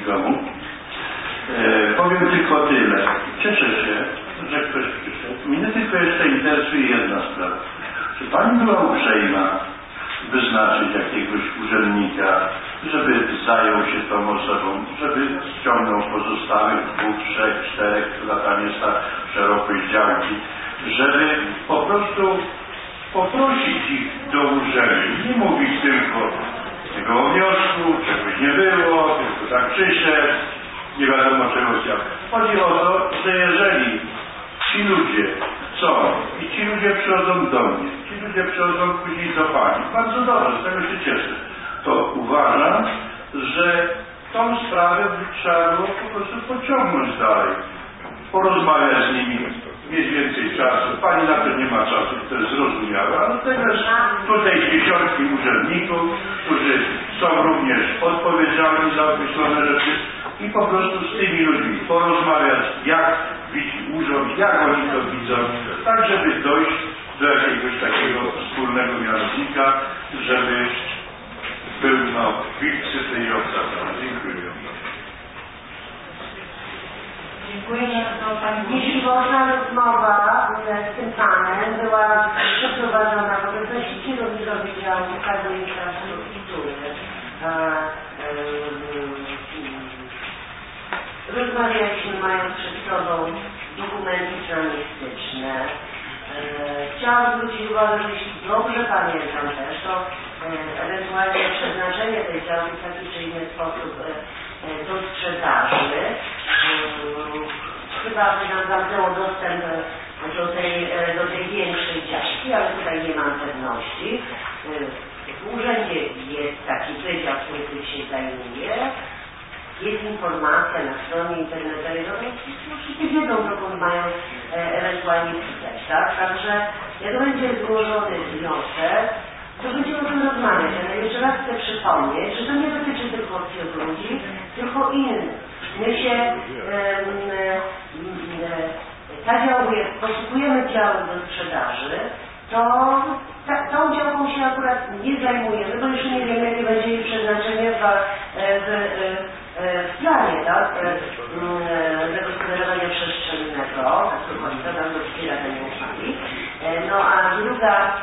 nikomu. Powiem tylko tyle. Cieszę się, że ktoś przyszedł. Mnie tylko jeszcze interesuje jedna sprawa. Czy Pani była uprzejma wyznaczyć jakiegoś urzędnika, żeby zajął się tą osobą, żeby ściągnął pozostałych 2, 3, 4, która tam jest ta szerokość działki, żeby po prostu poprosić ich do urzędu, nie mówić tylko tego wniosku, czegoś nie było, tylko tak przyszedł, nie wiadomo czego chciał. Chodzi o to, że jeżeli ci ludzie są i ci ludzie przychodzą do mnie, ci ludzie przychodzą później do Pani, bardzo dobrze, z tego się cieszę, to uważam, że tą sprawę trzeba było po prostu pociągnąć dalej, porozmawiać z nimi, mieć więcej czasu. Pani na to nie ma czasu, to jest zrozumiałe, ale teraz tutaj dziesiątki urzędników, którzy są również odpowiedzialni za określone rzeczy i po prostu z tymi ludźmi porozmawiać, jak widzi urząd, jak oni to widzą, tak żeby dojść do jakiegoś takiego wspólnego mianownika, żeby był wilcy tej obsady. Dziękuję. Dziękuję bardzo Pani. Jeśli można, rozmowa z tym Panem była przeprowadzona w obecności kierownika Wydziału Skarbu Infrastruktury. Rozmawialiśmy, mając przed sobą dokumenty planistyczne. Chciałam zwrócić uwagę, że jeśli dobrze pamiętam też, to ewentualnie przeznaczenie tej działki w taki czy inny sposób do sprzedaży chyba by nam zamknęło dostęp do tej większej działki, ale tutaj nie mam pewności. W urzędzie jest taki wydział, który tym się zajmuje. Jest informacja na stronie internetowej, no wszyscy wiedzą, dokąd mają ewentualnie pisać, tak? Także jak będzie złożony wniosek, to będziemy o tym rozmawiać, ale jeszcze raz chcę przypomnieć, że to nie dotyczy tylko ludzi, tylko innych. My się ta działka, jak poszukujemy działek do sprzedaży, to tą działką się akurat nie zajmujemy, bo jeszcze nie wiemy, jakie będzie jej przeznaczenie w planie, tak? Zagospodarowania przestrzennego, tak to chodzi, to nam dopiero nie ufali. No a druga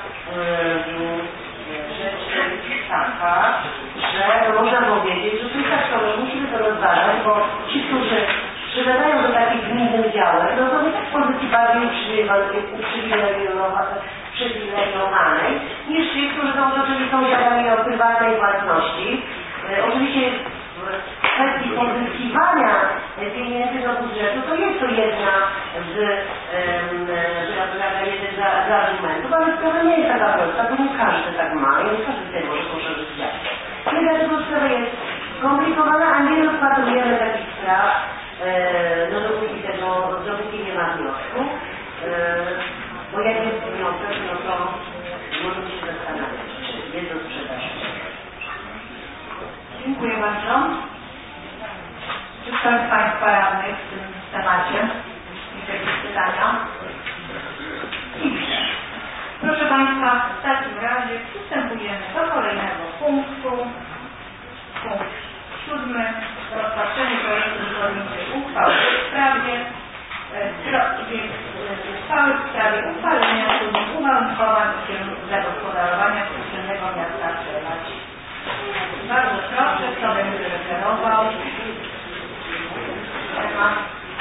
rzecz jest taka, że można powiedzieć, że to tak, to musimy to rozważać, bo ci, którzy sprzedają do takich gminnych działek, no to nie tak w pozycji bardziej uprzywilejowanej niż ci, którzy są otoczeni sąsiadami o prywatnej własności. Oczywiście w kwestii pozyskiwania pieniędzy do budżetu to jest to jedna z argumentów, ale sprawa nie jest taka prosta, bo nie każdy tak ma i nie każdy sobie może poszerzyć działkę. Nie dlatego sprawa jest skomplikowana, a nie rozpatrujemy takich spraw, no dopóki nie ma wniosku, bo jak jest wniosek, no to możemy się zastanawiać, czy jest do sprzedaży. Dziękuję bardzo. Czy ktoś z Państwa radnych w tym temacie? Jakieś pytania? Proszę Państwa, w takim razie przystępujemy do kolejnego punktu. Punkt 7. Rozpatrzenie projektu zgodniczej uchwały w sprawie uchwalenia uwarunkowań zagospodarowania przestrzennego miasta Przelać. Bardzo proszę, kto będzie referował temat.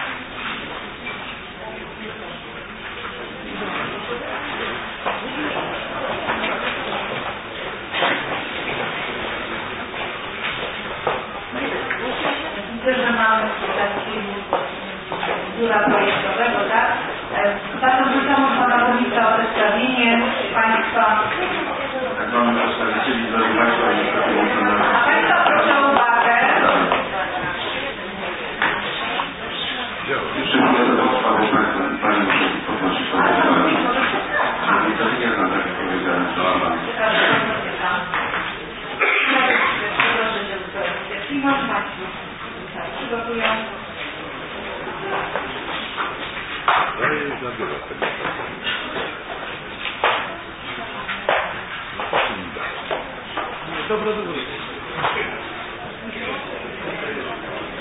Widzę, że mamy taki biura projektowego, tak? Zapraszam Pana Burmistrza o przedstawienie Państwa. Tak, mamy przedstawicieli do Państwa i A Państwa proszę o uwagę. Jeszcze chwilę do uchwały Pani muszę podnosić to uchwałę. To nie znam, tak jak powiedziałem. Proszę się przygotować. Państwo przygotują. Dobra.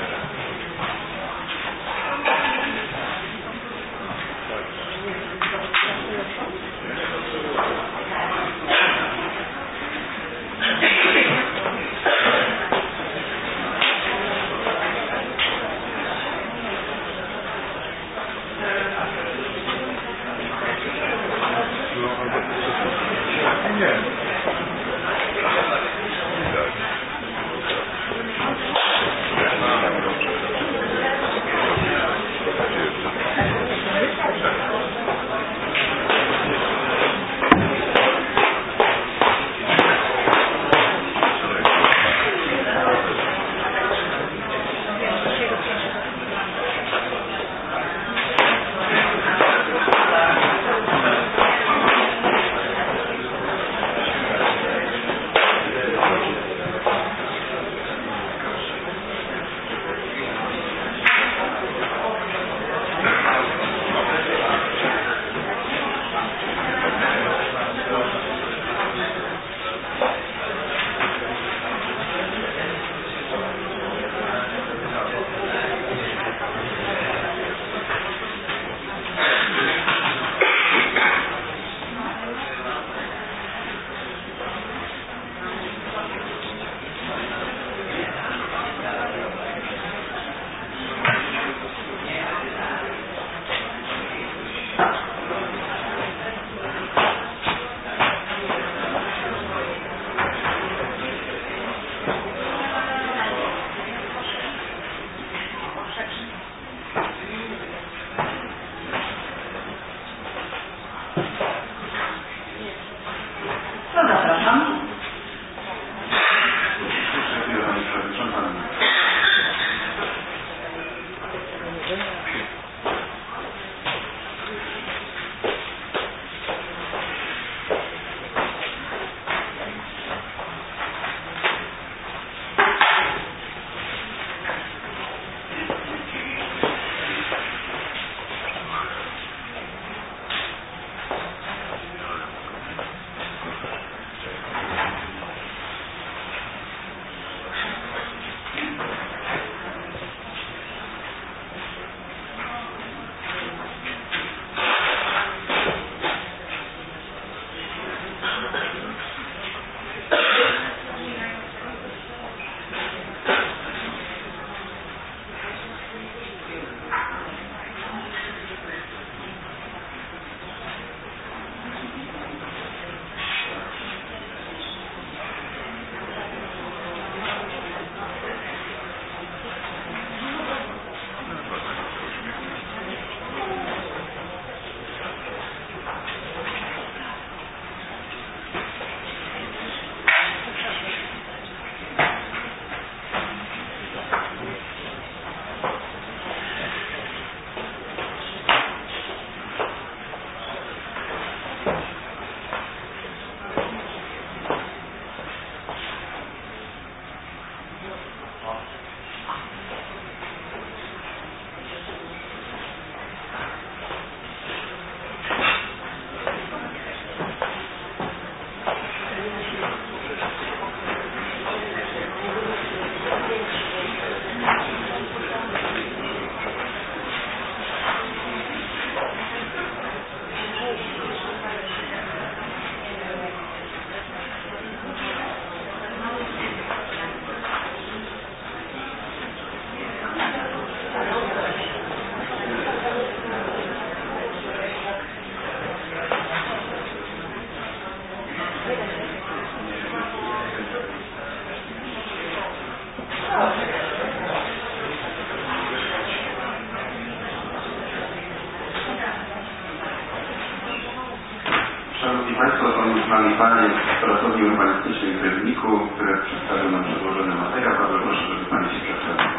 Szanowni Państwo, są z nami Panie z Pracowni Urbanistycznej w Rybniku, które przedstawią nam przedłożony materiał. Bardzo proszę, żeby Pani się przedstawiła.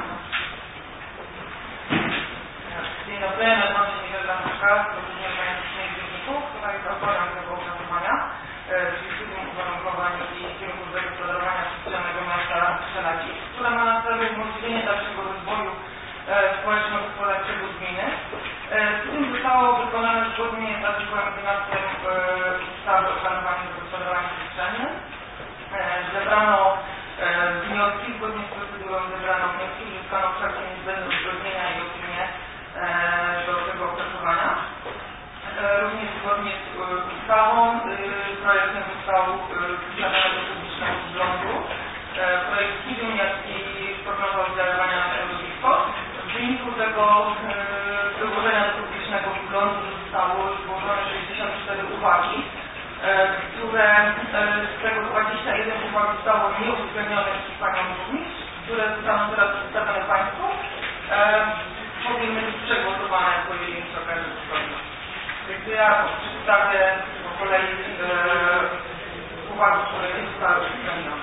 Dzień dobry, nazywam się Miguel Lamuszka z Pracowni Urbanistycznej w Rybniku, która jest autorem tego opracowania, czyli studium uwarunkowań i kierunków zagospodarowania przestrzennego miasta Szelaki, która ma na celu umożliwienie dalszego rozwoju społeczno-gospodarczego gminy. Studium zostało wykonane zgodnie z artykułem 11 ustawy o planowaniu i zagospodarowaniu przestrzennym. Zebrano wnioski, zgodnie z procedurą zebrano wnioski, uzyskano wszelkie niezbędne uzgodnienia i opinie do tego opracowania. Również zgodnie z ustawą projekt ten został przedstawiony do publicznego wglądu. Projekt studium, jak i prognoza oddziaływania na środowisko. W wyniku tego wyłożenia do publicznego wglądu zostało złożone 64 uwagi, które z tego 21 uwag zostało nieuwzględnionych przez Panią Burmistrz, które zostaną teraz przedstawione Państwu. Powinny być przegłosowane po pojedynczej okazji wyborów. Więc ja przedstawię po kolei uwagi, które nie zostały uwzględnione.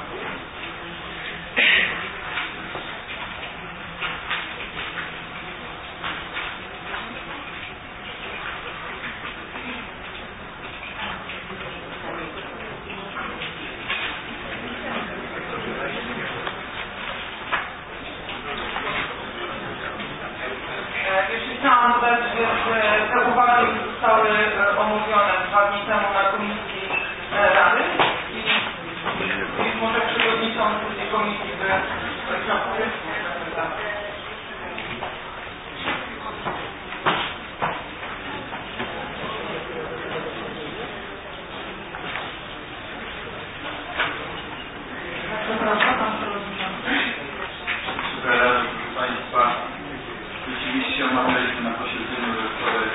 Chciałam dodać, że te uwagi zostały omówione 2 dni temu na Komisji Rady i może przewodniczący tej komisji Rzeczywiście omawialiśmy na posiedzeniu, że wczoraj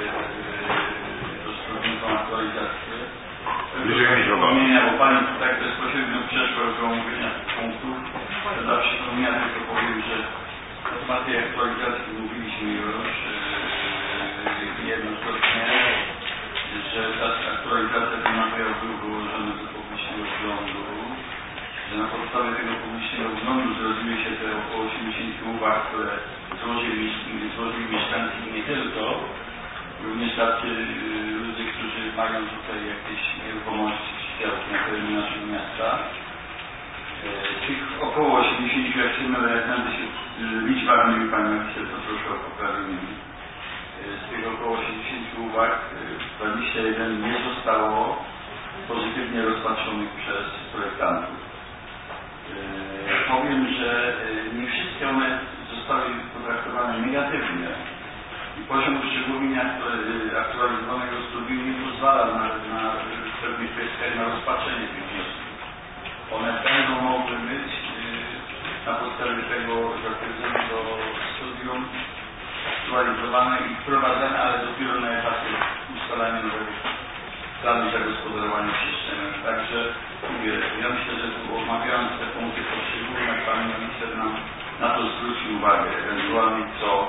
rozpoczętą aktualizację. Przypomnienia, bo Pani tak bezpośrednio przeszła do omówienia tych punktów. Dla przypomnienia tylko powiem, że na temat tej aktualizacji mówiliśmy już jednokrotnie, że ta aktualizacja tego materiału był wyłożony do publicznego wglądu, że na podstawie tego publicznego wglądu zrodziły się te około 80 uwag, które złożyli mieszkańcy nie tylko, również tacy ludzie, którzy mają tutaj jakieś nieruchomości czy działki na terenie naszego miasta. Tych około 80, jak się znajdę się liczba mówi Pani Magister, to proszę o poprawienie. Z tych około 80 uwag 21 nie zostało pozytywnie rozpatrzonych przez projektantów. Powiem, że nie wszystkie one zostały potraktowane negatywnie i poziom uszczegółowienia aktualizowanego studium nie pozwala w pewnych kwestiach na rozpatrzenie tych wniosków. One będą mogły być na podstawie tego zatwierdzonego studium aktualizowane i wprowadzane, ale dopiero na etapie ustalania nowego planu zagospodarowania przestrzennym. Także mówię, ja myślę, że tu omawiając te punkty poszczególne, Pan Minister nam na to zwrócił uwagę, ewentualnie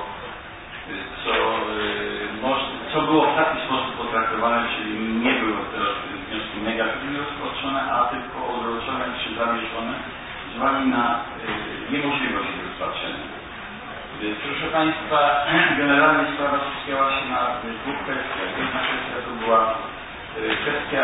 co było w taki sposób potraktowane, czyli nie było teraz wnioski negatywnie rozpatrzone, a tylko odroczone czy zawieszone z uwagi na niemożliwość rozpatrzenia. Proszę Państwa, generalnie sprawa skupiała się na 2 kwestiach. Jedna kwestia to była kwestia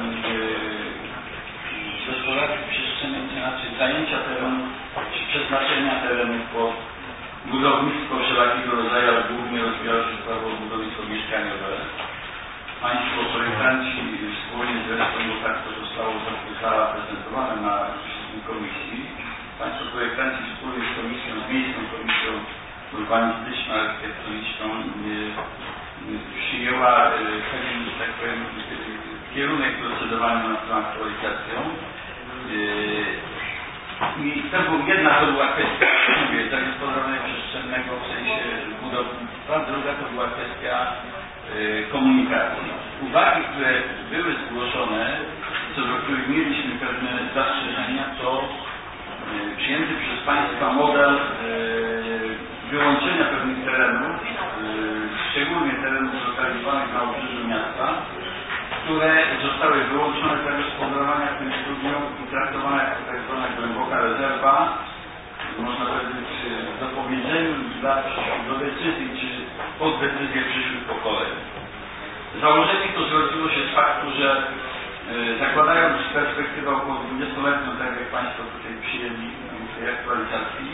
gospodarki przestrzennej, to znaczy zajęcia terenu czy przeznaczenia terenu pod budownictwo wszelakiego rodzaju, ale głównie rozwijało się prawo budownictwo mieszkaniowe. Państwo projektanci wspólnie zresztą, bo tak to zostało zaprezentowane na wszystkim komisji, Państwo projektanci wspólnie z komisją, z Miejską Komisją Urbanistyczną, Architektoniczną przyjęła pewien, że tak powiem, kierunek procedowania nad tą aktualizacją. I to była kwestia, zagospodarowania przestrzennego w sensie budownictwa, druga to była kwestia komunikacji. Uwagi, które były zgłoszone, co do których mieliśmy pewne zastrzeżenia, to przyjęty przez Państwa model wyłączenia pewnych terenów, szczególnie terenów zlokalizowanych na obrzeżu miasta, które zostały wyłączone z zagospodarowania w tym studium i traktowane jako tak zwana głęboka rezerwa, można powiedzieć, w dopowiedzeniu do decyzji czy pod decyzję przyszłych pokoleń. Założenie to zrodziło się z faktu, że zakładając perspektywę około 20-letnią, tak jak Państwo tutaj przyjęli w tej aktualizacji,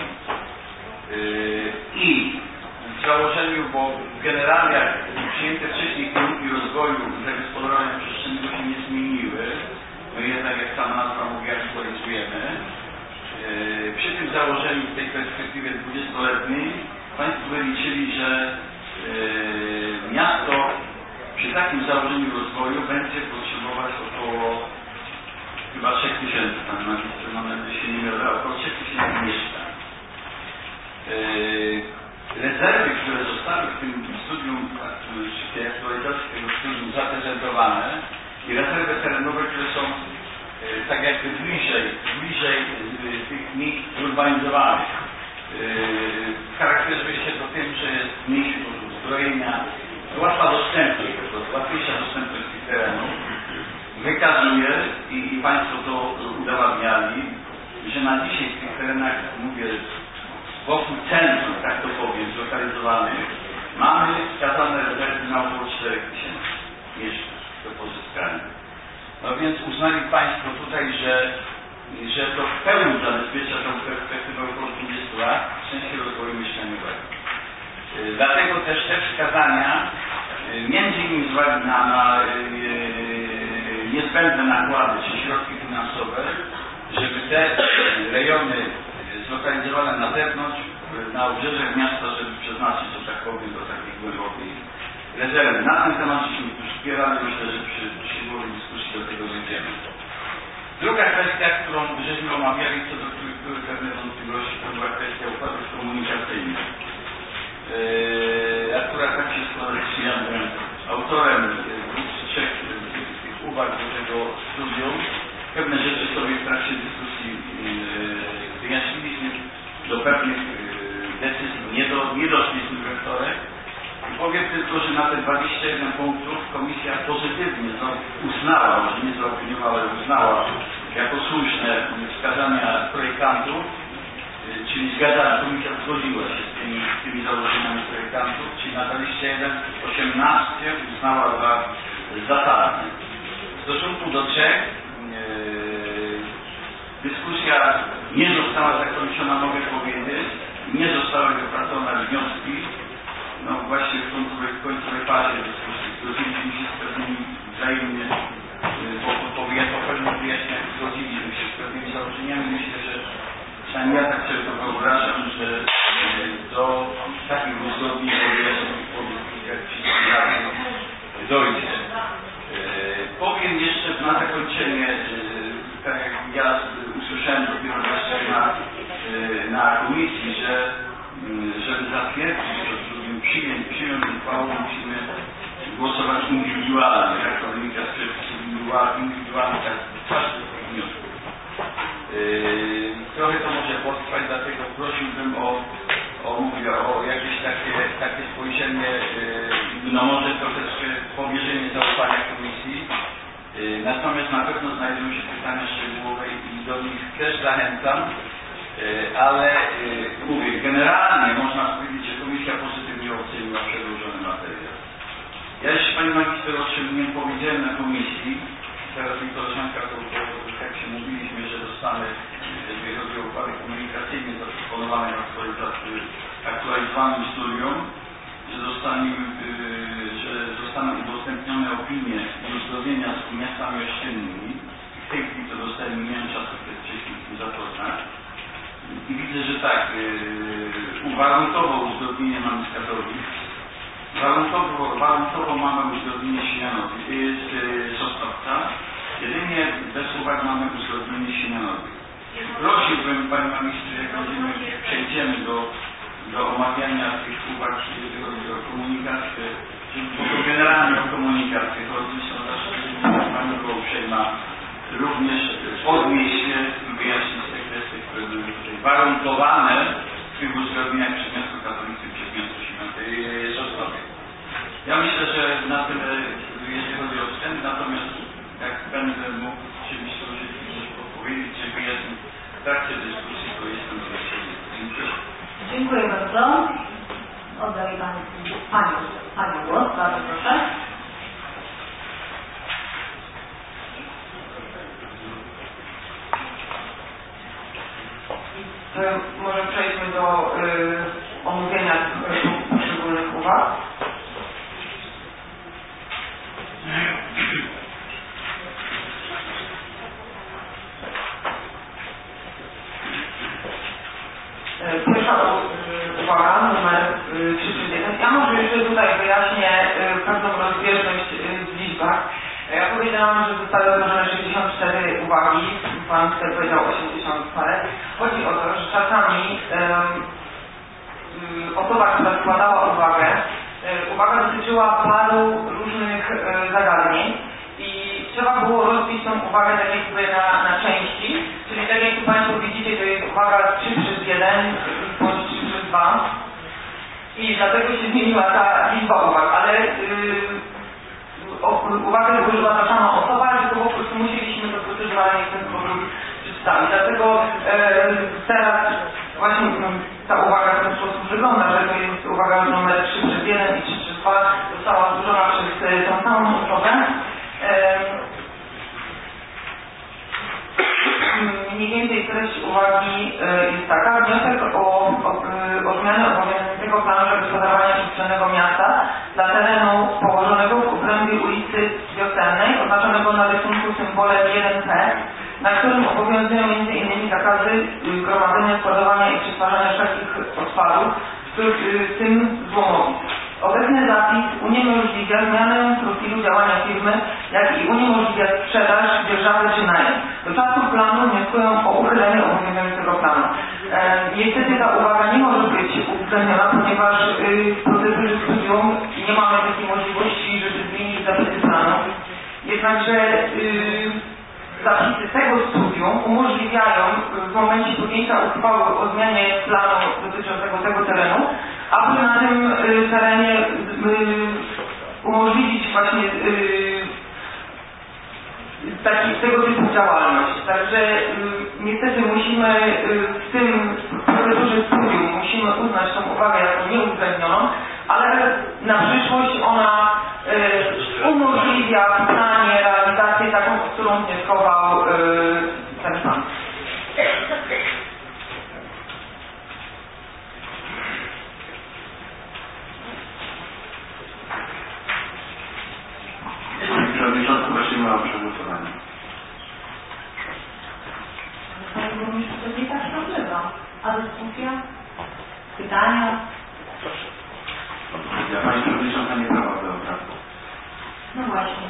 i w założeniu, bo generalnie przyjęte wcześniej kierunki rozwoju zagospodarowania przestrzennego się nie zmieniły, my jednak, jak sama nazwa mówi, aktualizujemy. Przy tym założeniu w tej perspektywie 20-letniej Państwo wyliczyli, że miasto przy takim założeniu rozwoju będzie potrzebować około chyba 3000, tam na się nie mylę, około 3000 mieszkań. Rezerwy, które zostały w tym studium, w tej aktualizacji tego studium zaprezentowane i rezerwy terenowe, które są tak jakby bliżej tych miejsc zurbanizowanych. Charakteryzuje się to tym, że jest mniejszy poziom uzbrojenia, łatwiejsza dostępność tych terenów. Wykazuje i Państwo to udowadniali, że na dzisiaj w tych terenach, mówię, wokół centrum, tak to powiem, zlokalizowanych, mamy wskazane rezerwy na około 4000 mieszkań do pozyskania. No więc uznali Państwo tutaj, że to w pełni zabezpiecza tą perspektywę około 20 lat w sensie rozwoju mieszkaniowego. Dlatego też te wskazania, między innymi z uwagi na niezbędne nakłady czy środki finansowe, żeby te rejony zlokalizowane na zewnątrz, na obrzeżach miasta, żeby przeznaczyć, że tak powiem, do takiej głębokiej rezerwy. Na ten temat żeśmy tu wspierali, myślę, że przy głowie dyskusji do tego dojdziemy. Druga kwestia, którą żeśmy omawiali, co do których były pewne wątpliwości, to była kwestia układów komunikacyjnych. Akurat tak się składa, że ja byłem autorem dwóch czy trzech tych uwag do tego studium. Pewne rzeczy sobie w trakcie dyskusji wyjaśniliśmy, do pewnych decyzji nie doszliśmy we wtorek. I powiem tylko, że na te 21 punktów komisja pozytywnie uznała, może nie zaopiniowała, ale uznała jako słuszne wskazania projektantów, czyli komisja zgodziła się z tymi założeniami projektantów, czyli na 21, 18 uznała za zasadne. W stosunku do 3 dyskusja nie została zakończona, mogę powiedzieć, nie zostały wypracowane wnioski. No właśnie w końcowej fazie dyskusji zgodziliśmy się z pewnymi wzajemnie, po pewnych wyjaśnieniach zgodziliśmy się z pewnymi założeniami. Myślę, że przynajmniej ja tak sobie to wyobrażam, że do takich uzgodnień dojdzie. Powiem jeszcze na zakończenie, tak jak ja usłyszałem dopiero jeszcze na komisji, że żeby zatwierdzić to, przyjąć uchwałę, musimy głosować indywidualnie, jak to wynika z przepisów indywidualnych, tak każdy z tych wniosków. Trochę to może potrwać, dlatego prosiłbym o jakieś takie spojrzenie, no może troszeczkę powierzenie zaufania komisji. Natomiast na pewno znajdą się pytania szczegółowe i do nich też zachęcam, ale mówię, generalnie można powiedzieć, że komisja pozytywnie oceniła przedłożony materiał. Ja jeszcze Pani Magister, o czym nie powiedziałem na komisji, teraz mi koleżanka, to jak się mówiliśmy, że zostanę, jeżeli chodzi o układy komunikacyjne zaproponowane w aktualizowanym studium, że zostaną udostępnione opinie i uzgodnienia z miastami ościennymi. W tej chwili to dostałem, nie miałem czasu wcześniej z tym zapoznać. I widzę, że tak, warunkowo uzgodnienie mamy z Katowic, warunkowo mamy uzgodnienie Siemianowic, jest Sosnowca, jedynie bez uwag mamy uzgodnienie Siemianowic. Prosiłbym Pani Magistrze, jak przejdziemy do omawiania tych uwag, jeżeli chodzi o komunikację, bo to generalnie o komunikację chodzi, są zawsze Pani była uprzejma również odnieść się i wyjaśnić te kwestie, które były tutaj warunkowane w tych uzgodnieniach przez miasto Katowice, przez miasto Sosnowiec. Ja myślę, że na tyle, jeżeli chodzi o wstęp, natomiast może przejdźmy do omówienia poszczególnych uwag. Pierwsza uwaga, numer 331. Ja może jeszcze tutaj wyjaśnię pewną rozbieżność w liczbach. Ja powiedziałam, że zostały złożone 64 uwagi, pan tutaj powiedział 80 parę. Chodzi o to, że czasami osoba, która składała uwagę, uwaga dotyczyła paru różnych zagadnień i trzeba było rozbić tą uwagę tak jakby na części, czyli tak jak tu Państwo widzicie, to jest uwaga 3/1 bądź 3/2 i dlatego się zmieniła ta liczba uwag, ale uwagę złożyła ta sama osoba, tylko po prostu musieliśmy to proceduralnie w ten sposób przedstawić. Dlatego teraz właśnie ta uwaga w ten sposób wygląda, że to jest uwaga numer 3/1 i 3/2 została złożona przez tą samą osobę. Mniej więcej treść uwagi jest taka: wniosek o zmianę obowiązującego planu zagospodarowania przestrzennego miasta dla terenu położonego w obrębie ulicy Wiosennej, oznaczonego na rysunku symbolem 1P, na którym obowiązują m.in. zakazy gromadzenia, składowania i przetwarzania wszelkich odpadów, w tym złomowisk. Obecny zapis uniemożliwia zmianę profilu działania firmy, jak i uniemożliwia sprzedaż, dzierżawę czy najem. Do czasu planu wnioskują o uchylenie obowiązującego planu. Niestety ta uwaga nie może być uwzględniona, ponieważ w procedurze studium nie mamy takiej możliwości, żeby zmienić zapisy planu. Jednakże zapisy tego studium umożliwiają w momencie podjęcia uchwały o zmianie planu dotyczącego tego terenu, aby na tym terenie umożliwić właśnie tego typu działalność. Także niestety musimy w tym procedurze studium musimy uznać tą uwagę jako nieuwzględnioną, ale na przyszłość ona umożliwia w planie realizację taką, o którą wnioskował ten pan. Pani Przewodniczący, prosimy o przegłosowanie. Panie Burmistrzu, to nie tak nazywa. A dyskusja? Pytania? Ja Pani Przewodnicząca nie prowadzę obradu. No właśnie.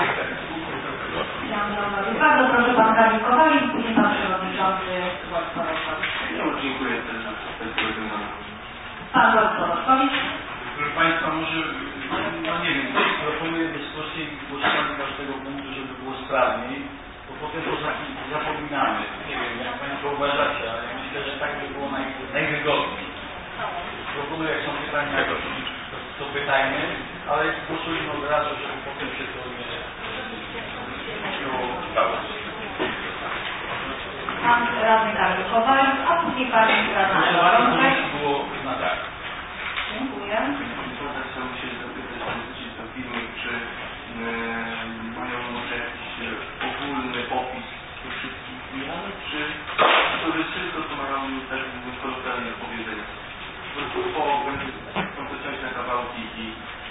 Bardzo proszę Pan Kamil Kowalik, później Pan Przewodniczący Władysław Rostowicz. Dziękuję też za to rozwiązanie. Pan Władysław Rostowicz. Proszę Państwa, może, no nie wiem, proponuję dyskusję i głosowanie każdego punktu, żeby było sprawniej, bo potem to zapominamy. Nie wiem, jak Państwo uważacie, ale myślę, że tak by było najwygodniej. Proponuję, jak są pytania, to pytajmy, ale głosujmy od razu, żeby potem się to nie udało. Pan radny Kamil Kowalik, a później Pani radna Ewa Rączek. Było na tak. Dziękuję. Chciałbym się zapytać, zwrócić do firmy, czy mają może jakiś ogólny opis tych wszystkich zmian, czy to jest wszystko, co mają tak kolokwialnie powiedzenia. Po są to część na kawałki i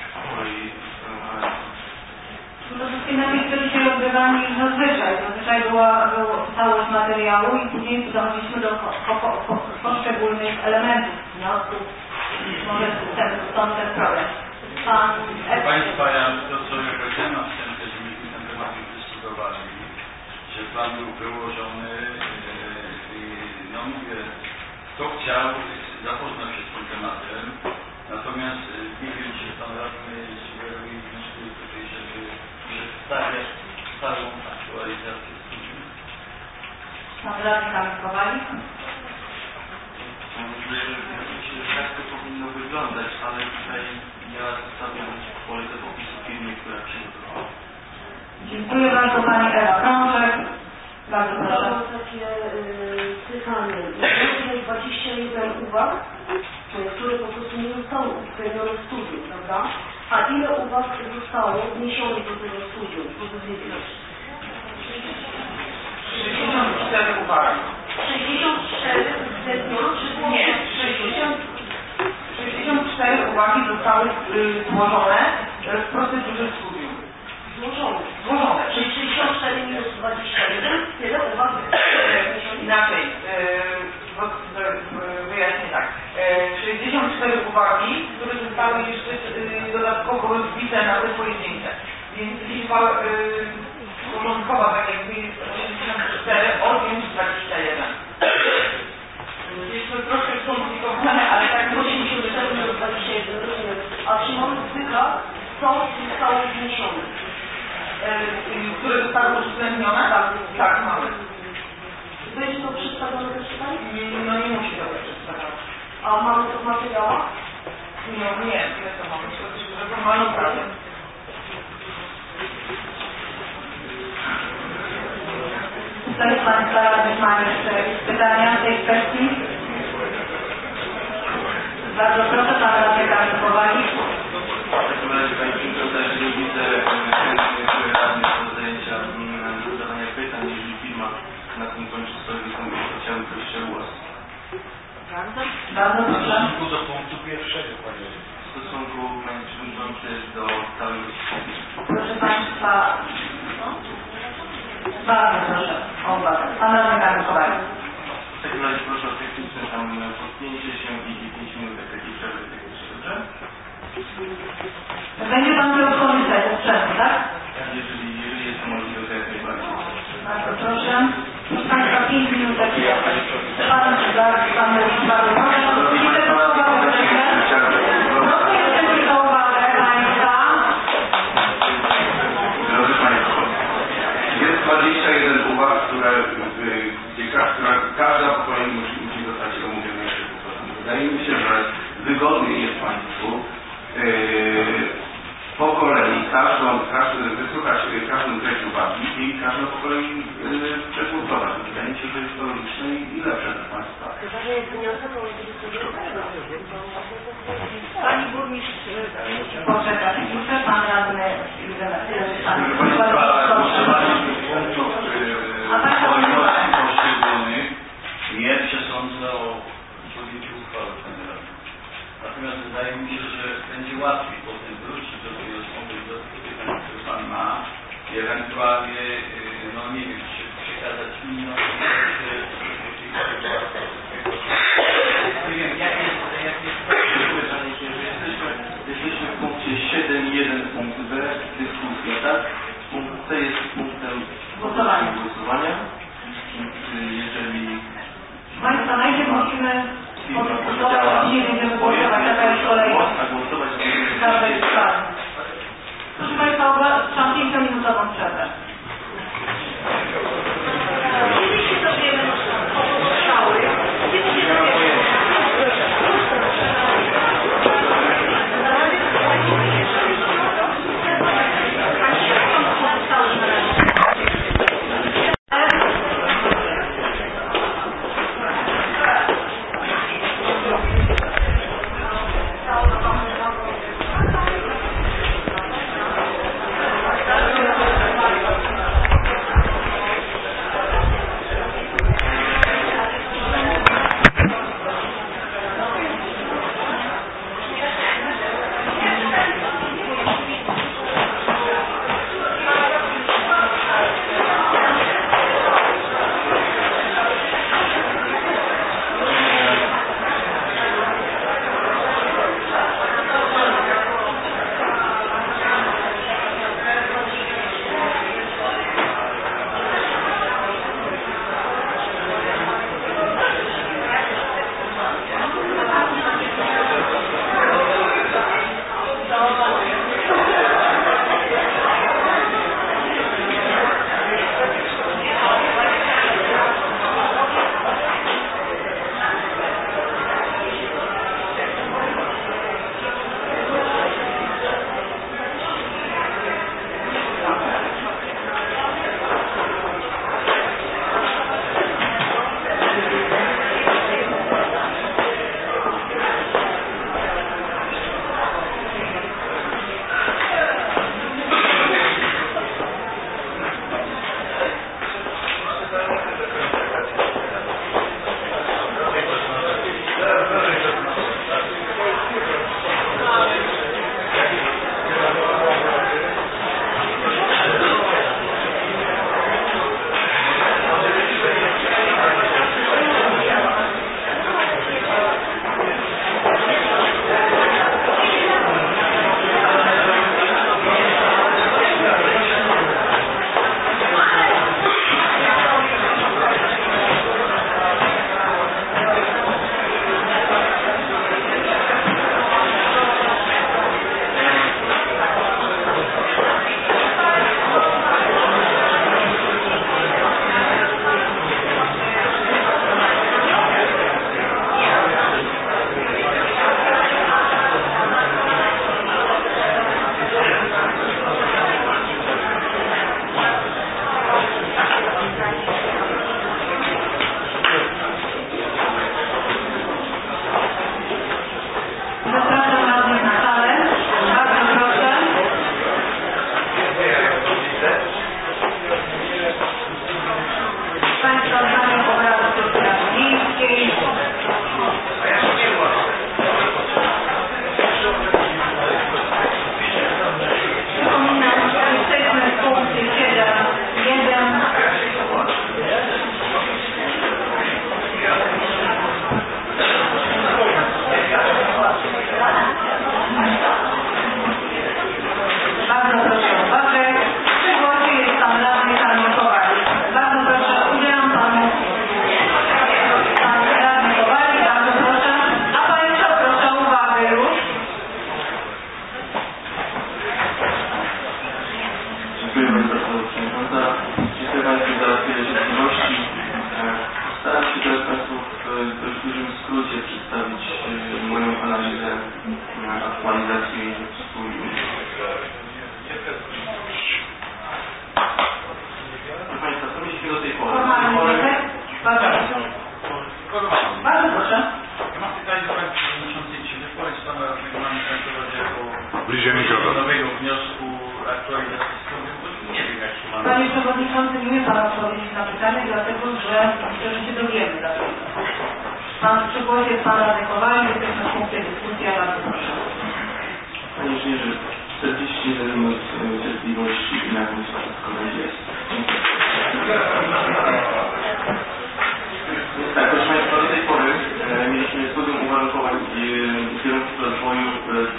No to wszystkie napisy się odbywali zazwyczaj była całość materiału i później dochodziliśmy do poszczególnych elementów wniosków. Może stąd ten problem. Państwa, ja to co ja powiedziałem na wstępie, że myśmy ten temat już dyskutowali, że plan był wyłożony, no mówię, kto chciał, zapoznał się z tym tematem, natomiast nie wiem, czy pan radny sugeruje i wnioskuje tutaj, żeby przedstawiać stałą aktualizację studium. Pan radny Kamil Kowalik. Myślę, że tak to powinno wyglądać, ale tutaj ja stawiam pole do popisu firmy, która przygotowała. Dziękuję bardzo Pani Ewa Krążek. Bardzo proszę. Mam takie pytanie. Jest 21 uwag, które po prostu nie zostały uwzględnione w studium, prawda? A ile uwag zostało wniesionych do tego studium? 64 uwagi. 64 uwzględnione. zostały złożone w procedurze studium. Złożone. Czyli 64 minus 21, tyle uwag. Inaczej, wyjaśnię tak. 64 uwagi, które zostały jeszcze dodatkowo rozbite na te pojedyncze. Więc liczba porządkowa, tak jakby 84 odjąć 21. Jest to troszkę skomplikowane, ale tak 84 minus 21, rozumiem. A czy mamy wykaz, co zostało zniesione? Które zostały uwzględnione? Tak, mamy. Będzie to przedstawione też tutaj? No nie musi to być przedstawione. A mamy to w materiałach? Nie to mamy. To mamy pracę. Ktoś z Państwa radnych ma jeszcze jakieś pytania w tej kwestii? Bardzo proszę, Pan radny Kamil Kowalik. W takim razie Pani Kinko, też nie widzę chętnych radnych do zajęcia zadawania pytań, jeżeli firma na tym kończy swoje wystąpienie, to chciałbym jeszcze głos. Bardzo proszę. W stosunku do punktu pierwszego, Panie. W stosunku, Panie Przewodniczący, do całego systemu. Proszę Państwa, bardzo proszę o uwagę. Pan radny Kamil Kowalik. W takim razie proszę o techniczne tam podpięcie się i 5 minut takiej przerwy technicznej, dobrze? Będzie Pan miał korzystać ze sprzętu, tak? Jeżeli jest to możliwe, to jak najbardziej. Bardzo proszę. Proszę Państwa, 5 minut takiego. Pan bardzo proszę. I tego słowa proszę. Proszę jeszcze o uwagę Państwa. Drodzy Państwo, jest 21 uwag, która każda po kolei musi zostać omówiona jeszcze po prostu. Wydaje mi się, że wygodniej jest Państwu po kolei wysłuchać każdą treść uwagi i każdą po kolei przegłosować. Wydaje mi się, że jest to logiczne i lepsze dla Państwa. Chyba, że jest wniosek o Pani burmistrz musi poczekać. Muszę Pan radny Proszę Państwa, głosowaliśmy punktów kolejności poszczególnych. Nie przesądzę o podjęciu uchwały, Panie Radny. Natomiast wydaje mi się, że będzie łatwiej potem wrócić do tej rozmowy, do pytań, które Pan ma i ewentualnie, no nie wiem, czy przekazać inną nie wiem, jak jest Jesteśmy w punkcie 7.1 punkt B, dyskusja, tak? Punkt C jest punktem głosowania. Jeżeli Państwa, najpierw musimy podyskutować, nie będziemy głosować, taka jest kolejna. Każdej sprawy. Proszę Państwa, ogłaszam 5-minutową przerwę. Kiedyś się dowiemy o szkoły, kiedyś się dowiemy. bardzo przewodnicząca. Dziękuję Państwu za tyle cierpliwości. Staram się teraz Państwu w dość dużym skrócie przedstawić moją analizę aktualizacji studium. Proszę Państwa, co mieliśmy do tej pory? Bardzo proszę. Ja mam pytanie do Pani Przewodniczącej, czy wypowiedź Pana Regionalnego Centralnego jako bliżej mikrofonu nowego wniosku aktualizacji studium, bo nie wiem jak się ma. Panie Przewodniczący, nie umie Pan odpowiedzieć na pytanie, dlatego że się dowiemy. Pan przy głosie jest Pan Radny Kowalik, jesteśmy w punkcie dyskusji, a bardzo proszę. Panie Inżynierze, 41 minut cierpliwości i na tym wszystko będzie. Tak, proszę Państwa, do tej pory mieliśmy studium uwarunkowań kierunków rozwoju z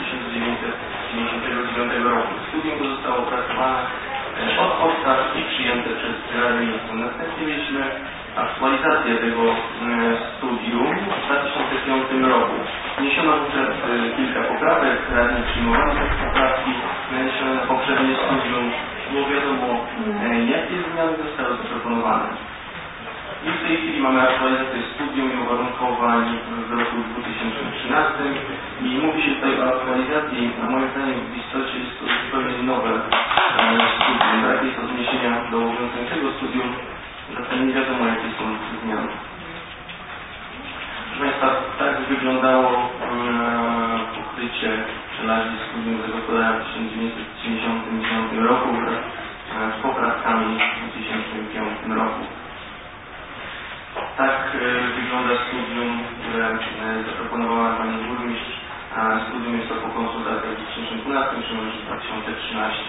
1999 roku. Studium to zostało opracowane od podstaw i przyjęte przez Radę Ministrów. Następnie mieliśmy aktualizację tego studium w 2005 roku. Wniesiono wówczas kilka poprawek, radni przyjmowano te poprawki naniesione na poprzednie studium. Było wiadomo, jakie zmiany zostały zaproponowane. I w tej chwili mamy aktualizację studium i uwarunkowań w roku 2013 i mówi się tutaj o aktualizacji. Na moim zdaniem w istocie jest to zupełnie nowe studium. Tak, jest odniesienia do obowiązującego studium, zatem nie wiadomo jakie są zmiany. Proszę Państwa, tak wyglądało pokrycie żelazi studium zagospodarowania w 1999 roku wraz z poprawkami w 2005 roku. Tak wygląda studium, które zaproponowała Pani Burmistrz. Studium jest to po konsultacjach w 2012 czy może w 2013.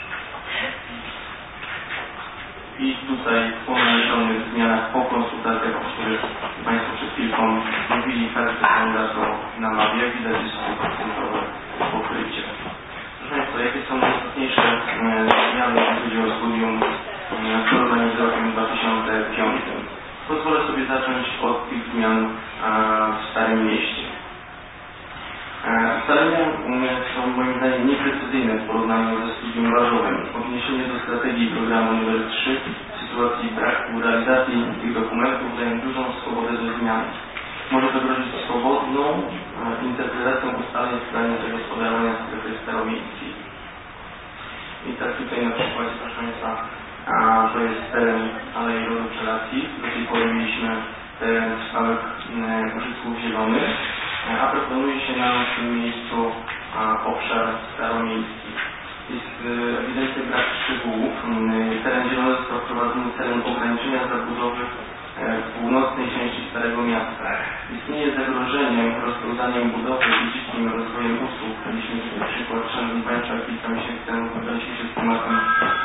I tutaj po naniesionych zmianach po konsultacjach, o których Państwo przed chwilką mówili, tak wygląda to na mapie. Jak widać jest 100% pokrycie. Proszę Państwa, jakie są najistotniejsze zmiany, jeśli chodzi o studium w porównaniu z rokiem 2005? Pozwolę sobie zacząć od tych zmian w Starym Mieście. Ustalenia są moim zdaniem nieprecyzyjne w porównaniu ze studium warzowym. Odniesienie do strategii programu numer 3 w sytuacji braku realizacji tych dokumentów daje dużą swobodę do zmian. Może to grozić swobodną interpretacją ustaleń w planie zagospodarowania strefy staromiejskiej. I tak tutaj na przykład, proszę Państwa, to jest teren Alei Rodoczeladki. Do tej pory mieliśmy teren stałych użytków zielonych, a proponuje się nam w tym miejscu obszar staromiejski. Jest ewidentny brak szczegółów. Teren zielony został wprowadzony celem ograniczenia zabudowy w północnej części Starego Miasta. Istnieje zagrożenie rozpełzaniem budowy i dzikim rozwojem usług. Mieliśmy tutaj przykład, Szanowni Państwo, kilka miesięcy temu spotkaliśmy się z tematem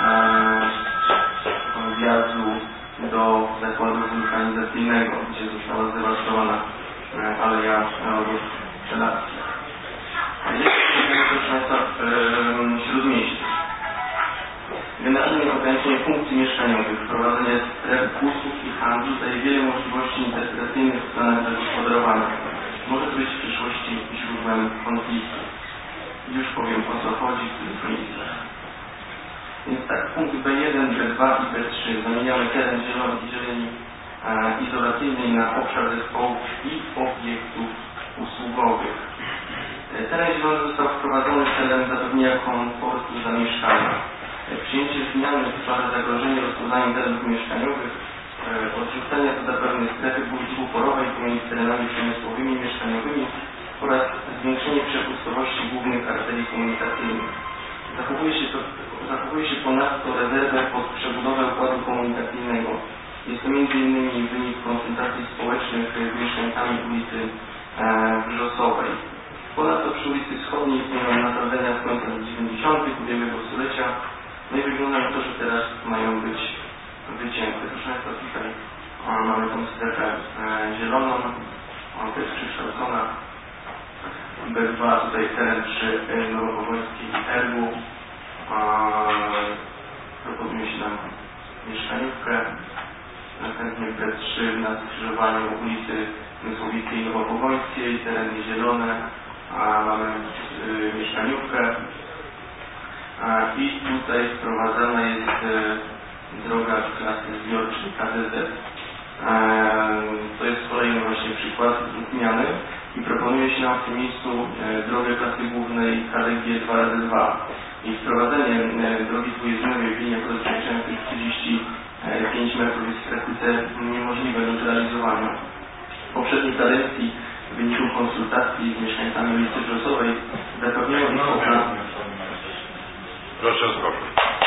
wjazdu do zakładu wulkanizacyjnego, gdzie została zdewastowana Aleja Rodoczeladki. Proszę Państwa, Śródmieście. Generalnie ograniczenie funkcji mieszkaniowych, wprowadzenie stref usług i handlu daje wiele możliwości interpretacyjnych w planach zagospodarowania. Może to być w przyszłości źródłem konfliktu. Już powiem, o co chodzi w tych miejscach. Więc tak, punkt B1, B2 i B3 zamieniamy teren zieleni izolacyjnej na obszar zespołów i obiektów usługowych. Teren zielony został wprowadzony celem zapewnienia komfortu zamieszkania. Przyjęcie zmiany stwarza zagrożenie rozpoznaniem terenów mieszkaniowych, odrzucenie to zapewne strefy dwuporowej pomiędzy terenami przemysłowymi i mieszkaniowymi oraz zwiększenie przepustowości głównych arterii komunikacyjnych. Zachowuje się ponadto rezerwę pod przebudowę układu komunikacyjnego. Jest to m.in. wynik konsultacji społecznych z mieszkańcami ulicy Wrzosowej. Ponadto przy ulicy Wschodniej istnieją nasadzenia z końca lat 90. ubiegłego stulecia. No i wygląda na to, że teraz mają być wycięte. Proszę Państwa, tutaj mamy tą strefę zieloną, ona to jest przekształcona. B2, tutaj teren przy Nowopogońskiej i Ergu. Proponuje się nam mieszkaniówkę. Następnie B3 na skrzyżowaniu ulicy Mysłowickiej i Nowopogońskiej, tereny zielone. Mamy mieszkaniówkę. I tutaj wprowadzana jest droga klasy zbiorczej KDZ. To jest kolejny właśnie przykład zmiany i proponuje się nam w tym miejscu drogę klasy głównej KDG 2x2 i wprowadzenie drogi dwujezdniowej w liniach rozdzielczających 35 metrów jest w praktyce niemożliwe do zrealizowania. W poprzedniej kadencji w wyniku konsultacji z mieszkańcami ulicy Brzosowej zapewniono ich Proszę o spokój.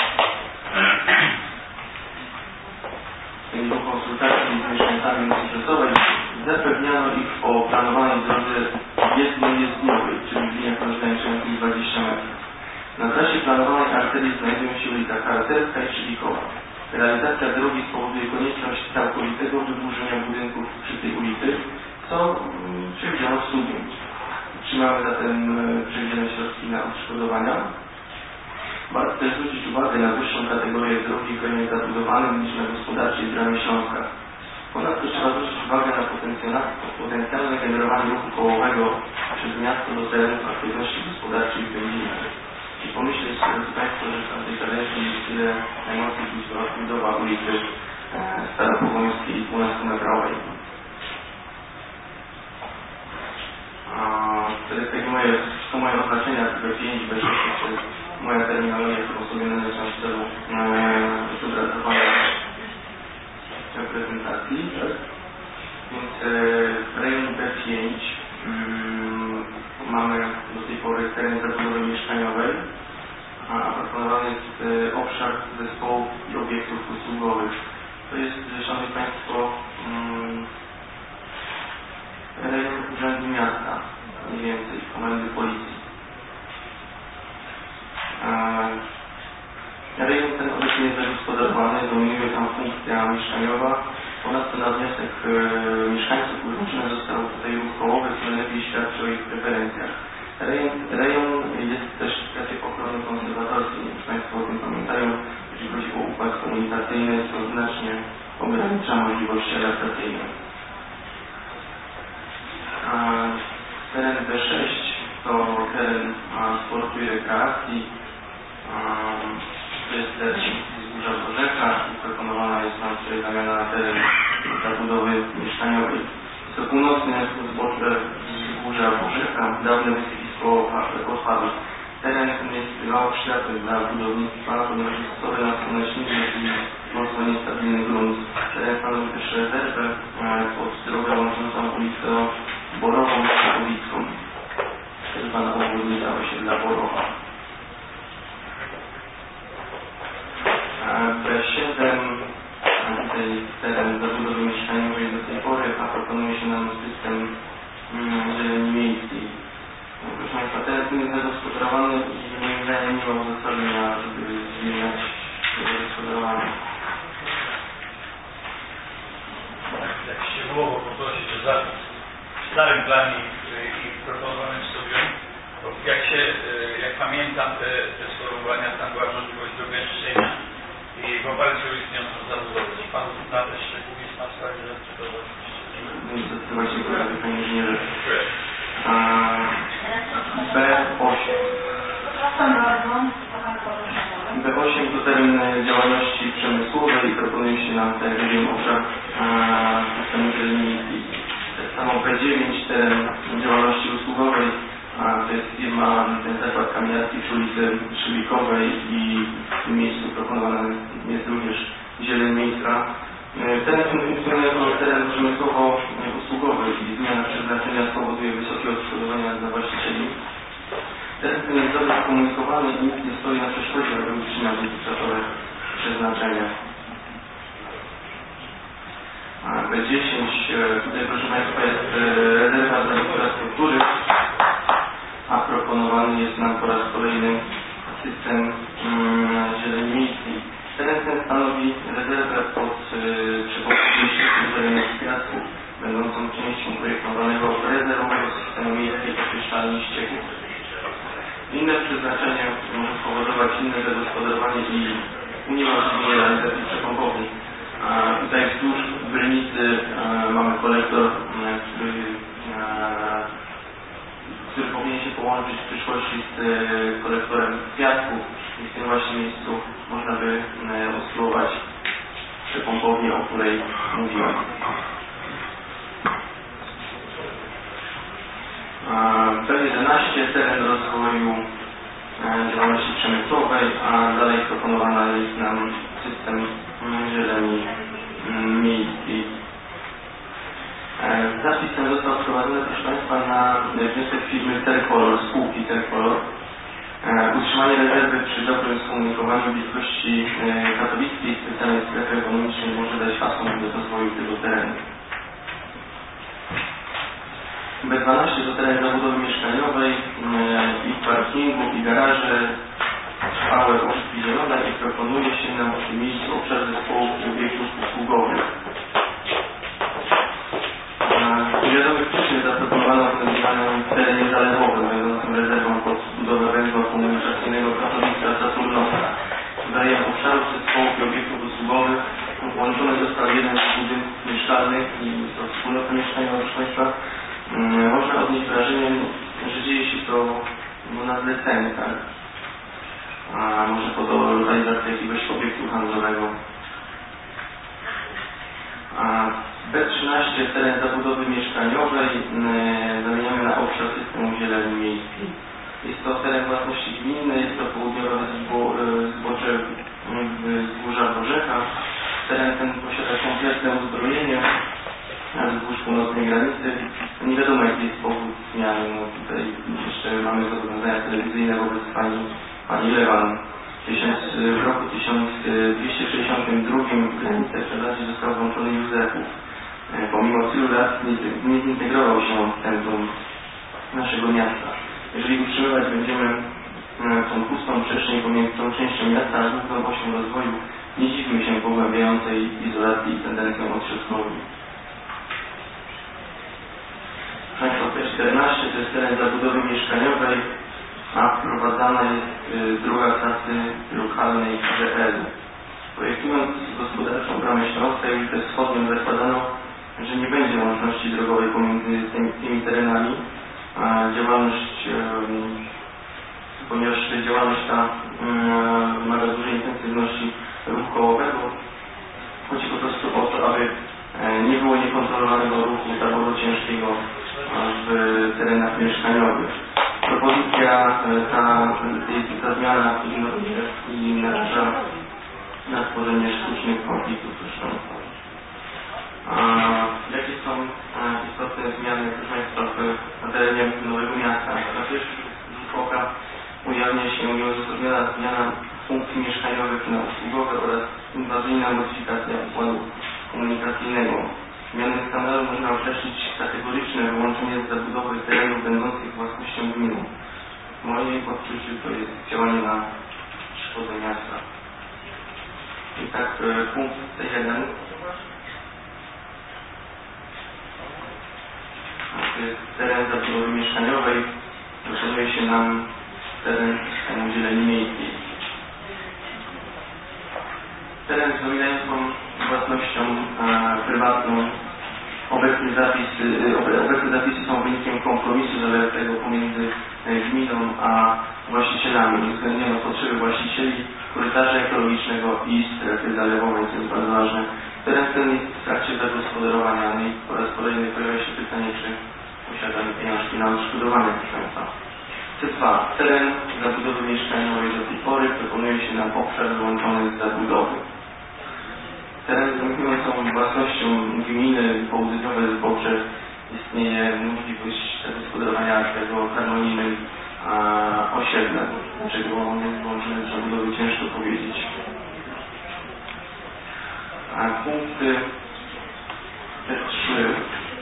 W wyniku konsultacji z mieszkańcami ulicy Brzosowej zapewniano ich o planowanej drodze jednojezdniowej, czyli w liniach rozgraniczających 20 metrów. Na trasie planowanej arterii znajdują się ulica Harcerska i Szylikowa. Realizacja drogi spowoduje konieczność całkowitego wyburzenia budynków przy tej ulicy, co przewidziano w studium. Trzymamy zatem przewidziane środki na odszkodowania. Warto też zwrócić uwagę na wyższą kategorię drogi w rejonie zabudowanym niż na gospodarczej bramie Śląska. Ponadto trzeba zwrócić uwagę na potencjalne generowanie ruchu kołowego przez miasto do terenów aktywności gospodarczej w Będzinie. I pomyśleć, drodzy Państwo, że w tamtej kadencji jest tyle emocji blisko budowa ulicy Staropogońskiej i 12-metrowej. To moje oznaczenia B5, B6 to jest moja terminologia, którą sobie naznaczam w celu zobrazowania prezentacji. Więc w rejonie B5 mamy do tej pory teren zabudowy mieszkaniowej, a proponowany jest obszar zespołów i obiektów usługowych. To jest, Szanowni Państwo, rejon Urzędu Miasta, mniej więcej, komendy policji. Rejon ten obecnie jest zagospodarowany, dominuje tam funkcja mieszkaniowa. Ponadto na wniosek mieszkańców uruchomiony został tutaj ruch kołowy, co najlepiej świadczy o ich preferencjach. Rejon jest też w strefie ochrony konserwatorskiej. Jak Państwo o tym pamiętają, jeśli chodzi o układ komunikacyjny, to znacznie ogranicza możliwości adaptacyjne. Teren B6 to teren sportu i rekreacji. To jest teren wzgórza Bożeka i proponowana jest nam tutaj zamiana na teren zabudowy mieszkaniowej. Jest to północne zbocze wzgórza Bożeka, dawne wysypisko odpadów. Teren jest mało przyjazny dla budownictwa, ponieważ jest spory na słonecznicy i mocno niestabilny grunt. Teren stanowi też rezerwę pod drogę łączącą ulicę Borową z Katowicką. Tak zwana obwodnica osiedla Borowa. B7 tutaj teren zabudowy mieszkaniowej do tej pory, a proponuje się nam system zieleni miejskiej. Proszę Państwa, teren ten jest zagospodarowany i moim zdaniem nie ma uzasadnienia, żeby zmieniać zagospodarowanie. Jak szczegółowo poprosić o zapis w starym planie i proponowanym studium, bo jak pamiętam te sformułowania, tam była możliwość dogęszczenia i w oparciu o istniejącą zabudowę. Czy Pan zna te szczegóły, jest Pan w stanie zacytować? Zdecydować się pojawi, Panie Inżynierze. B8. B8 to teren działalności przemysłowej i proponuje się nam tutaj obszar systemu zieleni miejskiej. Tak samo B9 teren działalności usługowej, to jest firma, ten zakład kamieniarski przy ulicy Szylikowej i w tym miejscu proponowana jest również zieleń miejska. Teren ten funkcjonuje jako teren przemysłowo-usługowy i zmiana przeznaczenia spowoduje wysokie odszkodowania dla właścicieli. Teren ten jest dobrze skomunikowany i nic nie stoi na przeszkodzie, aby utrzymać dotychczasowe przeznaczenie. B10, tutaj proszę Państwa jest rezerwa dla infrastruktury, a proponowany jest nam po raz kolejny system zieleni miejskiej. Teren ten stanowi rezerwę pod przepowiednią ścieków zielonych piasków, będącą częścią projektowanego rezerwowego systemu miejskiej oczyszczalni ścieków. Inne przeznaczenie może spowodować inne zagospodarowanie i uniemożliwienie realizacji przepompowni. Tutaj wzdłuż Brylnicy mamy kolektor, który powinien się połączyć w przyszłości z kolektorem piasków. Jest tym właśnie miejscu można by usytuować pompownię, o której mówiłem. P11 teren rozwoju działalności przemysłowej, a dalej proponowana jest nam system zieleni miejskiej. Zapis ten został wprowadzony, proszę Państwa, na wniosek firmy Tercolor, spółki Tercolor. Utrzymanie rezerwy przy dobrym skomunikowaniu bliskości katowickiej specjalnej strefy ekonomicznej może dać hasło do rozwoju tego terenu. B12 to teren zabudowy mieszkaniowej i parkingów i garaże, trwałe użytki zielone i proponuje się nam w tym miejscu obszar zespołów obiektów usługowych. Z wiadomych przyczyn zaproponowano wynajmowanie w terenie zalewowym, będącym rezerwą pod budowę węzła komunikacyjnego Katowice-Saturnowa. Daje obszarów zespołów i obiektów usługowych włączony został jeden z budynków mieszkalnych i to wspólnota mieszkaniowa, proszę Państwa. Można odnieść wrażenie, że dzieje się to na zlecenie, tak? A może pod lokalizację jakiegoś obiektu handlowego. B13 teren zabudowy mieszkaniowej zamieniamy na obszar systemu zieleni miejskiej. Jest to teren własności gminnej, jest to południowe zbocze wzgórza Wrzecha. Teren ten posiada kompletne uzbrojenie wzdłuż północnej granicy. Nie wiadomo, jaki jest powód zmiany. No, tutaj jeszcze mamy zobowiązania telewizyjne wobec pani Lewan. W roku 1262 w granicę Czerlaci został włączony Józefów. Pomimo tylu lat nie zintegrował się on w centrum naszego miasta. Jeżeli utrzymywać będziemy tą pustą przestrzeń pomiędzy tą częścią miasta a główną osią rozwoju, nie dziwmy się pogłębiającej izolacji i tendencją odśrodkowi. Państwo P14 to jest teren zabudowy mieszkaniowej, a wprowadzana jest druga klasy lokalnej KDL. Projektując gospodarczą bramę Śląska i ulicę Wschodnią zakładano, że nie będzie łączności drogowej pomiędzy tymi terenami. Ponieważ działalność ta wymaga dużej intensywności ruchu kołowego, chodzi po prostu o to, aby nie było niekontrolowanego ruchu taboru ciężkiego w terenach mieszkaniowych. Propozycja ta zmiana ignoruje i naraża na stworzenie sztucznych konfliktów. Jakie są istotne zmiany, proszę Państwa, na terenie Nowego Miasta? Na pierwszy rzut oka ujawnia się nieuzasadniona zmiana funkcji mieszkaniowych na usługowe oraz inwazyjna modyfikacja układu komunikacyjnego. Mianem standardu można określić kategoryczne wyłączenie z zabudowy terenów będących własnością gminy. W mojej odczuciu to jest działanie na szkodę miasta. I tak punkt C1 to jest teren zabudowy mieszkaniowej. Proponuje się nam teren systemu zieleni miejskiej. Teren z dominującą własnością prywatną. Obecne zapisy są wynikiem kompromisu zawartego pomiędzy gminą a właścicielami. Uwzględniono potrzeby właścicieli, korytarza ekologicznego i strefy zalewowej, co jest bardzo ważne. Teren ten jest w trakcie zagospodarowania i po raz kolejny pojawia się pytanie, czy posiadamy pieniążki na odszkodowanie, proszę Państwa. C2. Teren zabudowy mieszkaniowej do tej pory proponuje się nam obszar wyłączony z zabudowy. Teren z dominującą własnością gminy południowe zbocze istnieje możliwość zagospodarowania tego harmonijnym osiedlem. Dlaczego on jest wyłączony z zabudowy, ciężko powiedzieć. Punkty T3.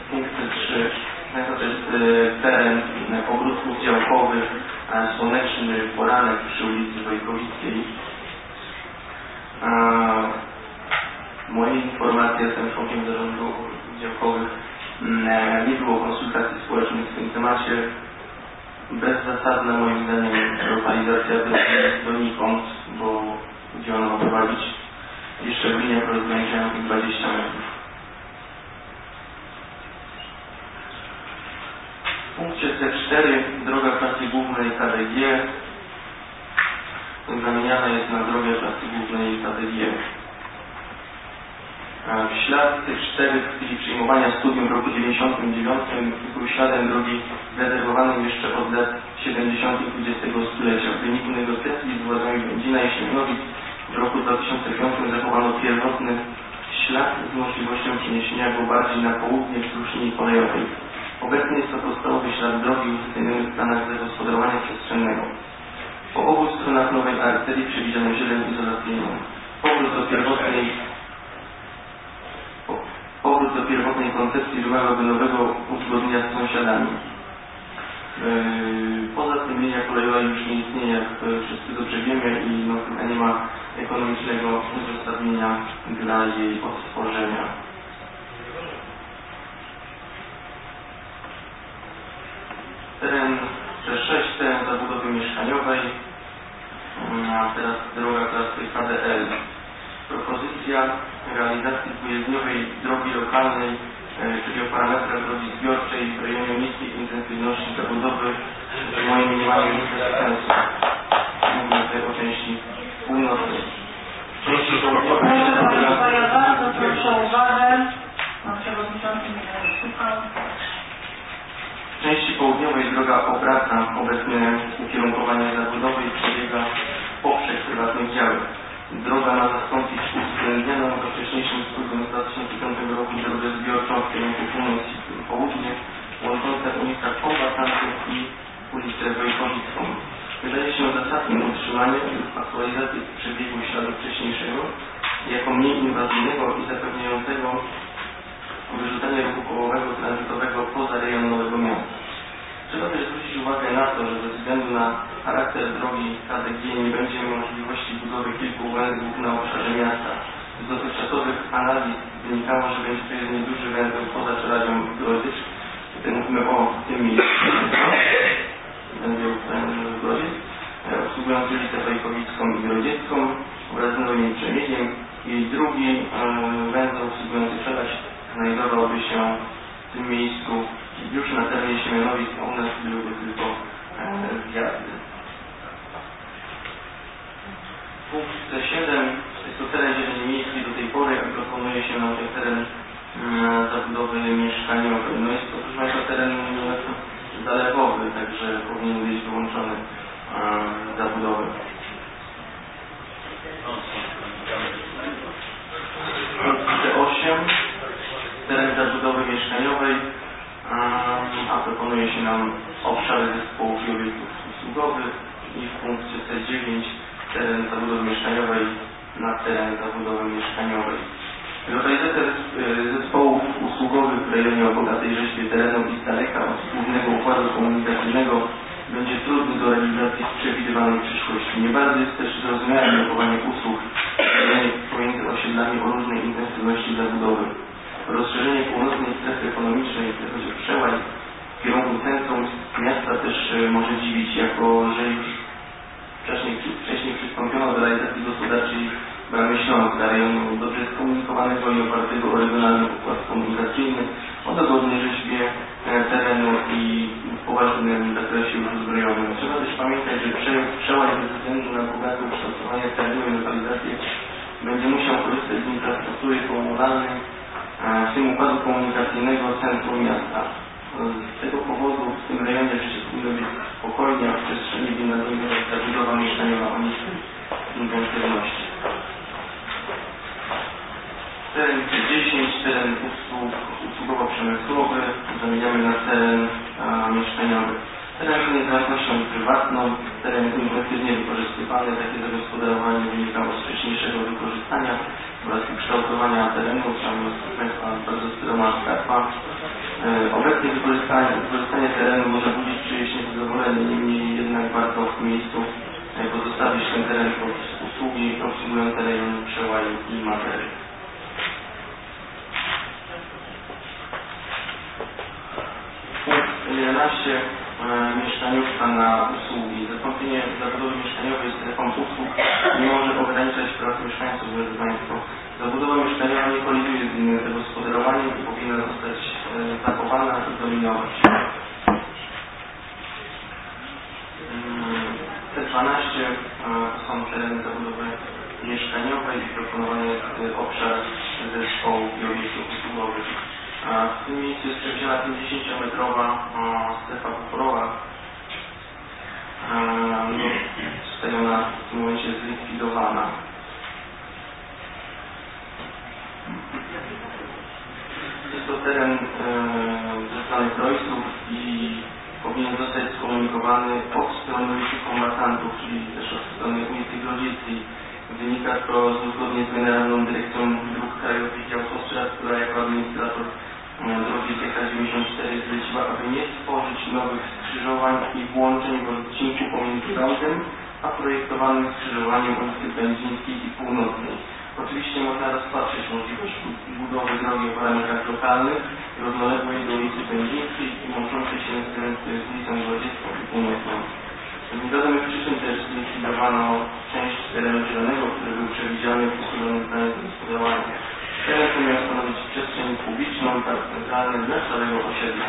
To jest teren ogródków działkowych, słoneczny poranek przy ulicy Wojkowickiej. Moje informacje, jestem członkiem zarządu ogródków działkowych, nie było konsultacji społecznych w tym temacie. Bezzasadna moim zdaniem lokalizacja drogi donikąd, bo gdzie ona ma prowadzić, jeszcze w liniach rozgraniczających 20 metrów. W punkcie C4 droga klasy głównej KDG. tym zamieniana jest na drogę klasy głównej KTG. W ślad tych czterech w chwili przyjmowania studium w roku 1999 był śladem drogi rezerwowanym jeszcze od lat 70. XX stulecia. W wyniku negocjacji z władzami Będzina i Siemianowic w roku 2005 zachowano pierwotny ślad z możliwością przeniesienia go bardziej na południe wzdłuż linii kolejowej. Obecnie jest to podstawowy ślad drogi uwzględniony w planach zagospodarowania przestrzennego. Po obu stronach nowej arterii przewidziano zieleń izolacyjną. Powrót do pierwotnej koncepcji wymagałby nowego uzgodnienia z sąsiadami. Poza tym linia kolejowa już nie istnieje, jak wszyscy dobrze wiemy, i chyba nie ma ekonomicznego uzasadnienia dla jej odtworzenia. Teren C6, teren zabudowy mieszkaniowej, a teraz droga klasy KDL. Propozycja realizacji dwujezdniowej drogi lokalnej, czyli o parametrach drogi zbiorczej w rejonie niskiej intensywności zabudowy, w moim mniemaniu nie ma sensu. Mówimy tutaj o części północnej. Proszę Państwa, ja bardzo proszę o uwagę. Pan Przewodniczący mnie słuchał. W części południowej droga obraca obecne ukierunkowanie zabudowy i przebiega poprzek prywatnych działek. Droga ma zastąpić uwzględnioną we wcześniejszym studium z 2005 roku drogę zbiorczą w kierunku północ-południe, łączącą ulicę Kombatantów i ulicę Wojkowicką. Wydaje się zasadnym utrzymanie lub aktualizację przebiegu śladu wcześniejszego jako mniej inwazyjnego i zapewniającego wyrzucanie ruchu kołowego tranzytowego poza rejon Nowego Miasta. Trzeba też zwrócić uwagę na to, że ze względu na charakter drogi KDG nie będzie możliwości budowy kilku węzłów na obszarze miasta. Z dotychczasowych analiz wynikało, że będzie to jedynie duży węzeł poza Czerawią Grodzicz. Tutaj mówimy o tym miejscu. Węzeł Grodziec, obsługujący ulicę Wojkowicką i Grodziecką wraz z Nowym Przemiediem, i drugi węzeł obsługujący Czerać znajdowałby się w tym miejscu już na terenie Siemianowic, a u nas byłyby tylko zjazdy. Punkt C7 jest to teren zieleni miejskiej do tej pory, jak proponuje się nam ten teren zabudowy mieszkaniowej. No jest to, proszę Państwa, teren zalewowy, także powinien być wyłączony zabudowy. C8 teren zabudowy mieszkaniowej, a proponuje się nam obszary zespołów i obiektów usługowych, i w punkcie C9 teren zabudowy mieszkaniowej na teren zabudowy mieszkaniowej. Lokalizacja zespołów usługowych w rejonie o bogatej rzeźbie terenów i z daleka od głównego układu komunikacyjnego będzie trudny do realizacji w przewidywanej przyszłości. Nie bardzo jest też zrozumiałe blokowanie usług pomiędzy osiedlami o różnej intensywności zabudowy. Rozszerzenie północnej strefy ekonomicznej, jeśli chodzi o przełaj w kierunku centrum miasta, też może dziwić, jako że już wcześniej przystąpiono do realizacji gospodarczej Bramy Śląska, rejonu dobrze skomunikowanego i opartego o regionalny układ komunikacyjny, o dogodnej rzeźbie terenu i w poważnym zakresie już uzbrojowym. Trzeba też pamiętać, że przełaj ze względu na bogate ukształtowanie terenu i lokalizację będzie musiał korzystać z infrastruktury komunalnej, w tym układu komunikacyjnego centrum miasta. Z tego powodu w tym rejonie życie powinno być spokojnie, a w przestrzeni winna dominować zabudowa mieszkaniowa o niskiej intensywności. Teren 10, teren usługowo-przemysłowy, zamieniamy na teren mieszkaniowy. Teren ten jest własnością prywatną, teren intensywnie wykorzystywany, takie zagospodarowanie wynikało z wcześniejszego wykorzystania oraz ukształtowania terenu, tam Państwa bardzo stroma skarpa. Obecnie wykorzystanie terenu może budzić czyjeś niezadowolenie, niemniej jednak warto w tym miejscu pozostawić ten teren pod usługi obsługujące rejon przełaju i materii. Punkt 11. Mieszkaniówka na usługi. Zastąpienie zabudowy mieszkaniowej strefą usług nie może ograniczać praw mieszkańców, drodzy Państwo. Zabudowa mieszkaniowa nie koliduje z innym zagospodarowaniem i powinna zostać zachowana i dominować. C12 są tereny zabudowy mieszkaniowej i proponowany jest obszar zespołu i obiektów usługowych. W tym miejscu jest przewidziana 50-metrowa strefa buforowa. Zostaje ona w tym momencie zlikwidowana. Jest to teren zeznanych rodziców i powinien zostać skomunikowany od strony ulicznych kombatantów, czyli też od strony ulicy Grodzieckiej. Wynika to zgodnie z Generalną Dyrekcją Dróg Krajowych i Autostrad, która jako administrator drogi TK94 zleciła, aby nie tworzyć nowych skrzyżowań i włączeń w odcinku pomiędzy tamtym a projektowanym skrzyżowaniem ulicy Będzińskiej i Północnej. Oczywiście można rozpatrzeć możliwość budowy drogi o parametrach lokalnych, równoległej do ulicy Będzińskiej i łączącej się z ulicą Grodziecką i Północną. Z niewiadomych przyczyn też zlikwidowano część terenu zielonego, który był przewidziany w uchylonym planie zagospodarowania. Teren ten miał stanowić przestrzeń publiczną, tak centralny dla całego osiedla.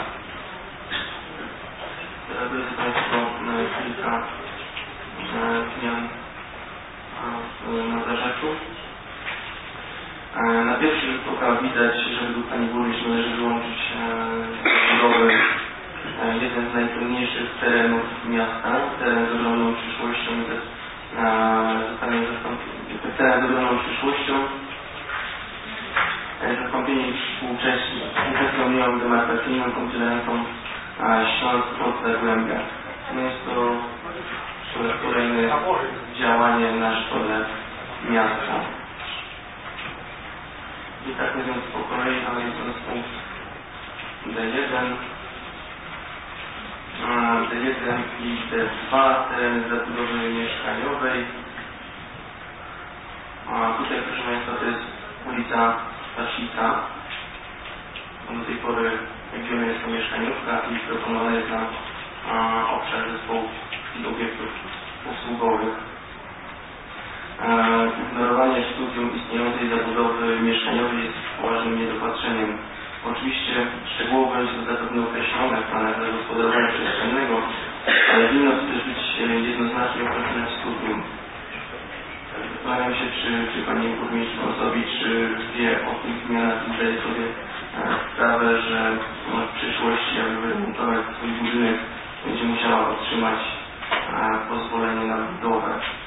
Teraz drodzy Państwo kilka zmian na zarzeczu. Na pierwszy rzut oka widać, że według Pani Burmistrz należy wyłączyć budowę jeden z najcenniejszych terenów miasta, teren z ogromną przyszłością, zastąpienie współczesną linią demarkacyjną oddzielającą Śląsk od Zagłębia. No jest to kolejne działanie na szkodę miasta. I tak mówiąc po kolei, ale jest to punkt D1. D1 i D2, tereny zabudowy mieszkaniowej. Tutaj, proszę Państwa, to jest ulica Stasica. Do tej pory wiemy, jest to mieszkaniówka i proponowane jest na obszar zespołów i obiektów usługowych. Ignorowanie studium istniejącej zabudowy mieszkaniowej jest poważnym niedopatrzeniem. Oczywiście szczegółowo będzie to zapewne określone w planach zagospodarowania przestrzennego, ale winno to też być jednoznacznie określone w studium. Zastanawiam się, czy Pani Burmistrz Wąsowicz wie o tych zmianach i zdaje sobie sprawę, że w przyszłości, aby wyremontować swój budynek, będzie musiała otrzymać pozwolenie na budowę.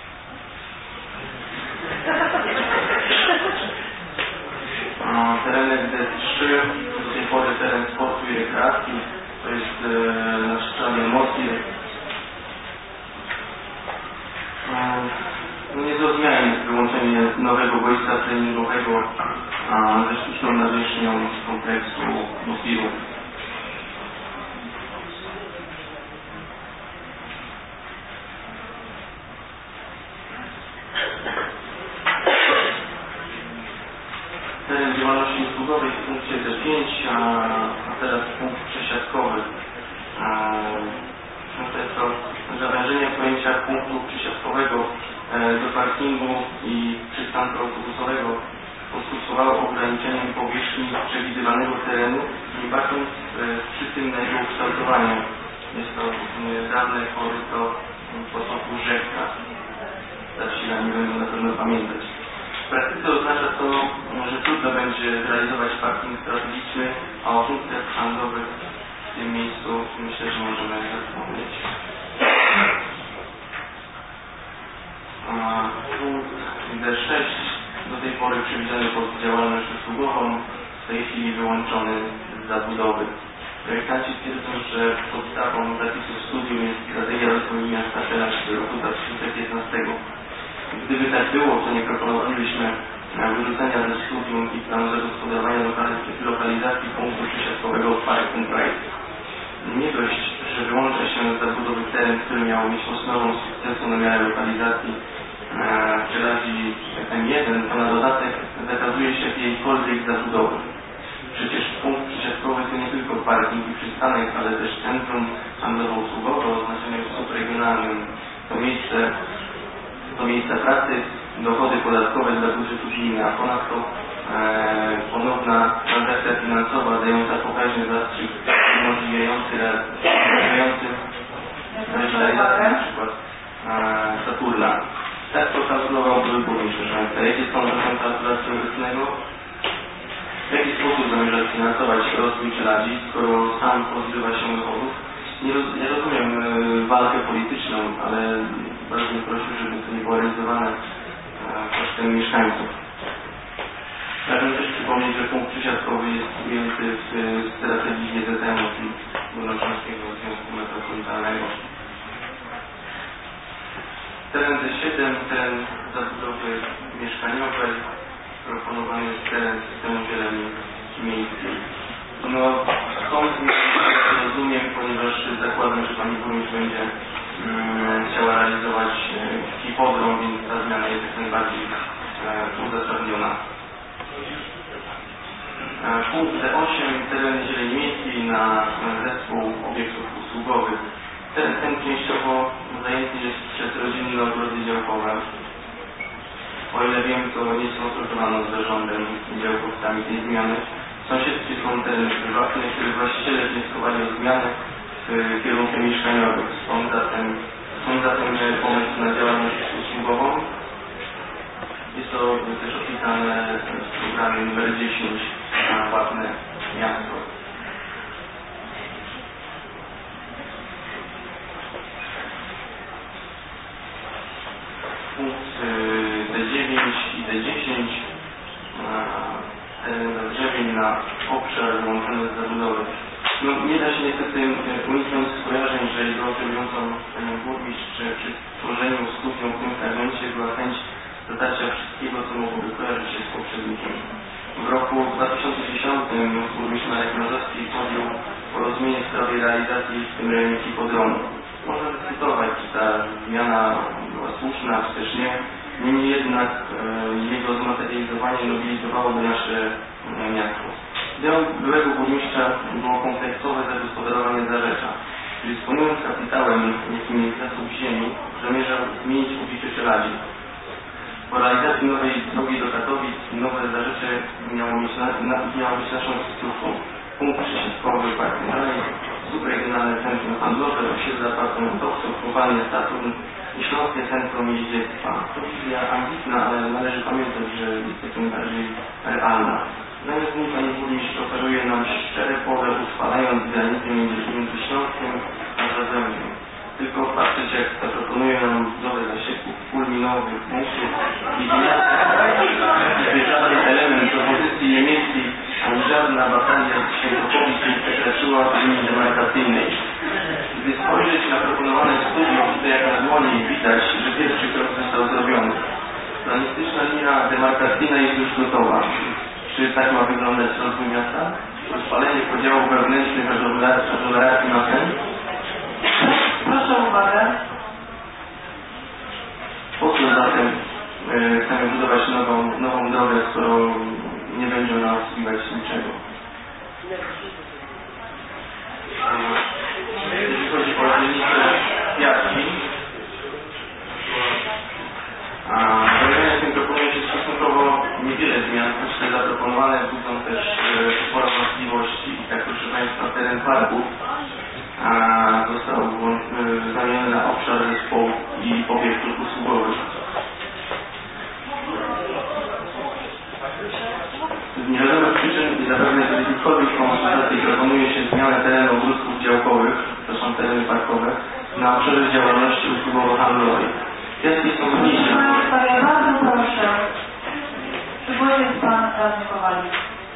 Terenek D3, do tej pory teren sportu i rekreacji, to jest nasz stadion Mostir. Nie do zmian jest wyłączenie nowego boiska treningowego ze sztuczną nawierzchnią z kompleksu Mostiru. Teren działalności usługowej w punkcie D5, a teraz punkt przesiadkowy. To jest to zawężenie pojęcia punktu przesiadkowego do parkingu i przystanku autobusowego poskutkowało ograniczeniem powierzchni przewidywanego terenu, nie bacząc przy tym na jego ukształtowanie. Jest to dawne koryto potoku Rzeka. Starsi będą na pewno pamiętać. W praktyce oznacza to, że trudno będzie zrealizować parking strategiczny, a o funkcjach handlowych w tym miejscu myślę, że możemy zapomnieć. Punkt D6 do tej pory przewidziany pod działalność usługową, w tej chwili wyłączony z zabudowy. Projektanci twierdzą, że podstawą zapisów studium jest strategia rozwoju miasta teraz w roku 2015. Gdyby tak było, to nie proponowalibyśmy wyrzucenia ze studium i planu zagospodarowania lokalizacji punktu przesiadkowego w Parku Pride. Nie dość, że wyłącza się z zabudowy teren, który miał mieć osnową sukcesu na miarę lokalizacji przy razie M1, to na dodatek zakazuje się jakiejkolwiek zabudowy. Przecież punkt przesiadkowy to nie tylko parking i przystanek, ale też centrum handlowo-usługowe o znaczeniu subregionalnym. To miejsce pracy, dochody podatkowe dla budżetu gminy, a ponadto ponowna transakcja finansowa dająca pokaźny zastrzyk umożliwiający realizację na przykład Saturna. Tak to kalkulował były burmistrz Rzeszowice. Jakie są zasady kalkulacji obecnego? W jaki sposób zamierza finansować rozwój Czeladzi, skoro sam pozbywa się dochodów? Nie rozumiem walkę polityczną, ale bardzo bym prosił, żeby to nie było realizowane kosztem mieszkańców. Pragnę też przypomnieć, że punkt przesiadkowy jest ujęty w strategii GZM, czyli Górnośląskiego Związku Metropolitalnego. Teren D7, teren zabudowy mieszkaniowej, proponowany jest teren systemu zieleni miejskiej. No, skąd rozumiem, ponieważ zakładam, że Pani Burmistrz będzie chciała realizować hipodrom, więc ta zmiana jest jak najbardziej uzasadniona. Punkt D8, teren zieleni miejskiej na zespół obiektów usługowych. Ten częściowo zajęty jest przez rodzinne ogrody działkowe. O ile wiem, to nie skonsultowano z zarządem i działkowcami tej zmiany. W sąsiedztwie są tereny prywatne, których właściciele wnioskowali o zmianę w kierunku mieszkaniowym. Stąd zatem pomysł na działalność usługową. Jest to też opisane w programie numer 10 na Ładne Miasto. Punkt D9 i D10 drzewień na obszar wyłączony z zabudowy. No, nie da się niestety uniknąć skojarzeń, że ideologizującą Panią Burmistrz przy tworzeniu studium w tym fragmencie była chęć dotarcia wszystkiego, co mogłoby kojarzyć się z poprzednikiem. W roku 2010 burmistrz Marek Mrożowski podjął porozumienie w sprawie realizacji w tym rejonie hipodromu. Można dyskutować, czy ta zmiana była słuszna, czy też nie. Niemniej jednak jego zmaterializowanie nobilizowałoby nasze miasto. Ideą byłego burmistrza było kompleksowe zagospodarowanie Zarzecza. Czyli dysponując kapitałem, jakim jest zasób ziemi, zamierzał zmienić uliczę Czeladzi. Po realizacji nowej drogi do Katowic nowe Zarzecze miało być naszą wskazówką. Punkt przesiadkowy, park dalej, subregionalne centrum handlowe, osiedla apartamentowców, kopalnie Saturn i Śląskie Centrum Jeździectwa. To wizja ambitna, ale należy pamiętać, że jest to tym bardziej realna. Zamiast niej Pani Burmistrz oferuje nam szczere pole, utrwalając granicę między Śląskiem a Zazębiem. Tylko patrzeć, jak zaproponuje nam budowę zasieków kulminowych, mostów i gdy żaden element opozycji niemieckiej ani żadna batalia Świętochowicz nie przekraczyła linii demarkacyjnej. Gdy spojrzeć na proponowane studium, to jak na dłoni widać, że pierwszy krok został zrobiony. Planistyczna linia demarkacyjna jest już gotowa. Czy tak ma wyglądać rozwój miasta? Rozpalenie podziałów wewnętrznych aglomeracji na ten? Proszę o uwagę. Po co zatem chcemy budować nową drogę, którą nie będzie ona obsługiwać niczego? Jeśli chodzi o dzielnicę Piatki, w rejonie tym proponuje się stosunkowo niewiele zmian, choć te zaproponowane budzą też sporo wątpliwości. I tak, proszę Państwa, teren parków został zamieniony na obszar zespołu i obiektów usługowych. Z niewiadomych przyczyn i zapewne z jakichkolwiek konsultacji proponuje się zmianę terenu ogródków działkowych, to są tereny parkowe, na obszarze działalności usługowo-handlowej. Jakie są mniejsze? Ja bardzo proszę. Przygłosie Pan Radny Kowalik.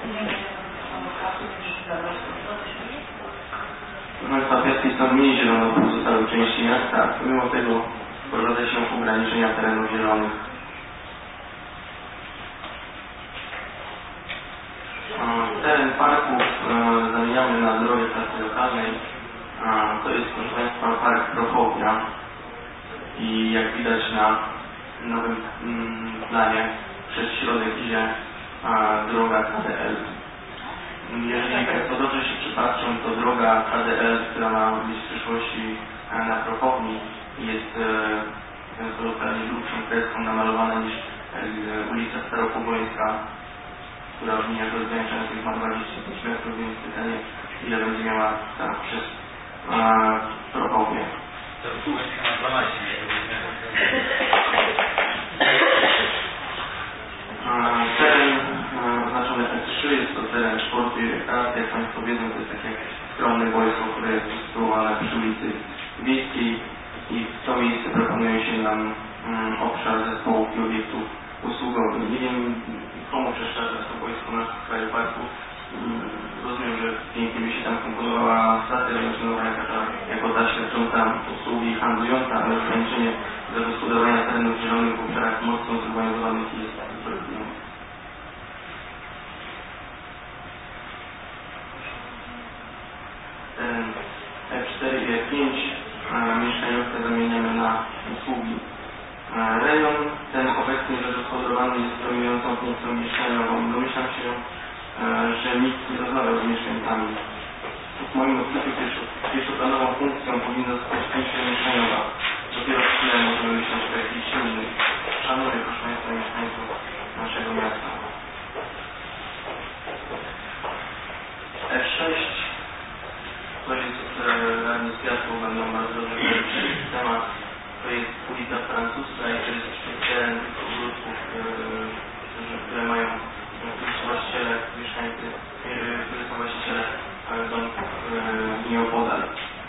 Państwa, Piastki są mniej zielone od pozostałych części miasta, mimo tego wprowadza się ograniczenia terenów zielonych. Teren parków zamieniamy na drogę klasy lokalnej. To jest, proszę Państwa, park Prochownia i jak widać na nowym planie przez środek idzie droga KDL. Jeżeli Państwo dobrze się przypatrzą, to droga KDL, która ma być w przyszłości na Prochowni, jest kolokwialnie grubszą kreską namalowana niż ulica Staropogońska, która w liniach rozgraniczających ma 25 metrów, więc pytanie, ile będzie miała ta przez Prochownię. To półeczka na plamacie. Teren oznaczony S3 jest to teren sportu i rekreacji. Jak Państwo wiedzą, to jest takie skromne boisko, które jest usytuowane przy ulicy Wiejskiej i w to miejsce proponuje się nam obszar zespołów i obiektów usługowych. Nie wiem, komu przeszkadza to boisko na skraju parku. Rozumiem, że pięknie by się tam komponowała stacja benzynowa jako ta świadcząca usługi handlująca, ale ograniczenie zagospodarowania terenów zielonych w obszarach mocno zurbanizowanych jest wykorzystywane. Teren F4 i F5 mieszkaniówkę zamieniamy na usługi. Rejon ten obecnie zagospodarowany jest dominującą funkcją mieszkaniową. Domyślam się, że nikt nie rozmawiał z mieszkańcami. W moim odczuciu pierwszoplanową funkcją powinna zostać funkcja mieszkaniowa. Dopiero w tle możemy myśleć o jakiejś innej. Szanuję, proszę Państwa, mieszkańców naszego miasta. F6 to jest radni Piastów, będą bardzo dobrze temat. To jest ulica Francuska i to jest teren ogródków, które mają właściciele, mieszkańcy, którzy są właściciele domków nieopodal.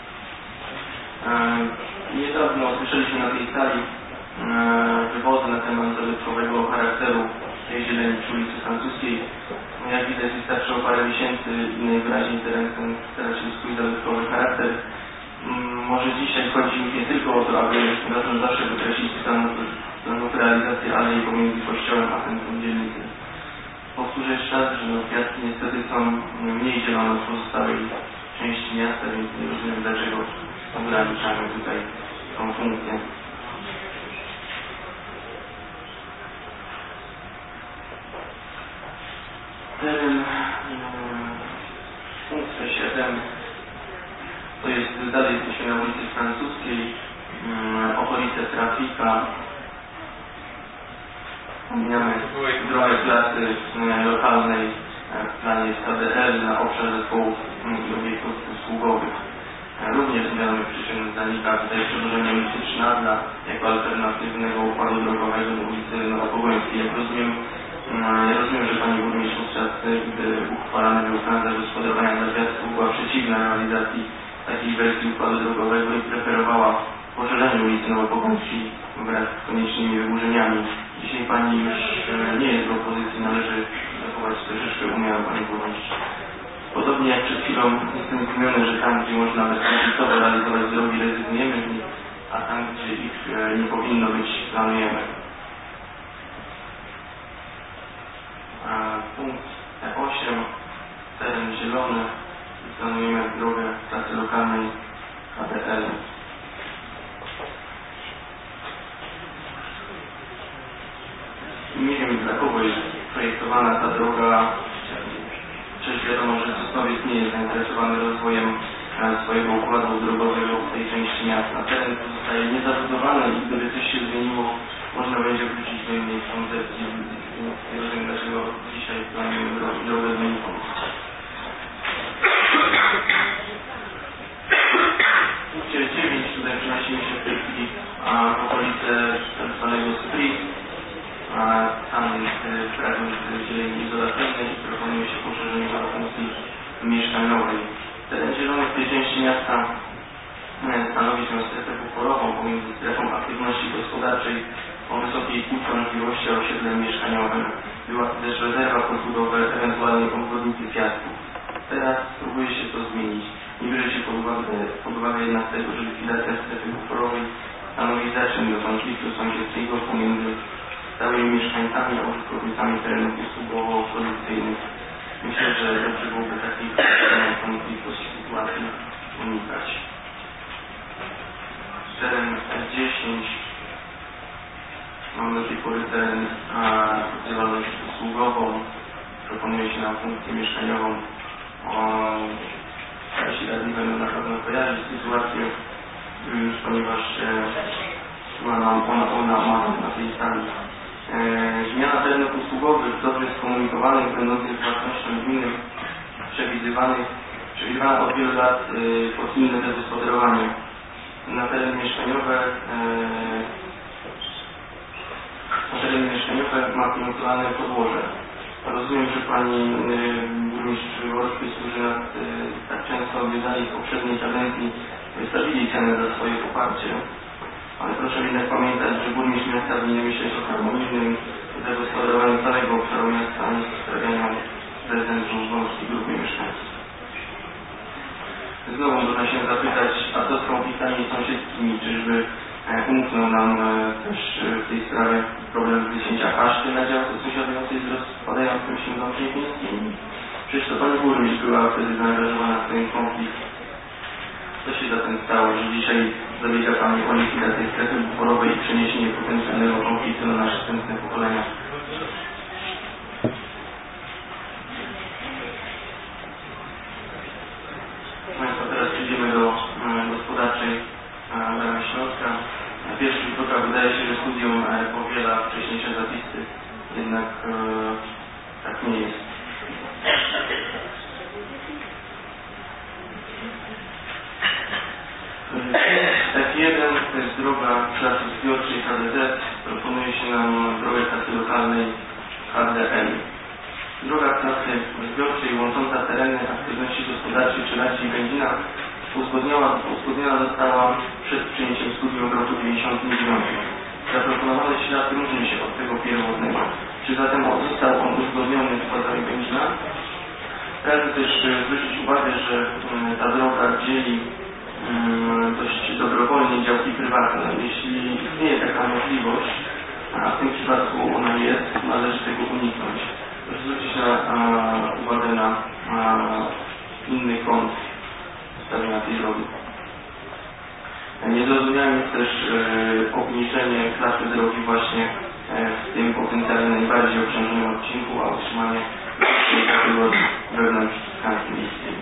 Niedawno słyszeliśmy na tej sali wywozy na temat zabytkowego charakteru tej zieleni przy ulicy Francuskiej. Jak widać, wystarczyło parę miesięcy i najwyraźniej teren ten stara się swój zabytkowy charakter. Może dzisiaj chodzi nie tylko o to, aby zawsze wykreślić stanów realizacji alei pomiędzy kościołem a centrum dzielnicy. Powtórzę jeszcze raz, że piastki niestety są mniej zielone od pozostałej części miasta, więc nie rozumiem, dlaczego ograniczamy tutaj tą funkcję. Teren funkcja 7 to jest, dalej jesteśmy na ulicy Francuskiej, okolice Trafika. Wspominamy drogę klasy lokalnej w planie KDL na obszar zespołów i obiektów usługowych. Również z wiadomych przyczyn zanika tutaj przedłużenie ulicy Trzynadla jako alternatywnego układu drogowego do ulicy Nowopogońskiej. Jak rozumiem, że Pani Burmistrz podczas gdy uchwalany był plan zagospodarowania dla Piastów była przeciwna realizacji takiej wersji układu drogowego i preferowała poszerzenie ulicy Nowopogońskiej wraz z koniecznymi wyburzeniami. Dzisiaj Pani już nie jest w opozycji, należy zachować troszeczkę umiaru, Pani Burmistrz. Podobnie jak przed chwilą jestem zdumiony, że tam, gdzie można bezkonfliktowo realizować drogi, rezygnujemy z nich, a tam, gdzie ich nie powinno być, planujemy. Punkt E8, teren zielony, planujemy drogę klasy lokalnej KDL. Nie wiem, dla kogo jest projektowana ta droga. Przecież wiadomo, że Sosnowiec nie jest zainteresowany rozwojem swojego układu drogowego w tej części miasta. Teren pozostaje niezabudowany i gdyby coś się zmieniło, można będzie wrócić do innej koncepcji. Nie rozumiem, dlaczego dzisiaj planujemy drogę znikną. W punkcie 9 tutaj przenosimy się w tej chwili w okolice tzw. Sprit. Tam jest fragment zieleni izolacyjnej i proponuje się poszerzenie do funkcji mieszkaniowej. Teren zielony w tej części miasta stanowi się strefę buforową pomiędzy strefą aktywności gospodarczej o wysokiej uciążliwości a osiedlem mieszkaniowym. Była to też rezerwa pod budowę ewentualnej obwodnicy Piastów. Teraz próbuje się to zmienić. Nie bierze się pod uwagę jednak tego, że likwidacja strefy buforowej stanowi zaczyn do konfliktu sąsiedzkiego pomiędzy stałymi mieszkańcami a użytkownikami terenów usługowo-produkcyjnych. Myślę, że dobrze byłoby takich konfliktów sytuacji unikać. Teren 10 mamy do tej pory teren działalność usługową. Proponuje się nam funkcję mieszkaniową. Starsi radni będą na pewno kojarzyć sytuację, ponieważ ona ma na tej sali. Zmiana terenów usługowych dobrze skomunikowanych, będących własnością gminy, przewidywana od wielu lat pod inne zagospodarowanie. na tereny mieszkaniowe ma finansowane podłoże. Rozumiem, że Pani burmistrz Wolski, którzy nas tak często odwiedzali w poprzedniej kadencji, wystawili cenę za swoje poparcie. Ale proszę jednak pamiętać, że burmistrz miasta powinien myśleć o harmonijnym zagospodarowaniu całego obszaru miasta, a nie sprawianiu prezentu wąskiej grupy mieszkańców. Znowu można się zapytać, a co z konfliktami sąsiedzkimi? Czyżby umknął nam też w tej sprawie problem wycięcia kaszty na działce sąsiadującej z rozpadającym się domkiem miejskim? Przecież to Pani burmistrz była wtedy zaangażowana w ten konflikt. Co się zatem stało, że dzisiaj zabiega Pani o likwidację strefy buforowej i przeniesienie potencjalnego konfliktu na następne pokolenia? Państwo, teraz przejdziemy do gospodarczej ramy Śląska. Na pierwszy rzut oka wydaje się, że studium powiela wcześniejsze zapisy, jednak tak nie jest. F1 to jest droga klasy zbiorczej HDZ. Proponuje się nam drogę klasy lokalnej HDL. Droga klasy zbiorczej łącząca tereny aktywności gospodarczej Czeladzi i Będzina uzgodniona została przed przyjęciem studium w roku 1999. Zaproponowany ślad różni się od tego pierwotnego. Czy zatem został on uzgodniony z władzami Będzina? Pragnę też zwrócić uwagę, że ta droga dzieli dość dobrowolnie działki prywatne. Jeśli istnieje taka możliwość, a w tym przypadku ona jest, należy tego uniknąć. Proszę zwrócić uwagę na inny kąt ustawienia tej drogi. Niezrozumiałe jest też obniżenie klasy drogi właśnie w tym potencjalnie najbardziej obciążonym odcinku, a utrzymanie tej kategorii wewnątrz tkanki miejskiej.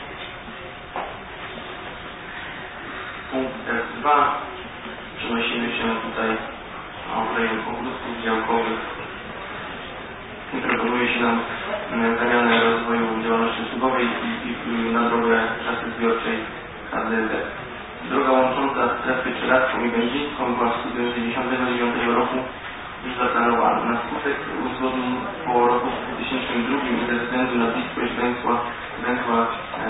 Punkt F2. Przenosimy się tutaj w rejon ogródków działkowych. Proponuje się nam zamianę rozwoju działalności usługowej i na drogę klasy zbiorczej HDD. Droga łącząca strefy czeladką i będzińską była w studium z 1999 roku już zaplanowana. Na skutek uzgodnień po roku 2002 i ze względu na bliskość węzła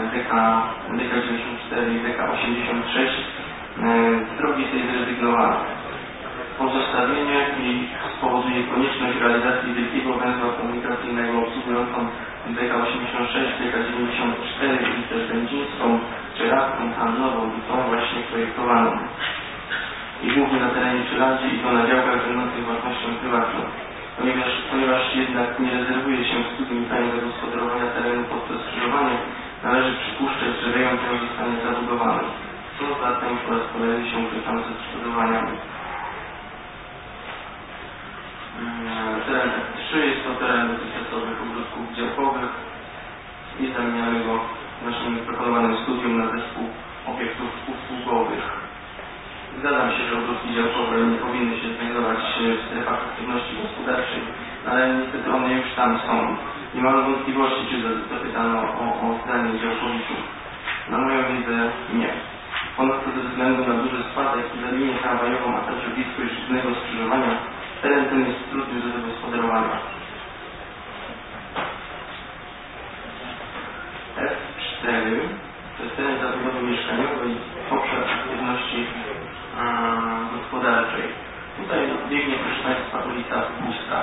DK94 i DK86 z drogi tej zrezygnowano. Pozostawienie i spowoduje konieczność realizacji wielkiego węzła komunikacyjnego obsługującą DK86, DK94 i też będzińską, czeladką handlową i tą właśnie projektowaną. I głównie na terenie Czeladzi i to na działkach będących własnością prywatną. Ponieważ jednak nie rezerwuje się w studium planu zagospodarowania terenu pod to skrzyżowanie, należy przypuszczać, że rejon ten zostanie zabudowany. Co zatem po raz kolejny się ukrytam ze skrzyżowaniami. Teren F3 jest to teren dotychczasowych ogródków działkowych i zamieniamy go w naszym proponowanym studium na zespół obiektów usługowych. Zgadzam się, że ogródki działkowe nie powinny się znajdować w strefach aktywności gospodarczej, ale niestety one już tam są. Nie mamy wątpliwości, czy zapytano o zdanie działkowiczów. Na moją wiedzę nie. Ponadto ze względu na duży spadek za linię tramwajową, a także bliskość żadnego skrzyżowania, teren ten jest trudny do zagospodarowania. F4 to jest teren zabudowy mieszkaniowej, obszar aktywności gospodarczej. Tutaj biegnie, proszę Państwa, ulica Pusta.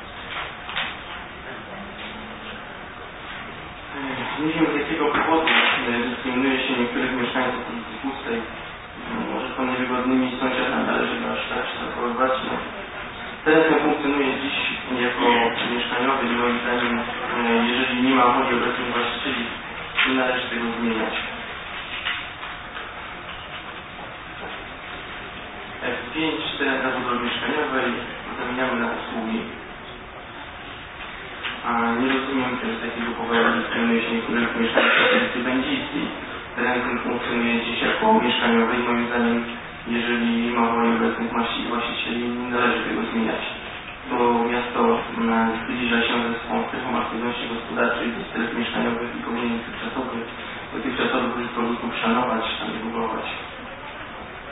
Nie wiem, z jakiego powodu dyskryminuje się niektórych mieszkańców ulicy Pustej. Może to niewygodnymi sąsiadami należy naszczać, zachowywać. Teren ten funkcjonuje dziś jako mieszkaniowy i moim zdaniem, jeżeli nie ma woli obecnych właścicieli, nie należy tego zmieniać. F5, teren zabudowy mieszkaniowej, zamieniamy na usługi. Nie rozumiem też, z jakiego powodu dyskryminuje się niektórych mieszkańców ulicy Będzińskiej. Teren ten funkcjonuje dziś jako mieszkaniowy i moim zdaniem, jeżeli nie ma woli obecnych właścicieli, nie należy tego zmieniać. To miasto zbliża się ze swą strefą aktywności gospodarczej do stref mieszkaniowych i powinien dotychczasowych użytkowników szanować, a nie budować.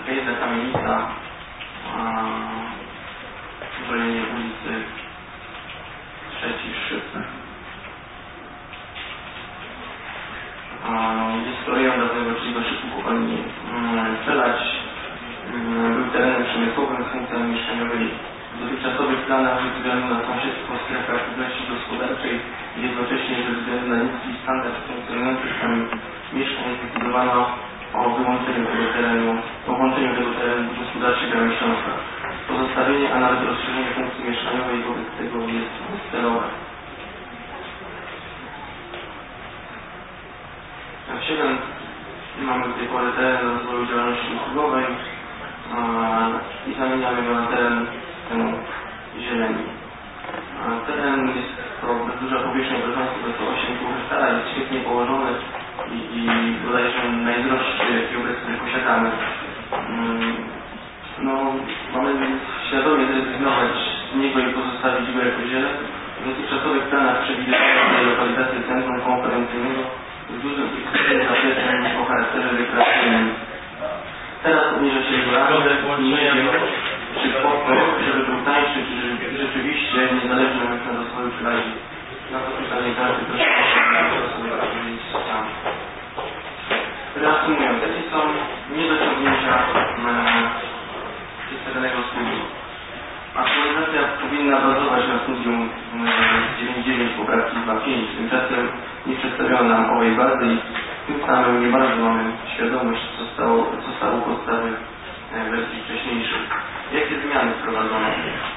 Jedna kamienica, w rejonie ulicy 3 Szyby. Jest to rejon dawnego, czyli do Szybu kopalni Czelać. Był terenem przemysłowym z funkcją mieszkaniowej. W dotychczasowych planach ze względu na sąsiedztwo w strefach aktywności gospodarczej i jednocześnie ze względu na niski standard funkcjonujących tam mieszkań zdecydowano o włączeniu tego terenu gospodarczego Śląska. Pozostawienie, a nawet rozszerzenie funkcji mieszkaniowej wobec tego jest celowe. W 7 mamy do tej pory teren rozwoju działalności usługowej i zamieniamy go na teren zieleni. Teren jest to duża powierzchnia grożąca do 8,5 hektara, jest świetnie położony i bodajże najdroższy, jaki obecnie posiadamy. Mamy świadomie zrezygnować z niego i pozostawić go jako zieleń. W dotychczasowych planach przewidywano lokalizację centrum konferencyjnego z dużym zapleczem o charakterze rekreacyjnym. Teraz obniża się jego rangę, nie wiem, czy spokój, żeby był tańszy, czy rzeczywiście niezależny na rozwoju przylagi. Na to pytanie każdy proszę sobie odpowiedzieć sam. Reasumując, jakie są niedociągnięcia przedstawionego studium? Aktualizacja powinna bazować na studium 9.9 poprawki 2.5. Tymczasem nie przedstawiono nam owej bazy i tym samym nie bardzo mamy świadomość, co stało u podstawy wersji wcześniejszej. Jakie zmiany wprowadzono?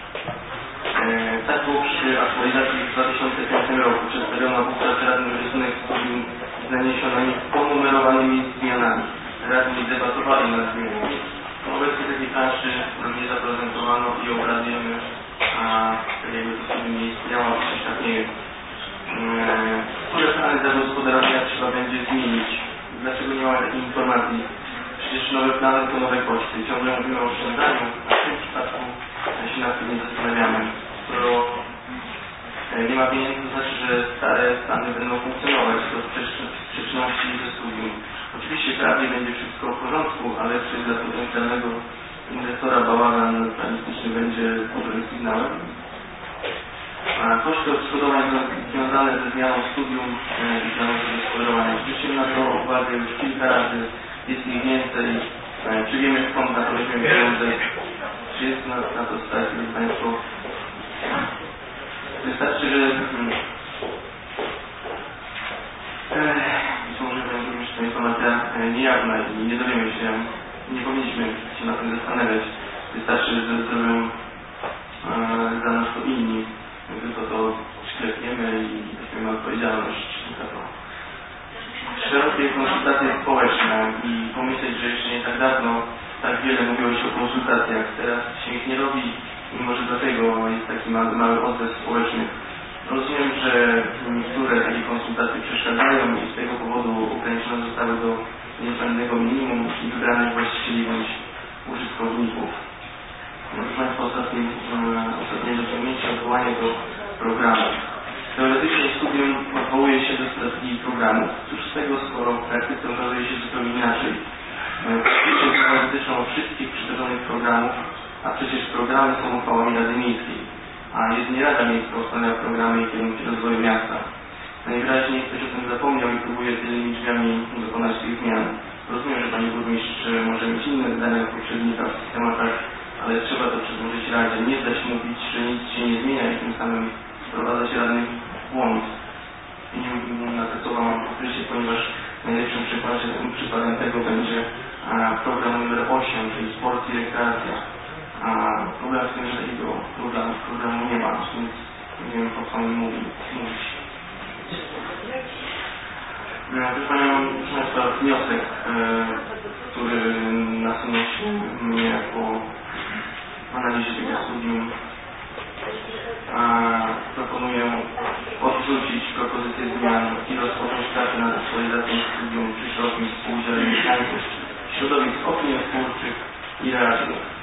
Tak było przy aktualizacji w 2005 roku. Przedstawiono wówczas radnym rysunek studium z naniesionymi ponumerowanymi zmianami. Radni debatowali nad zmianami. Obecnie takiej planszy nie zaprezentowano i obradujemy, tak jakby to studium nie istniało, przecież tak nie jest. Które plany zagospodarowania trzeba będzie zmienić? Dlaczego nie mamy takiej informacji? Przecież nowe plany to nowe koszty. Ciągle mówimy o oszczędzaniu, a w tym przypadku się nad tym nie zastanawiamy. Skoro nie ma pieniędzy, to znaczy, że stare plany będą funkcjonować do sprzeczności ze studium. Oczywiście prawnie będzie wszystko w porządku, ale czy dla potencjalnego inwestora bałagan planistyczny będzie dobrym sygnałem? Koszty odszkodowań związane ze zmianą studium i zmianą zagospodarowania. Zwróćcie na to uwagę już kilka razy, jest ich więcej. Czy wiemy, skąd na to weźmiemy pieniądze? Czy jest na to stać, drodzy Państwo? Wystarczy, że może będzie już ta informacja niejawna i nie dowiemy się, nie powinniśmy się na tym zastanawiać. Wystarczy, że zrobią za nas to inni. My tylko to szklepniemy i weźmiemy odpowiedzialność za to. Szerokie konsultacje społeczne i pomyśleć, że jeszcze nie tak dawno tak wiele mówiło się o konsultacjach. Teraz się ich nie robi i może dlatego jest taki mały odzew społeczny. Rozumiem, że niektóre takie konsultacje przeszkadzają i z tego powodu ograniczone zostały do niezbędnego minimum i wybranych właścicieli bądź użytkowników. Proszę Państwa, ostatnie dociągnięcie, odwołanie do programu. Teoretycznie studium odwołuje się do strategii programu. Cóż z tego, skoro w praktyce okazuje się zupełnie inaczej. Praktycznie dotyczą wszystkich przyszedzonych programów, a przecież programy są uchwałami Rady Miejskiej, a jedynie Rada Miejska ustala programy i kierunki rozwoju miasta. Najwyraźniej ktoś o tym zapomniał i próbuje tylnymi drzwiami dokonać tych zmian. Rozumiem, że Pani Burmistrz może mieć inne zdania od poprzednika w tych tematach, ale trzeba to przedłożyć Radzie. Nie dać mówić, że nic się nie zmienia i tym samym wprowadzać radnych w błąd. I na to słowa mam powtórzyć, ponieważ najlepszym przykładem tego będzie program numer 8, czyli sport i rekreacja. Problem w tym, że takiego programu nie ma, więc nie wiem, po co mi mówić. Proszę Państwa, wniosek, który nasunął się mnie po analizie tego studium. Proponuję odrzucić propozycję zmian i rozpocząć pracę nad aktualizacją studium przy środkach współudziału mieszkańców, środowisk opiniotwórczych i radnych.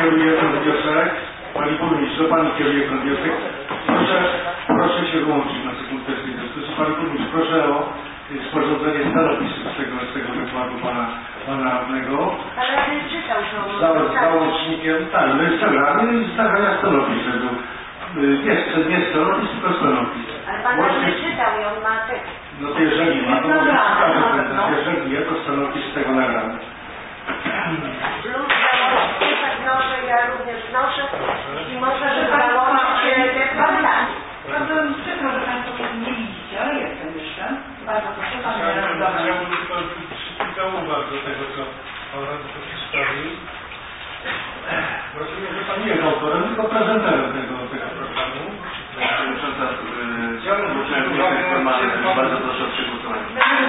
kieruje ten wniosek. Pani Burmistrz, że Pani kieruje ten wniosek. Proszę się wyłączyć na sekundkę z tej dyskusji. Pani Burmistrz, proszę o sporządzenie stanowiska z tego wykładu Pana Radnego. Ale ja bym czytał, że Z załącznikiem, tak, no jest nagranie z nagrania stanowisk, że był. Nie stanowisk, tylko stanowisk. Ale Pan Radny czytał i on ma tekst. No to jeżeli ma, to może przekazać. Jeżeli nie, to stanowisk z tego nagrania. Lub załącznik, wnoszę, ja również wnoszę i może, że załączyć te plany. Bardzo mi przykro, że Państwo nie widzicie, ale jestem jeszcze. Bardzo proszę, Pan Radny. Chciałbym tylko kilka uwag do tego, co Pan Radny przedstawił. Rozumiem, że Pan nie jest autorem, tylko prezenterem tego programu. Chciałbym bardzo proszę o przegłosowanie.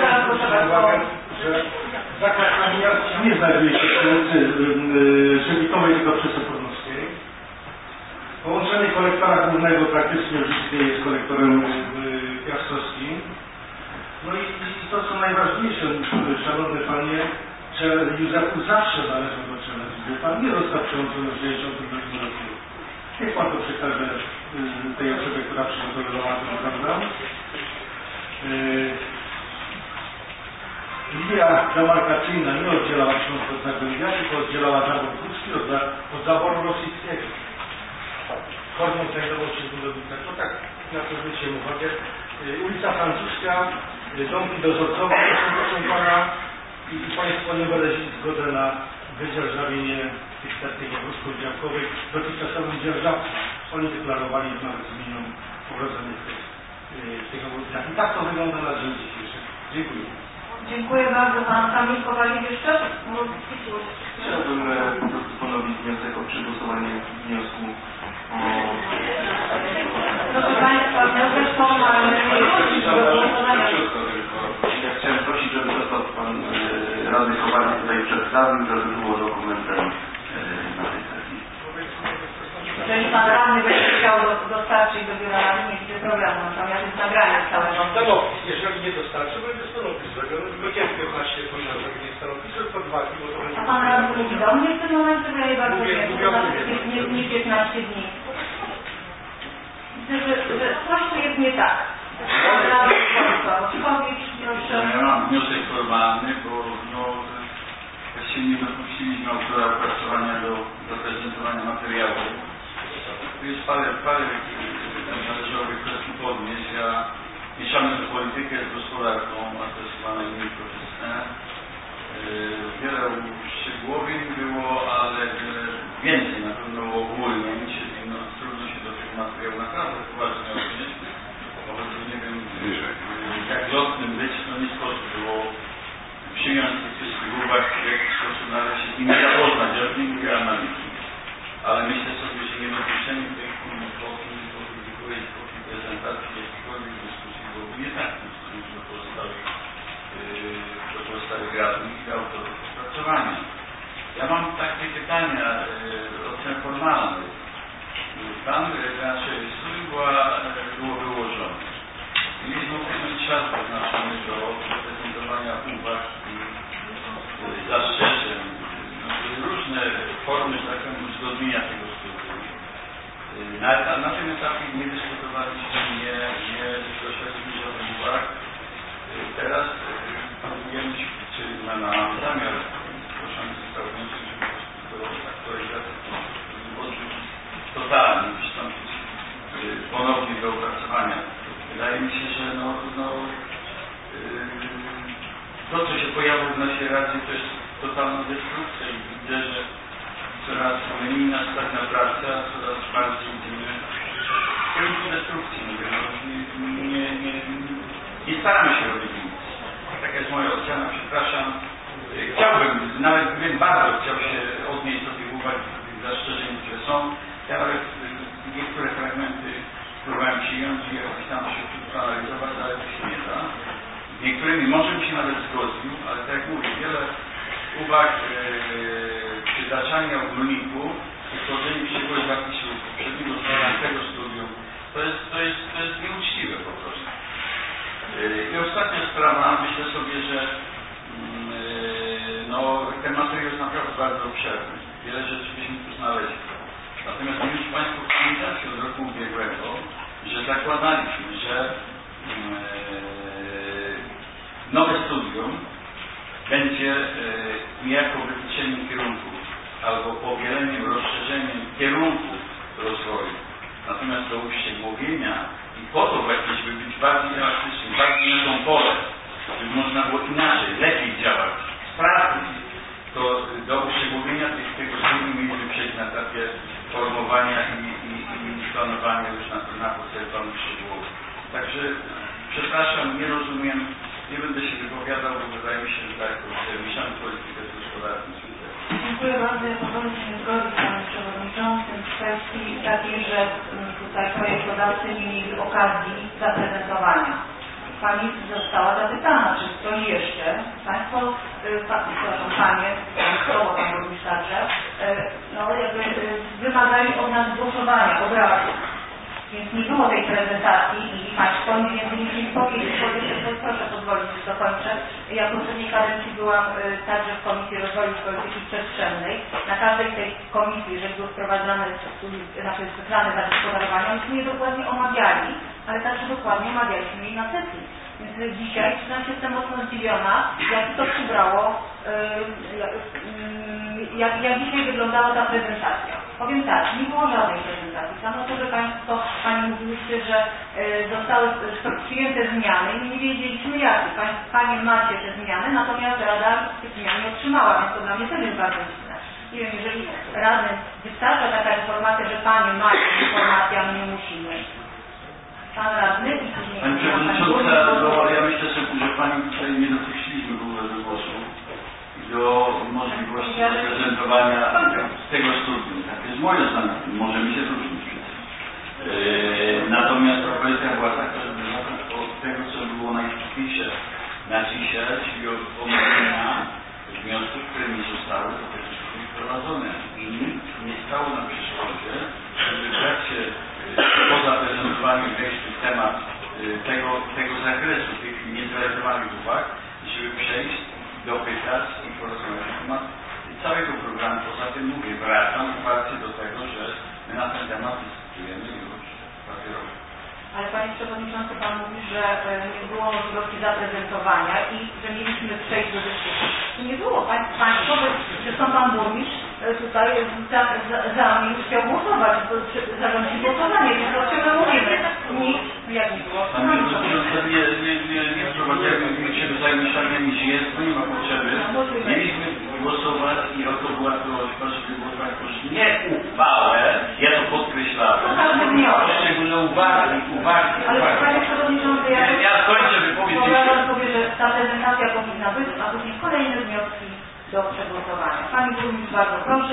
Że zakład nawigacji nie znajduje się w ulicy Szybikowej, tylko przy Sopornowskiej. Połączenie kolektora głównego praktycznie już istnieje z kolektorem piastowskim. No i to, co najważniejsze, szanowny Panie, Józefu zawsze należał do Czeladzi. Pan nie został przełączony w 1992 roku. Niech Pan to przekaże tej osobie, która przygotowywała ten program. Linia demarkacyjna nie oddzielała Śląska od Zagłębia, tylko oddzielała zabór Puszki od zaboru rosyjskiego. Kordon znajdował się w budownicach. To tak na to zwróciłem uwagę. Ulica Franciszka, domki dozorcowe, proszę Pana, i Państwo nie wyrazili zgodę na wydzierżawienie tych takich obrózków działkowych dotychczasowym dzierżawcom. Oni deklarowali, że nawet zmienią urodzenie w tych obrózkach. I tak to wygląda na dzień dzisiejszy. Dziękuję. Dziękuję bardzo. Pan Kamil Kowalik jeszcze? Chciałbym po prostu ponowić wniosek o przegłosowanie wniosku o... Proszę Państwa, wniosek formalny. Ja chciałem prosić, żeby to, co Pan Radny Kowalik tutaj przedstawił, żeby było dokumentem na tej sesji. Jeżeli Pan Radny będzie chciał dostarczyć do biura Rady, nie widzę problemu, natomiast jest nagranie całego. Stanowisk, jeżeli nie dostarczy, będzie stanowisk zrobione, tylko nie w 15 poziom zrobienie stanowisk, tylko 2 dni, bo to będzie... A Pan Radny mówi do mnie w tym momencie, bo ja jej bardzo nie 15 dni. Widzę, że coś tu jest nie tak. Pan Radny Kowalik, proszę. Ja mam wniosek formalny, bo właściwie nie dopuściliśmy autora opracowania do zaprezentowania materiału. Tu jest parę należałoby kwestii podnieść. Ja mieszamy tę politykę z gospodarką, a to jest chyba najmniej korzystne. Wiele uszczegółowień było, ale wiele więcej na pewno uogólnień, no, trudno się do tego materiału naprawdę poważnie odnieść. Może nie wiem, jak lotnym być, to nie sposób było przyjąć tych wszystkich uwag, w jaki sposób należy się z nimi zapoznać, ja nie mówię analizy. Ale myślę sobie, że nie dopuszczenie tej prezentacji jakiejkolwiek dyskusji byłoby nie tak do pozostałych radnych i autorów opracowania. Ja mam takie pytania ocen formalnych. Plan naszej studii było wyłożone. Mieliśmy określony czas wyznaczony do prezentowania uwag i zastrzeżeń. Różne formy uzgodnienia tego studium. Na tym etapie nie dyskutowaliśmy, nie zgłaszaliśmy żadnych uwag. Teraz próbujemy, czy mamy zamiar zgłoszony został wniosek, żeby do aktualizacji odrzucić totalnie, przystąpić ponownie do opracowania. Wydaje mi się, że to, co się pojawiło w naszej Radzie, to jest totalna destrukcja i widzę, że coraz mniej nas tak na pracę, a coraz bardziej idziemy w kierunku destrukcji. Nie staramy się robić nic. Taka jest moja ocena, przepraszam. Chciałbym, nawet bym bardzo chciał się odnieść do tych uwag, do tych zastrzeżeń, które są. Ja nawet niektóre fragmenty próbowałem przyjąć i jakoś tam się analizować, ale to się nie da. Z niektórymi może bym się nawet zgodził, ale tak jak mówię, wiele uwag przytaczania ogólników i wchodzenie w szczegóły zapisów poprzedniego studium, tego studium, to jest nieuczciwe po prostu. I ostatnia sprawa, myślę sobie, że ten materiał jest naprawdę bardzo obszerny. Wiele rzeczy byśmy tu znaleźli. dzieleniem, rozszerzeniem kierunków rozwoju. Natomiast do uszczegółowienia i po to właśnie, żeby być bardziej elastycznym, bardziej na tą pole, żeby można było inaczej, lepiej działać, sprawniej, to do uszczegółowienia tego studium mieliśmy przejść na etapie formowania i planowania już na podstawie planów szczegółowych. Także przepraszam, nie rozumiem, nie będę się wypowiadał, bo wydaje mi się, że tak, mieszamy politykę z gospodarką. Dziękuję bardzo. Ja pozwolę się zgodzić z Panem Przewodniczącym w kwestii takiej, że tutaj projektodawcy nie mieli okazji zaprezentowania. Pani została zapytana, czy ktoś jeszcze, Państwo, przepraszam, Panie, słowo Pan Burmistrze, no jakby wymagali od nas głosowania, od razu. Więc nie było tej prezentacji i Państwo nie mieli powiedzieć, proszę pozwolić, że dokończę. Ja w poprzedniej kadencji byłam także w Komisji Rozwoju Polityki Przestrzennej. Na każdej tej komisji, jeżeli były wprowadzane plany zagospodarowania, myśmy je dokładnie omawiali, ale także dokładnie omawialiśmy je na sesji. Więc dzisiaj jestem mocno zdziwiona, jak to przybrało, jak dzisiaj wyglądała ta prezentacja. Powiem tak, nie było żadnej prezentacji. Samo to, że Pani mówiliście, że zostały przyjęte zmiany i nie wiedzieliśmy jakie. Panie macie te zmiany, natomiast Rada tych zmian nie otrzymała, więc to dla mnie też jest bardzo dziwne. Nie wiem, jeżeli radnym wystarcza taka informacja, że Panie macie informację, a my nie musimy. Pan radny i później... Pani Przewodnicząca, ja myślę sobie, że Pani tutaj nie dopuściliśmy w ogóle do głosu i do możliwości zaprezentowania tego studium. Tak jest moje zdanie, możemy się różnić. Natomiast propozycja była taka, żeby zacząć od tego, co było najwcześniejsze na dzisiaj, czyli od omówienia wniosków, które nie zostały do tego studium wprowadzone. I nikt nie stał na przeszkodzie, żeby w trakcie po zaprezentowaniu wejść w temat tego zakresu, tych niezrealizowanych uwag, żeby przejść, dopytać i porozmawiać na temat całego programu. Poza tym mówię, wracam uparcie do tego, że my na ten temat dyskutujemy już prawie rok. Ale Panie Przewodniczący, Pan mówi, że nie było możliwości zaprezentowania i że mieliśmy przejść do dyskusji. To nie było. Państwo, zresztą Pan Burmistrz tutaj za mnie już chciał głosować, zarządzić głosowanie, więc o czym my mówimy? Nic, jak nie było. Panie Przewodniczący, nie wprowadzajmy się zajmowania niż jest, bo nie ma potrzeby. Mieliśmy głosować i o to była prośba, żeby głosować nie uchwałę, ja to podkreślałem, poszczególne uwagi. Ale Panie Przewodniczący, ja skończę wypowiedź. Ja Pan powie, że ta prezentacja powinna być, a później kolejne wnioski do przegłosowania. Pani Burmistrz, bardzo proszę.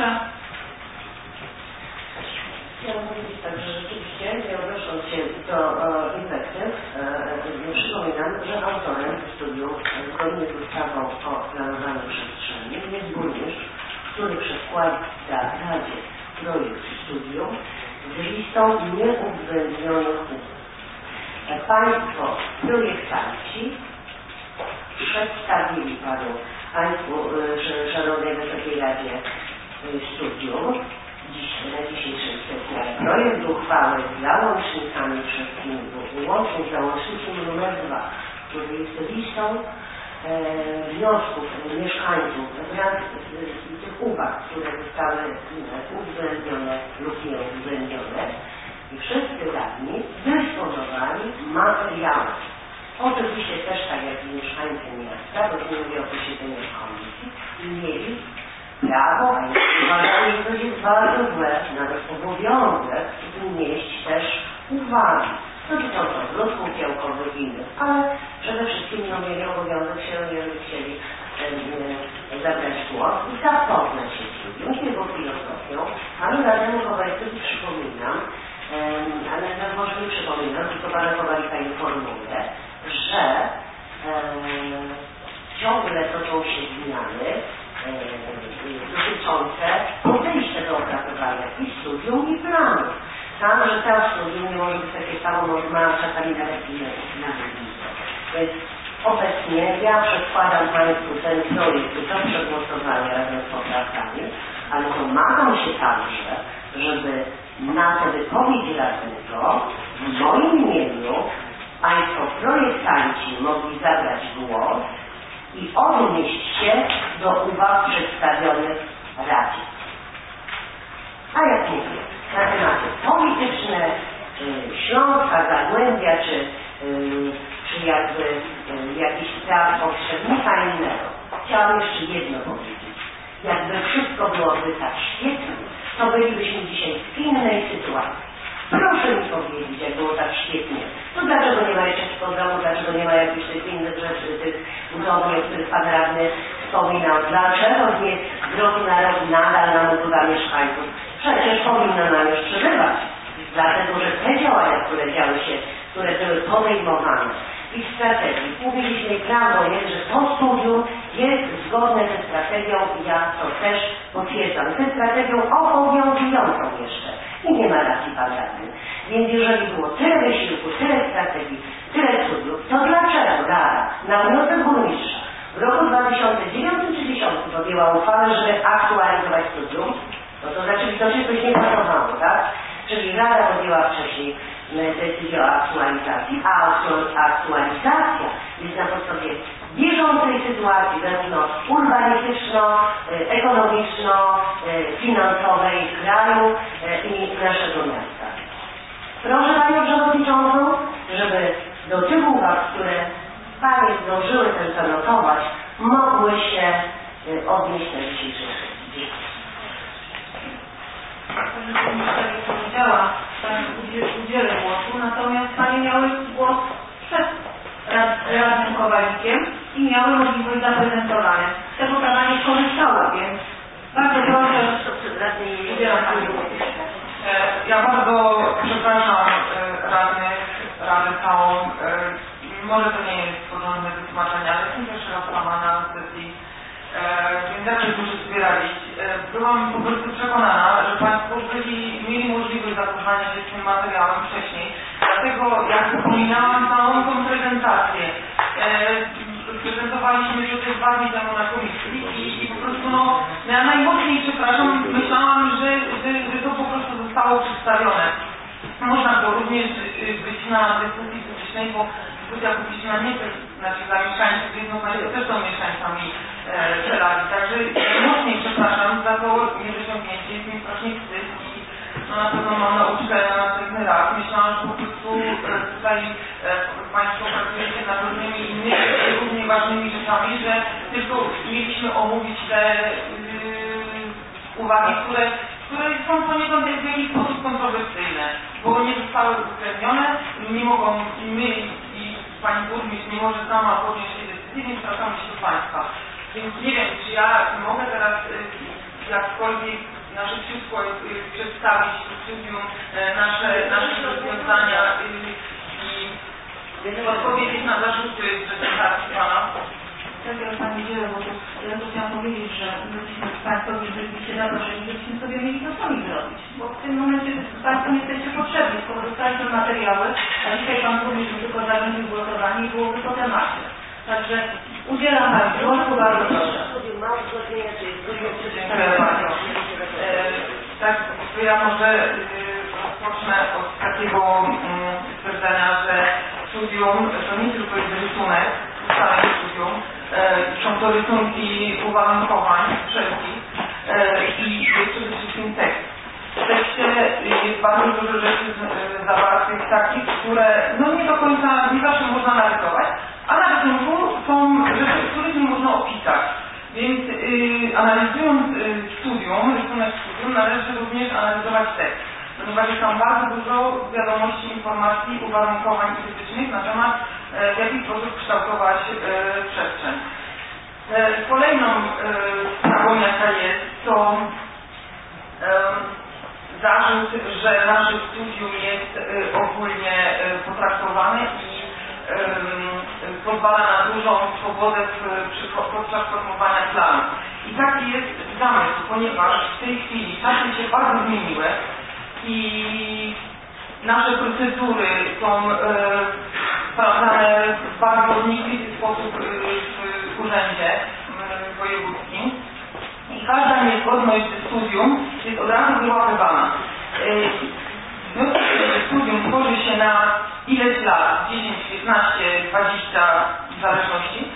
Chciałam powiedzieć tak, że rzeczywiście, nie odnosząc się do inwektyw, przypominam, że autorem studium zgodnie z ustawą o planowaniu przestrzennym jest burmistrz, który przedkłada Radzie projekt studium z listą nieuwzględnionych umów. Państwo projektanci przedstawili Państwu, Szanownej Wysokiej Radzie, studium na dzisiejszej sesji. Projekt uchwały z załącznikami wszystkimi, łącznie z załącznikiem numer 2, który jest listą wniosków mieszkańców wraz z tych uwag, które zostały uwzględnione lub nieuwzględnione. I wszyscy radni dysponowali materiałem. Oczywiście też tak jak i mieszkańcy miasta, bo nie mówię o posiedzeniach komisji, mieli prawo, a ja uważam, że to jest bardzo złe, nawet obowiązek wnieść też uwagi dotyczące wrótków działkowych i innych, ale przede wszystkim mieli obowiązek się, jeżeli chcieli zabrać głos i zapoznać się z tym, nie było filozofią, ale Radnemu Kowalskiemu przypominam, ale może nie przypominam, tylko Pana Kowalska informuje, że ciągle toczą się zmiany dotyczące podejścia do opracowania i studium, i planu. Sam, że całe studium nie może być takie samo, ma czasami nawet inne nazwisko. Więc obecnie ja przedkładam Państwu ten projekt do przegłosowania razem z poprawkami, ale domagam się także, żeby na tę wypowiedź radnego w moim imieniu Państwo projektanci mogli zabrać głos i odnieść się do uwag przedstawionych Radzie. a jak mówię, na tematy polityczne, Śląska, Zagłębia, czy jakby jakiś spraw poprzednika innego. Chciałam jeszcze jedno powiedzieć. Jakby wszystko byłoby tak świetnie, to bylibyśmy dzisiaj w innej sytuacji. Proszę mi powiedzieć, jak było tak świetnie. To dlaczego nie ma jeszcze programu, dlaczego nie ma jakichś tych innych rzeczy, tych budowli, o których Pan Radny wspominał. Dlaczego nie z roku na rok nadal nam ubywa mieszkańców? Przecież powinno nam już przebywać. Dlatego, że te działania, które działy się, które były podejmowane i w strategii, mówiliśmy i prawo jest, że to studium jest zgodne ze strategią i ja to też potwierdzam, ze strategią obowiązującą jeszcze. I nie ma racji Pan Radny. Więc jeżeli było tyle wysiłku, tyle strategii, tyle studiów, to dlaczego Rada na wniosek burmistrza w roku 2009 czy 2010 podjęła uchwałę, żeby aktualizować studium? No to znaczy, to się coś nie pasowało, tak? Czyli Rada podjęła wcześniej decyzję o aktualizacji, a aktualizacja jest na podstawie bieżącej sytuacji, zarówno urbanistyczno-ekonomiczno-finansowej kraju i naszego miasta. Proszę Panią Przewodniczącą, żeby do tych uwag, które Panie zdążyły też zanotować, mogły się odnieść na dzisiejszej sesji. Pani powiedziała, udzielę głosu, natomiast Panie miały głos przed radnym Kowalikiem i miały możliwość zaprezentowania. Z tego prawa nie skorzystała, więc bardzo proszę, udzielam Pani głosu. Ja bardzo przepraszam Radę całą. Może to nie jest porządne wytłumaczenie, ale jestem pierwszy raz sama na sesji, więc jakoś muszę sobie radzić. Byłam po prostu przekonana, że Państwo mieli możliwość zapoznania się z tym materiałem wcześniej. Dlatego jak wspominałam całą tą prezentację, prezentowaliśmy już te 2 dni temu na komisji i po prostu ja najmocniej przepraszam, myślałam, że to po prostu zostało przedstawione. Można było również być na dyskusji publicznej, bo dyskusja publiczna nie jest, znaczy dla mieszkańców, jedno Państwo też są mieszkańcami Żelawi. Także mocniej przepraszam za to niedociągnięcie, jest mi strasznie wstyd i na pewno mam nauczkę na następny raz. Myślałam, że po prostu tutaj Państwo pracujecie nad różnymi innymi, równie ważnymi rzeczami, że tylko mieliśmy omówić te uwagi, które są poniekąd w jakiś sposób kontrowersyjne, bo nie zostały uwzględnione, nie mogą, my i Pani Burmistrz nie może sama podjąć tej decyzji, więc zwracamy się do Państwa. Więc nie wiem, czy ja mogę teraz jakkolwiek na szybciutko przedstawić w studium nasze rozwiązania i odpowiedzieć na zarzuty prezentacji Pana. Tak, jak Pani dzielę, bo ja to chciałam powiedzieć, że Państwo nie byliście zaproszeni, żebyśmy sobie mieli to sami zrobić. Bo w tym momencie Państwo nie jesteście potrzebni, skoro dostaliśmy materiały, a dzisiaj Pan Burmistrz tylko zarządził głosowanie i byłoby po temacie. Także udzielam Pani głosu, bardzo proszę. Dziękuję bardzo. Tak, to ja może rozpocznę od takiego stwierdzenia, że studium to nie tylko jest rysunek, ustalenie studium, są to rysunki uwarunkowań wszelkich i jest przede wszystkim tekst. W tekście jest bardzo dużo rzeczy zawartych takich, które nie do końca, nie zawsze można narysować, a na rysunku są rzeczy, których nie można opisać. Więc analizując rysunek studium, należy również analizować tekst, ponieważ jest tam bardzo dużo wiadomości, informacji, uwarunkowań i wytycznych na temat, w jaki sposób kształtować przestrzeń. Kolejną sprawą, jaka jest, to zarzut, że nasze studium jest ogólnie potraktowane i pozwala na dużą swobodę podczas formowania planu. I taki jest zamysł, ponieważ w tej chwili czasy się bardzo zmieniły i nasze procedury są sprawdzane w bardzo wnikliwy sposób w urzędzie wojewódzkim i każda niezgodność ze studium jest od razu wyłapywana. Studium tworzy się na ileś lat, 10, 15, 20 w zależności,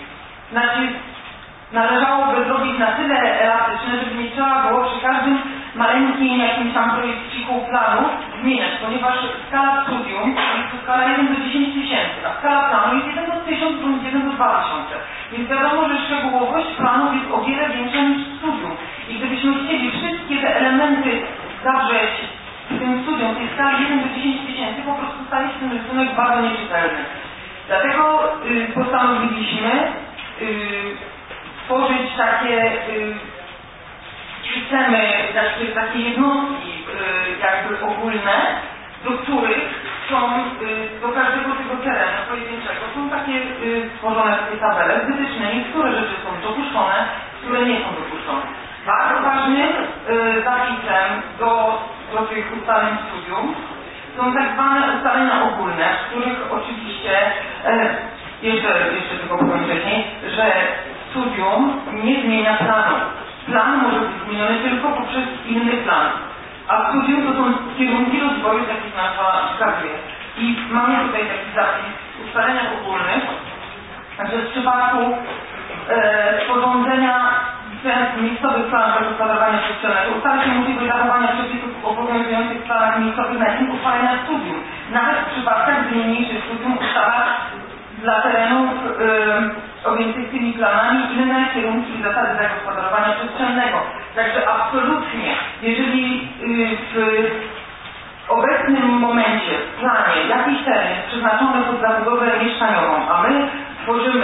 należałoby zrobić na tyle elastyczne, żeby nie trzeba było przy każdym maleńkim jakimś tam projekciku planu zmieniać, ponieważ skala studium jest to skala 1 do 10 tysięcy, a skala planu jest 1 do 1000 bądź 1 do 2000. Więc wiadomo, że szczegółowość planów jest o wiele większa niż studium. I gdybyśmy chcieli wszystkie te elementy zawrzeć w tym studium, tej skali 1 do 10 tysięcy, po prostu staje się ten rysunek bardzo nieczytelny. Dlatego postanowiliśmy tworzyć takie systemy, takie jednostki jakby ogólne, do których są, do każdego tego terenu pojedynczego są takie stworzone takie tabele z wytycznymi, które rzeczy są dopuszczone, które nie są dopuszczone. Bardzo ważnym zapisem do tych ustaleń studium są tak zwane ustalenia ogólne, w których oczywiście, jeszcze tylko powiem wcześniej, że studium nie zmienia planu. Plan może być zmieniony tylko poprzez inny plan. A studium to są kierunki rozwoju, jakich nazwa wskazuje. I mamy tutaj taki zapis w ustaleniach ogólnych, że w przypadku sporządzenia miejscowych planów zagospodarowania przestrzennego ustala się możliwość zachowania przepisów obowiązujących w planach miejscowych na etap uchwalenia studium. Nawet w przypadkach, gdy niniejsze studium ustala dla terenów objętych tymi planami inne kierunki i zasady zagospodarowania przestrzennego. Także absolutnie, jeżeli w obecnym momencie w planie jakiś teren jest przeznaczony pod zabudowę mieszkaniową, a my tworzymy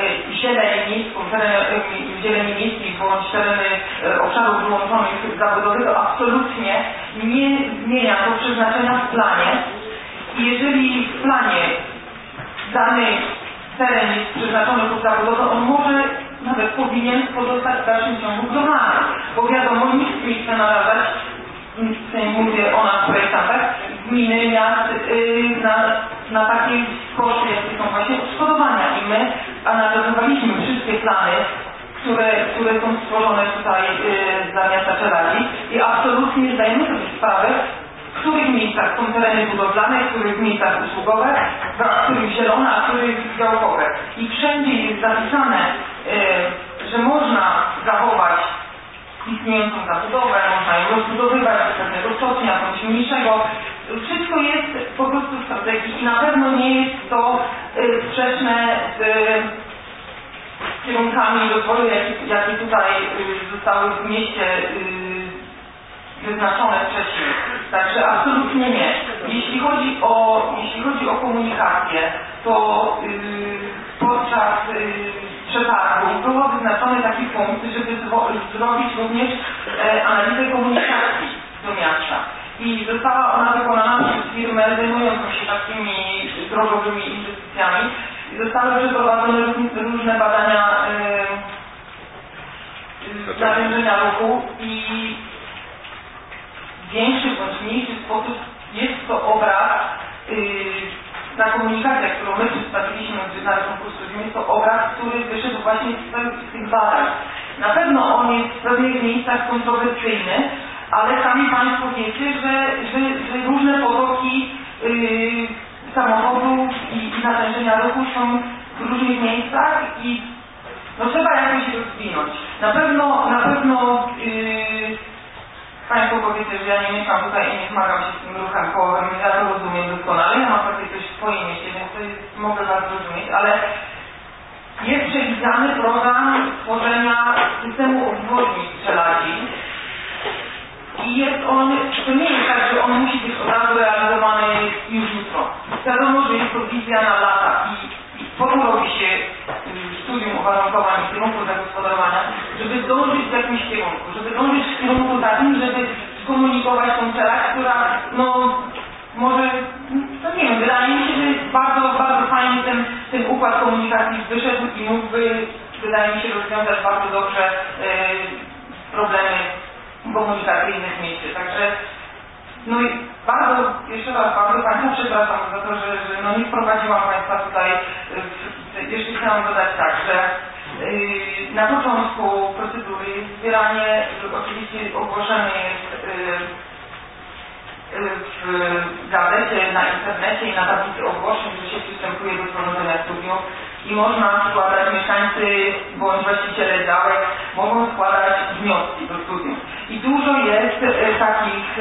zieleń miejskiej bądź tereny obszarów wyłączonych zabudowy, to absolutnie nie zmienia to przeznaczenia w planie. I jeżeli w planie dany teren jest przeznaczony pod zabudowę, on może, nawet powinien pozostać w dalszym ciągu budowany, bo wiadomo, nikt nie chce narażać, mówię o nas projektantach, gminy, miast na takie koszty, jakie są właśnie odszkodowania. I my analizowaliśmy wszystkie plany, które są stworzone tutaj dla miasta Czeladzi i absolutnie zdajemy sobie sprawę, w których miejscach są tereny budowlane, w których miejscach usługowe, w których zielone, a w których działkowe. I wszędzie jest zapisane, że można zachować istniejącą zabudowę, można ją rozbudowywać do pewnego stopnia, bądź mniejszego. Wszystko jest po prostu w strategii i na pewno nie jest to sprzeczne z kierunkami rozwoju, jakie tutaj zostały w mieście wyznaczone wcześniej. Także absolutnie nie. Jeśli chodzi o komunikację, to podczas przetargu było wyznaczony taki punkt, żeby zrobić również analizę komunikacji do miasta. I została ona wykonana przez firmę zajmującą się takimi drogowymi inwestycjami. I zostały przeprowadzone różne badania natężenia ruchu i w większy bądź mniejszy sposób jest to obraz, ta komunikacja, którą my przedstawiliśmy na rachunku studium, jest to obraz, który wyszedł właśnie z tych badań. Na pewno on jest w pewnych miejscach kontrowersyjny, ale sami Państwo wiecie, że różne potoki samochodów i natężenia ruchu są w różnych miejscach i no, trzeba jakoś się rozwinąć. Na pewno Państwo powiecie, że ja nie mieszkam tutaj i nie zmagam się z tym ruchem kołowym, ja to rozumiem doskonale, ja mam takie coś w swoim mieście, więc to jest, mogę Was zrozumieć, ale jest przewidziany program tworzenia systemu obwodnic Czeladzi i jest on, to nie jest tak, że on musi być od razu realizowany już jutro. Wiadomo, że jest to wizja na lata i po to robi się studium uwarunkowań i kierunku zagospodarowania, żeby dążyć w jakimś kierunku, żeby dążyć w kierunku takim, żeby skomunikować tą Czeladź, która no może, no nie wiem, wydaje mi się, że bardzo, bardzo fajnie ten układ komunikacji wyszedł i mógłby, wydaje mi się, rozwiązać bardzo dobrze problemy komunikacyjne w mieście. Także no i bardzo, jeszcze raz bardzo Państwa przepraszam za to, że no nie wprowadziłam Państwa tutaj, jeszcze chciałam dodać tak, że na początku procedury jest zbieranie, oczywiście ogłoszenie jest w gazecie, na internecie i na tablicy ogłoszeń, że się przystępuje do prowadzenia studium i można składać, mieszkańcy bądź właściciele działek mogą składać wnioski do studium. I dużo jest takich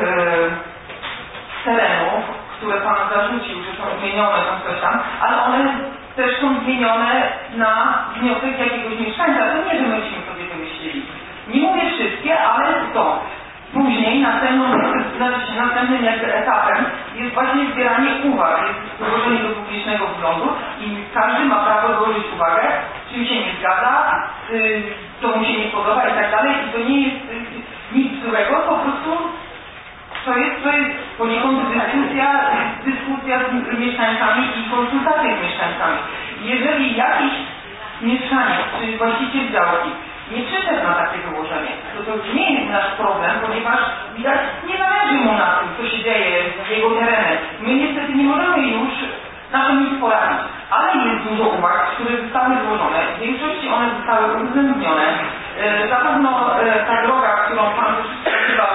terenów, które Pan zarzucił, że są zmienione tam coś tam, ale one też są zmienione na wniosek jakiegoś mieszkańca. To nie, że myśmy sobie wymyślili. Nie mówię wszystkie, ale są. Później następnym jakby etapem jest właśnie zbieranie uwag, jest złożenie do publicznego wglądu i każdy ma prawo złożyć uwagę, czym się nie zgadza, co mu się nie podoba i tak dalej. I to nie jest nic złego, po prostu to jest poniekąd dyskusja z mieszkańcami i konsultacje z mieszkańcami. Jeżeli jakiś mieszkaniec czy właściciel działki nie przyszedł na takie wyłożenie, to już nie jest nasz problem, ponieważ widać nie zależy mu na tym, co się dzieje z jego terenem. My niestety nie możemy już na to nic poradzić, ale jest dużo uwag, które zostały złożone. W większości one zostały uwzględnione. Zarówno ta droga, którą Pan też wskazywał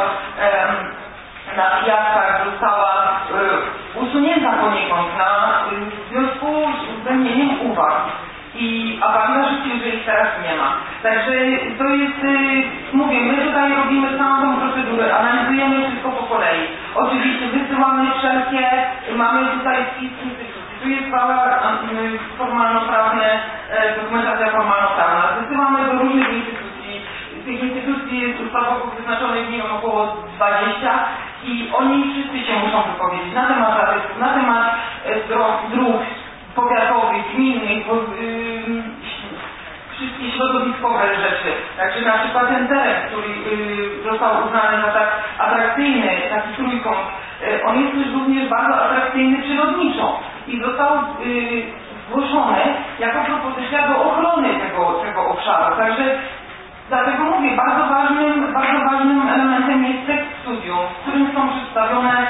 na Pijatkach, została usunięta poniekąd w związku z uwzględnieniem uwag. A Pan zarzucił, że ich teraz nie ma. Także to jest, mówię, my tutaj robimy całą tą procedurę, analizujemy wszystko po kolei. Oczywiście wysyłamy wszelkie, mamy tutaj spis instytucji. Tu jest cała formalno-prawne, dokumentacja formalno-prawna. Wysyłamy do różnych instytucji. Tych instytucji jest ustawowo wyznaczonych, nie wiem, około 20 i oni wszyscy się muszą wypowiedzieć na temat zabytków, na temat dróg powiatowych, gminnych, wszystkie środowiskowe rzeczy. Także na przykład ten teren, który został uznany za tak atrakcyjny, taki trójkąt, on jest też również bardzo atrakcyjny przyrodniczo i został zgłoszony jako propozycja do ochrony tego obszaru. Także dlatego mówię, bardzo ważnym elementem jest tekst studium, w którym są przedstawione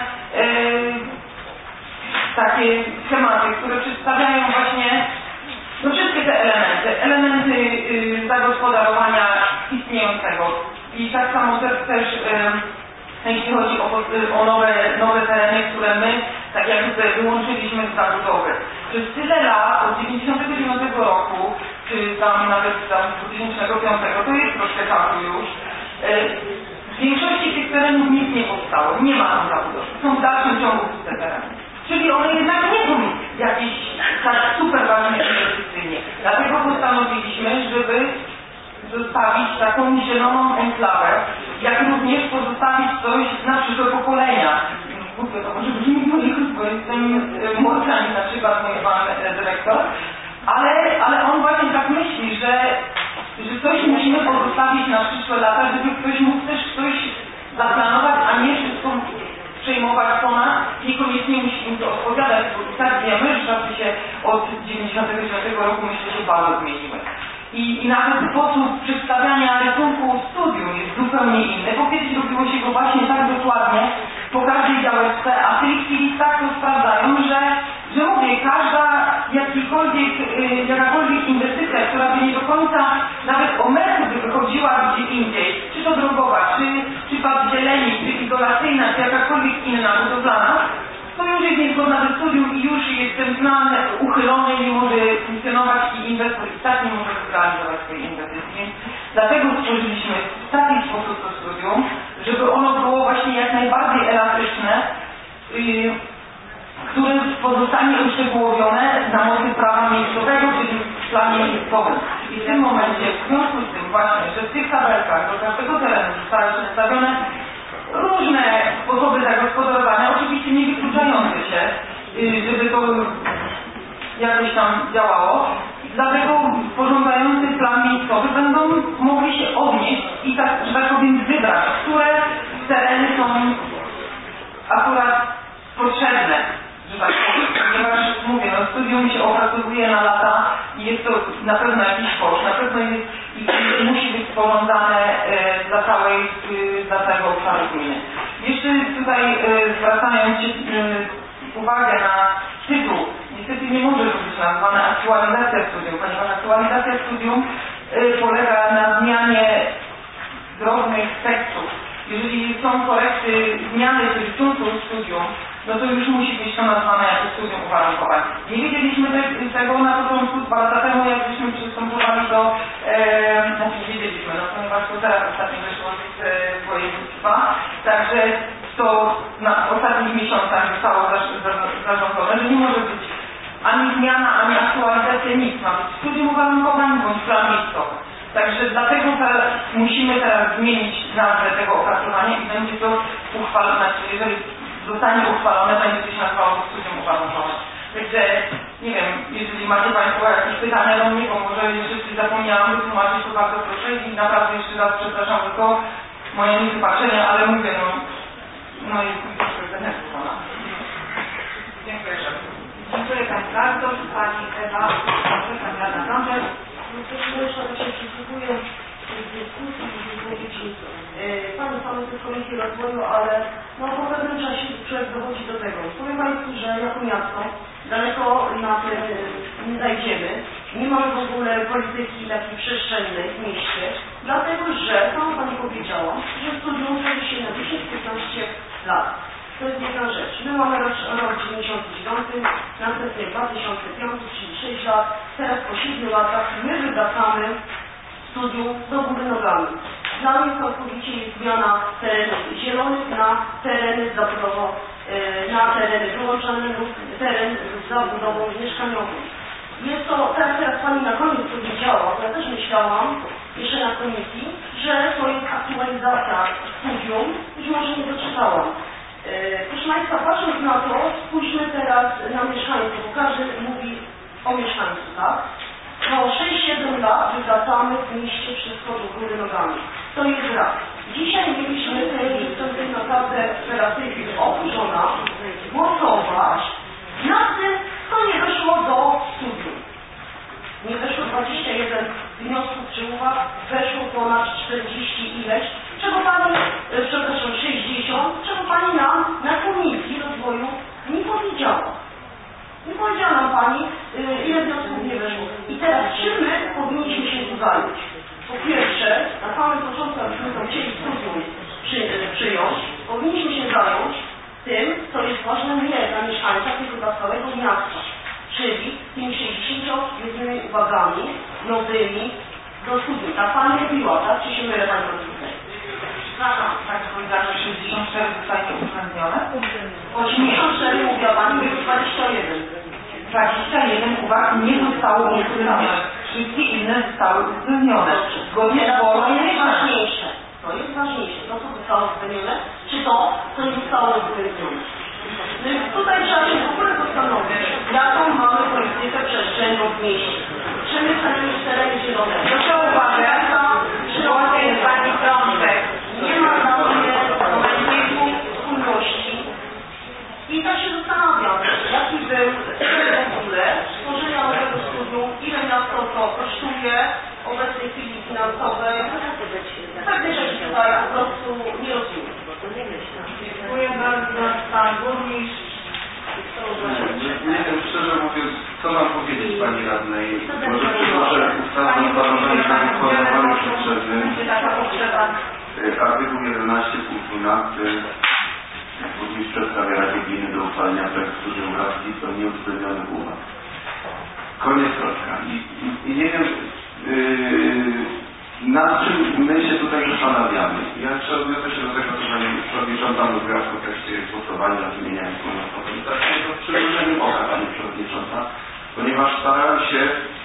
takie schematy, które przedstawiają właśnie wszystkie te elementy zagospodarowania istniejącego. I tak samo też jeśli chodzi o nowe tereny, które my tak jakby wyłączyliśmy z zabudowy. Przez tyle lat, od 1999 roku, czy tam nawet z 2005, to jest troszkę czasu już, w większości tych terenów nic nie powstało, nie ma tam zabudowy. Są w dalszym ciągu te tereny. Czyli one jednak nie są jakieś tak super ważne inwestycyjnie. Dlatego postanowiliśmy, żeby zostawić taką zieloną enklawę, jak również pozostawić coś na przyszłe pokolenia. To może brzmi bo jestem młodsza niż na przykład mój pan dyrektor, ale on właśnie tak myśli, że coś musimy pozostawić na przyszłe lata, żeby ktoś mógł też coś zaplanować, a nie wszystko przejmować po nas, niekoniecznie musi im to odpowiadać, bo i tak wiemy, że czasy się od 1999 roku myślę, że bardzo zmieniły. I nawet sposób przedstawiania rysunku studium jest zupełnie inny, bo kiedyś robiło się go właśnie tak dokładnie po każdej działeczce, a w tej chwili tak to sprawdzają, że mówię, jakakolwiek inwestycja, która by nie do końca nawet o metr by wychodziła gdzie indziej, czy to drogowa, czy pad zieleni, czy izolacyjna, czy jakakolwiek inna budowlana, to już jest niezgodna ze studium i już jest ten plan uchylony, nie może funkcjonować i inwestor i tak nie może zrealizować swojej inwestycji. Więc dlatego stworzyliśmy w taki sposób to studium, żeby ono było właśnie jak najbardziej elastyczne, które pozostanie uszczegółowione na mocy prawa miejscowego, czyli w planie miejscowym. I w tym momencie, w związku z tym właśnie, że w tych tabelkach do każdego terenu zostały przedstawione różne sposoby zagospodarowania, oczywiście nie wykluczające się, żeby to jakoś tam działało. Dlatego sporządzający plan miejscowy będą mogli się odnieść i tak, że tak powiem, wybrać, które tereny są akurat potrzebne, że tak powiem, ponieważ mówię, studium się opracowuje na lata i jest to na pewno jakiś koszt, na pewno jest i musi być sporządzane dla całego obszaru gminy. Jeszcze tutaj zwracając uwagę na tytuł, niestety nie może to być nazwane aktualizacja studium, ponieważ aktualizacja studium polega na zmianie drobnych tekstów. Jeżeli są korekty zmiany rysunku studium, no to już musi być to nazwane jako studium uwarunkowań. Nie wiedzieliśmy tego na początku, 2 lata temu, jak żeśmy przystępowali do, wiedzieliśmy, ponieważ to teraz ostatnio wyszło z województwa, także to w ostatnich miesiącach zostało zarządzone, że nie może być ani zmiana, ani aktualizacja, nic. Ma być studium uwarunkowań bądź plan miejscowy. Także dlatego musimy teraz zmienić nazwę tego opracowania i będzie to uchwalone, znaczy jeżeli zostanie uchwalone, będzie to się nazywało studium uwarunkowań. Także nie wiem, jeżeli macie Państwo jakieś pytania do mnie, bo może jeszcze coś zapomniałam wytłumaczyć, to bardzo proszę i naprawdę jeszcze raz przepraszam za to moje niewypatrzenie, ale mówię, no jest mi troszkę zdenerwowana. Dziękuję bardzo. Dziękuję Pani bardzo. Pani Ewa, proszę Pani Rada Brączek. Jeszcze się przysłuchuję w dyskusji i wypowiedzi Pani Samej z Komisji Rozwoju, ale po pewnym czasie człowiek dochodzi do tego. Powiem Państwu, że jako miasto daleko na tym nie zajdziemy. Nie mamy w ogóle polityki takiej przestrzennej w mieście, dlatego że, sama Pani powiedziała, że studium tworzy się na 10-15 lat. To jest jedna rzecz. My mamy rok 99, następnie 2005, czyli 6 lat, teraz po 7 latach my wywracamy studium do góry nogami. Dla mnie całkowicie jest zmiana terenów zielonych na tereny zabudowo, na tereny wyłączone lub teren z zabudową mieszkaniową. Jest to, tak teraz Pani na koniec powiedziała, ja też myślałam jeszcze na komisji, że to jest aktualizacja studium, być może nie doczytałam. Proszę Państwa, patrząc na to, spójrzmy teraz na mieszkańców, bo każdy mówi o mieszkańcu, tak? Po 6-7 lat wywracamy w mieście wszystko do góry nogami. To jest raz. Dzisiaj mieliśmy, jestem naprawdę teraz w tej chwili oburzona, głosować nad tym, co nie weszło do studium. Nie weszło 21 wniosków czy uwag, weszło ponad 40 ileś, czego Pani, przepraszam, 60, czego Pani nam na Komisji Rozwoju nie powiedziała. Nie powiedziała nam Pani, ile wniosków nie weszło. I teraz czym my powinniśmy się tu zająć? Po pierwsze, na samym początku, abyśmy to chcieli studium przyjąć, powinniśmy się zająć tym, co jest ważne nie dla mieszkańca, tylko dla całego miasta. Czyli tymi 60 uwagami nowymi do studium. Tak Pani mówiła, tak? Czy się mylę Pani tutaj? Przepraszam, tak powiedziałam, że 64 zostanie uwzględnione. 84 mówiła Pani, było 21. 21 uwag nie zostało uwzględnione. Wszystkie inne zostały uwzględnione. Zgodnie z to jest ważniejsze. To jest ważniejsze. To, co zostało uwzględnione, czy to, co nie zostało uwzględnione. Tutaj trzeba się w ogóle zastanowić, jaką mamy politykę przestrzenną w mieście. Czy my chcemy mieć tereny zielone? Proszę uwagać, głosy jest Pani Brączek. Nie ma dla mnie momentu spójności. I tak się zastanawiam, jaki był w ogóle stworzenia nowego studium, ile miasto to kosztuje w obecnej chwili finansowej. Pewne rzeczy tutaj po prostu nie rozumiem. Dziękuję bardzo. Pan Burmistrz. Nie wiem, szczerze mówiąc, co mam powiedzieć Pani Radnej. Może przytoczę ustawę o zarządzaniu zagospodarowaniem przestrzennym. Artykuł 11 punkt 12. Burmistrz przedstawia Radzie Gminy do uchwalenia projektu geografii do nieuwzględnionych uwag. Koniec kropka. I nie wiem, nad czym my się tutaj zastanawiamy. Ja jeszcze odniosę się do tego, co Pani Przewodnicząca mówiła w kontekście głosowania nad zmieniami klimatowymi. Tak to z przymrużeniem oka, Pani Przewodnicząca, ponieważ starałem się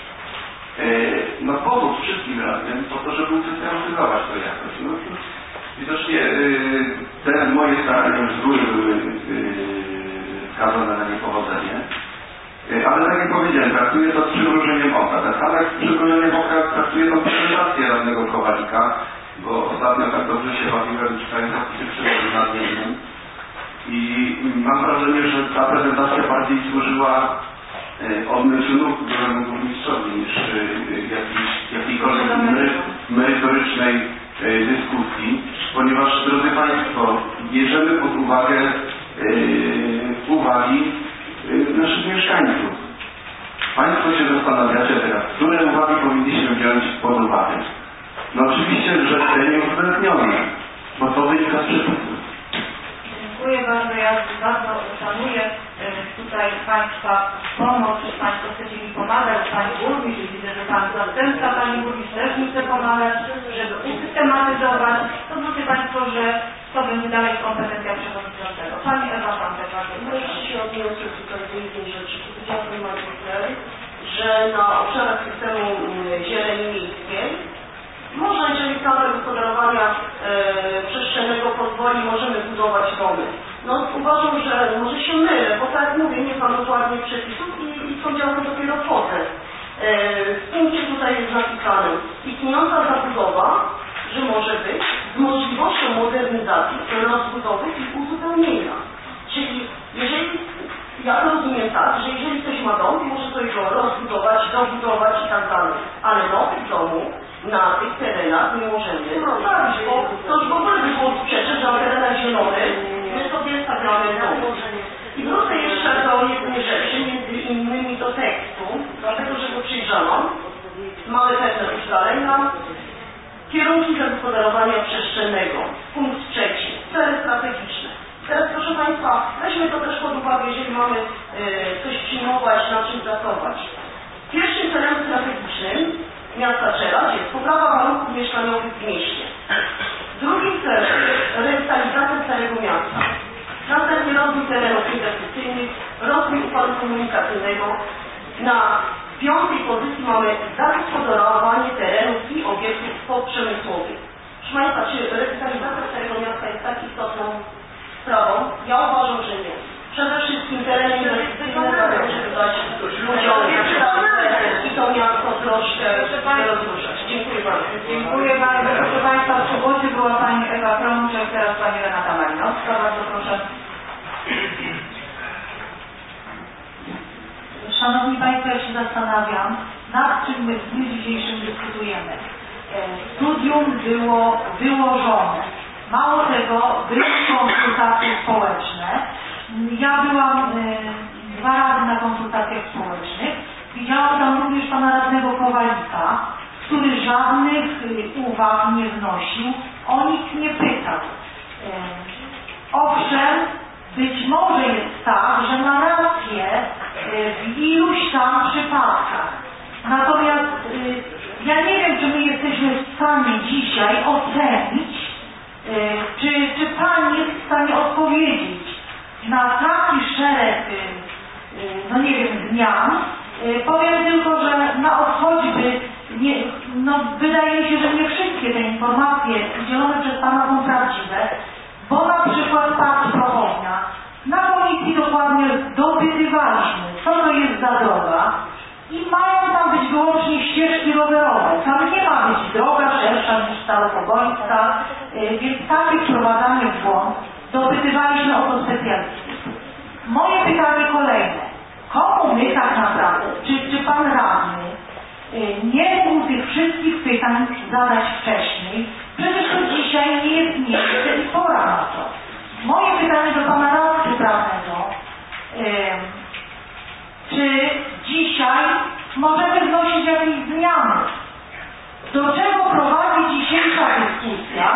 pomóc wszystkim radnym po to, żeby usystematyzować to jakoś. Widocznie te moje starania już z góry były skazane na niepowodzenie. Ale tak jak powiedziałem, traktuję to z przymrużeniem oka. Tak samo jak z przymrużeniem oka traktuję tą prezentację radnego Kowalika, bo ostatnio tak dobrze się bawiłem czytając opisy przyrody nadmiennym. I mam wrażenie, że ta prezentacja bardziej służyła odmyczu byłemu burmistrzowi niż jakiejkolwiek merytorycznej dyskusji, ponieważ, drodzy Państwo, bierzemy pod uwagę uwagi naszych mieszkańców. Państwo się zastanawiacie teraz, które uwagi powinniśmy wziąć pod uwagę. No oczywiście, że te nieuwzględnione, bo to wynika z przepisów. Dziękuję bardzo. Ja bardzo szanuję tutaj Państwa pomoc, że Państwo chcecie mi pomagać, Pani Burmistrz, widzę, że Pan zastępca Pani Burmistrz też mi chce pomagać, żeby usystematyzować. To znaczy Państwo, że to będzie dalej kompetencja przewodniczącego. odniosę tutaj do jednej rzeczy. Powiedziała Pani Magister, że na obszarach systemu zieleni miejskiej może, jeżeli plan gospodarowania przestrzennego pozwoli, możemy budować domy. No uważam, że może się mylę, bo tak jak mówię, nie znam dokładnie przepisów i sądziłam dopiero wchodzę. W punkcie tutaj jest napisane istniejąca zabudowa, że może być z możliwością modernizacji, rozbudowy i uzupełnienia. Czyli jeżeli, ja rozumiem tak, że jeżeli ktoś ma dom, może sobie go rozbudować, dobudować i tak dalej, ale nowych domów na tych terenach nie możemy stawić, bo to już w ogóle by było sprzeczne, że na terenach zielonych my sobie stawiamy domy. I wrócę jeszcze do jednej rzeczy, między innymi do tekstu, dlatego że go przyjrzałam. Mamy pewne ustalenia. Kierunki zagospodarowania przestrzennego. Punkt 3. Cele strategiczne. Teraz proszę Państwa, weźmy to też pod uwagę, jeżeli mamy coś przyjmować, na czym pracować. Pierwszym celem strategicznym miasta Czeladź jest poprawa warunków mieszkaniowych w mieście. Drugim celem jest rewitalizacja całego miasta. Następnie rozwój terenów inwestycyjnych, rozwój układu komunikacyjnego. Na 5. pozycji mamy zagospodarowanie terenów i obiektów poprzemysłowych. Proszę Państwa, czy rewitalizacja całego miasta jest tak istotną sprawą? Ja uważam, że nie. Przede wszystkim tereny inwestycyjne należy dać ludziom i to miasto troszkę rozruszać. Dziękuję bardzo. Dziękuję bardzo. Proszę Państwa, przy głosie była Pani Ewa Krączek, teraz Pani Renata Malinowska. Bardzo proszę. Szanowni Państwo, ja się zastanawiam, nad czym my w dniu dzisiejszym dyskutujemy. Studium było wyłożone. Mało tego, były konsultacje społeczne. Ja byłam 2 razy na konsultacjach społecznych. Widziałam tam również pana radnego Kowalika, który żadnych uwag nie wnosił, o nic nie pytał. Owszem, być może jest tak, że ma rację w iluś tam przypadkach. Natomiast ja nie wiem, czy my jesteśmy w stanie dzisiaj ocenić, czy Pan jest w stanie odpowiedzieć na taki szereg, no nie wiem, zmian. Powiem tylko, że choćby, wydaje mi się, że nie wszystkie te informacje udzielone przez Pana są prawdziwe, bo na przykład Park Prochodnia. Na komisji dokładnie dopytywaliśmy, co to jest za droga i mają tam być wyłącznie ścieżki rowerowe. Tam nie ma być droga szersza niż Staropogońska, więc takie wprowadzanie w błąd dopytywaliśmy o to specjalistów. Moje pytanie kolejne. Komu my tak naprawdę, czy Pan radny nie mógł tych wszystkich pytań zadać wcześniej? Przecież to dzisiaj nie jest miejsce i pora na to. Moje pytanie do Pana radcy prawnego. Czy dzisiaj możemy wnosić jakieś zmiany? Do czego prowadzi dzisiejsza dyskusja?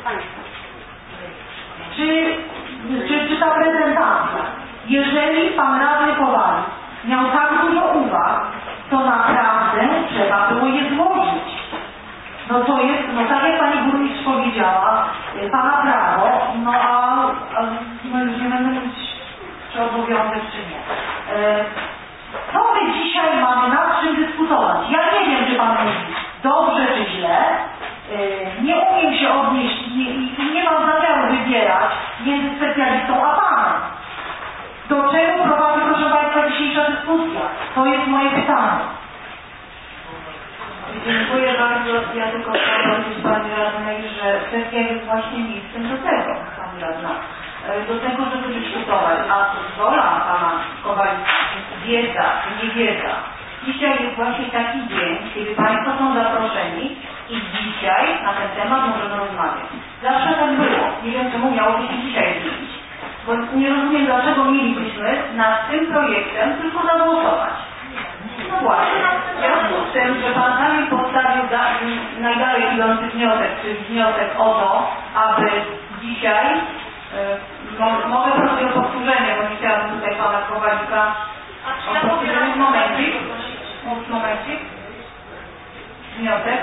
Czy ta prezentacja? Jeżeli Pan radny Kowalik miał tak dużo uwag, to naprawdę trzeba było je złożyć. No to jest, tak jak Pani burmistrz powiedziała, Pana prawo, już nie będę mówić, czy obowiązek, czy nie. Co my dzisiaj mamy, nad czym dyskutować? Ja nie wiem, czy Pan mówi dobrze, czy źle. Nie umiem się odnieść i nie mam zamiaru wybierać między specjalistą a Panem. Do czego prowadzi, proszę Państwa, dzisiejsza dyskusja? To jest moje pytanie. Dziękuję bardzo. Ja tylko chcę powiedzieć Pani Radnej, że sesja jest właśnie miejscem do tego, Pani Radna. Do tego, żeby dyskutować. A wola Pana Kowalika, wiedza, nie wiedza. Dzisiaj jest właśnie taki dzień, kiedy Państwo są zaproszeni i dzisiaj na ten temat możemy rozmawiać. Zawsze tak było. Nie wiem, czemu miałoby się dzisiaj zmienić. Bo nie rozumiem, dlaczego mielibyśmy nad tym projektem tylko zagłosować. No właśnie. W związku z tym, że Pan sami postawił najdalej idący wniosek, czyli wniosek o to, aby dzisiaj, mogę prosić o powtórzenie, bo nie chciałabym tutaj Pana Kowalika o powtórzenie. Momencik. Wniosek.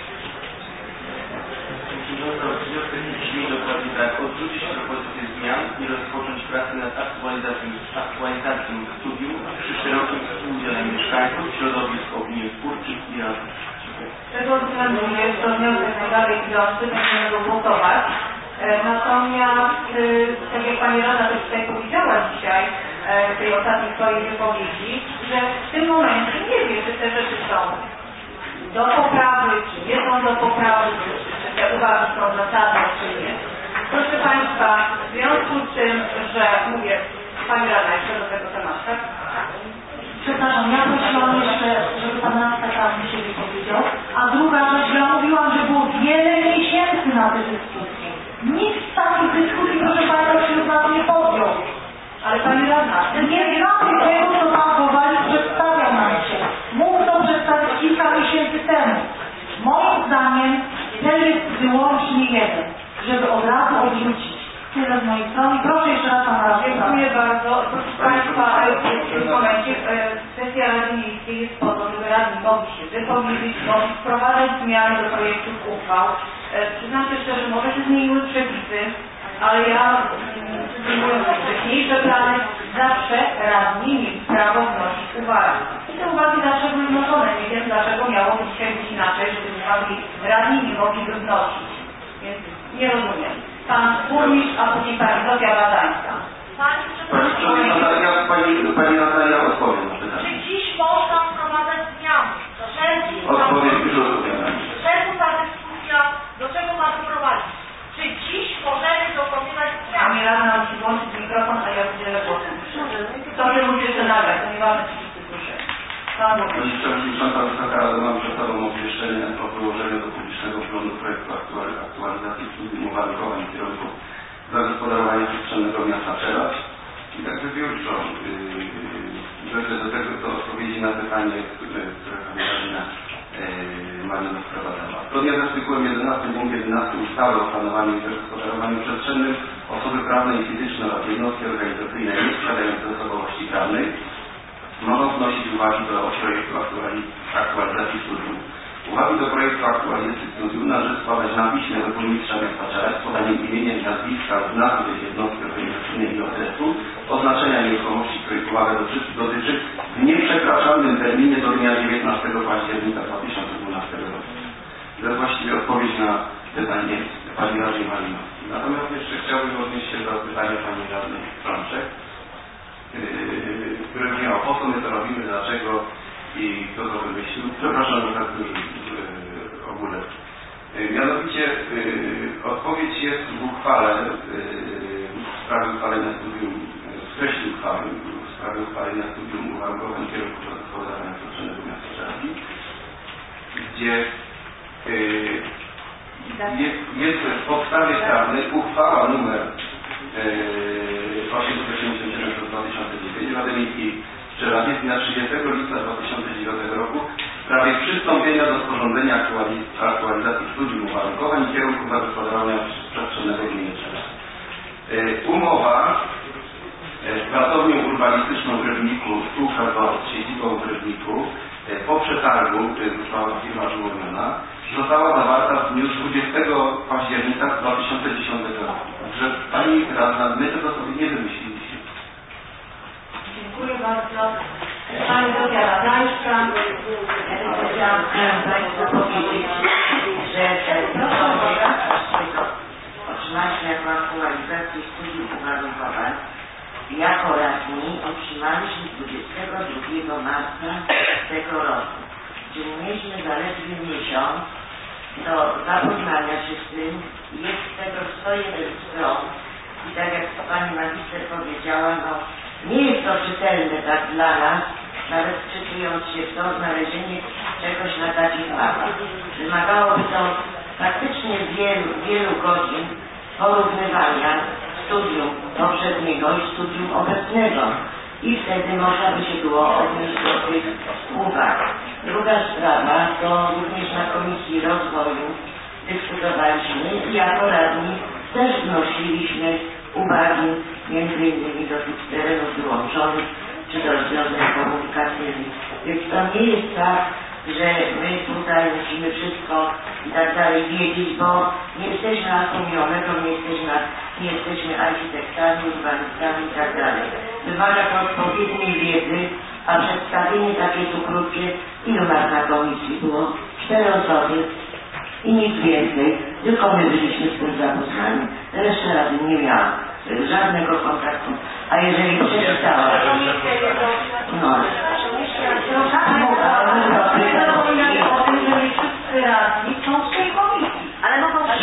Wniosek brzmi dokładnie tak, odrzucić propozycję zmian i rozpocząć pracę nad aktualizacją studium przy szerokim współudziale mieszkańców, środowisk opiniotwórczych i radnych. Z tego względu jest to wniosek najdalej idący, będziemy go głosować. Natomiast, tak jak Pani Rada też tutaj powiedziała dzisiaj, w tej ostatniej swojej wypowiedzi, że w tym momencie nie wie, czy te rzeczy są do poprawy, czy nie są do poprawy, czy te uwagi są zasadne, czy nie. Proszę Państwa, w związku z tym, że mówię, Pani Rada jeszcze do tego tematu, tak? Przepraszam, ja prosiłam jeszcze, żeby Pan Radny mi się wypowiedział, a druga rzecz, ja mówiłam, że było wiele miesięcy na te dyskusje. Nikt z takich dyskusji, proszę Państwa, wśród nas nie podjął. Ale Pani Radna, nie znamy tego, co Pan Kowalik przedstawiał nam dzisiaj. Mógł to przedstawić kilka miesięcy temu. Moim zdaniem cel jest wyłącznie jeden, żeby od razu odrzucić. Tyle z mojej strony. Proszę jeszcze raz Pana Radnego. Dziękuję bardzo. Proszę Państwa, w tym momencie sesja Rady Miejskiej jest po to, żeby radni mogli się wypowiedzieć, mogli wprowadzać zmiany do projektów uchwał. Przyznam się szczerze, może się zmieniły przepisy, ale ja, przyjmując wcześniejsze plany, zawsze radni mieli prawo wnosić uwagi. I te uwagi zawsze były wnoszone. Nie wiem, dlaczego miało dzisiaj być inaczej, żeby uwagi radni nie mogli wnosić. Więc nie rozumiem. Pan burmistrz, a później Pani Zofia Badańska. Pani Natalia odpowie na pytanie. Czy dziś można wprowadzać zmiany? Odpowiem już odpowiadam. Czemu ta dyskusja, do czego ma doprowadzić? Czy dziś możemy dokonywać zmian? Pani Radna musi włączyć mikrofon, a ja udzielę głosu. To nie lubię jeszcze nagrać, to nieważne, czy wszyscy słyszę. Pani Przewodnicząca, Wysoka Rada, mam przed sobą obwieszczenie o wyłożeniu do publicznego przeglądu projektu aktualizacji studium uwarunkowań i kierunków zagospodarowania przestrzennego miasta Czeladź. I tak wybiórczo do tego to odpowiedzi na pytanie, które Pani Radna Marina wprowadzała. Zgodnie z artykułem 11 punkt 11 ustawy o planowaniu i zagospodarowaniu przestrzennym osoby prawne i fizyczne oraz jednostki organizacyjne nie posiadające osobowości prawnej mogą wnosić uwagi do projektu aktualizacji studium. Uwagi do projektu aktualizacji studium należy składać na piśmie do burmistrza miasta Czeladź z podaniem imienia i nazwiska, nazwy jednostki organizacyjnej i adresu, oznaczenia nieruchomości, której uwaga dotyczy w nieprzekraczalnym terminie do dnia 19 października 2012 roku. To jest właściwie odpowiedź na pytanie Pani Radnej Malinowskiej. Natomiast jeszcze chciałbym odnieść się do pytania Pani Radnej Frączek, które brzmiało, po co my to robimy, dlaczego i kto to wymyślił. Przepraszam, że tak dużo ogólnie. Mianowicie odpowiedź jest w uchwale w sprawie uchwalenia studium, w treści uchwały w sprawie uchwalenia studium uwarunkowań kierunków zagospodarowania przestrzennego miasta Czeladź, gdzie jest w podstawie prawnej uchwała numer 887 z 2009 Rady Miejskiej w Czeladzie z dnia 30 lipca 2009 roku w sprawie przystąpienia do sporządzenia aktualizacji studium uwarunkowań i kierunków zagospodarowania przestrzennego w gminie Czeladź. Umowa z pracownią urbanistyczną w Rybniku, spółka z siedzibą w Rybniku, po przetargu, została firma wyłoniona, została zawarta w dniu 20 października 2010 roku. Także Pani Radna, my tego sobie nie wymyśliliśmy. Dziękuję bardzo. Pani Zofia Badańska. Chciałam Państwu powiedzieć, że otrzymaliśmy jako aktualizację studium uwarunkowań. Jako radni otrzymaliśmy 22 marca tego roku. Czyli mieliśmy zaledwie miesiąc do zapoznania się z tym. Jest tego 101 stron. I tak jak Pani magister powiedziała, no nie jest to czytelne tak dla nas, nawet wczytując się w to, znalezienie czegoś na takich mapach. Wymagałoby to faktycznie wielu godzin porównywania studium poprzedniego i studium obecnego. I wtedy można by się było odnieść do tych uwag. Druga sprawa, to również na Komisji Rozwoju dyskutowaliśmy i jako radni też wnosiliśmy uwagi m.in. do tych terenów wyłączonych czy do rozwiązań komunikacyjnych. Więc to nie jest tak, że my tutaj musimy wszystko i tak dalej wiedzieć, bo nie jesteśmy astronomiometrą, nie jesteśmy architektami, urbanistami i tak dalej. Wymaga to odpowiedniej wiedzy, a przedstawienie takie tu krótkie, ilu nas na komisji było? 4 osoby i nic więcej, tylko my byliśmy z tym zapoznani. Resztę rady nie miałam żadnego kontaktu, a jeżeli przeczytałam, no, ale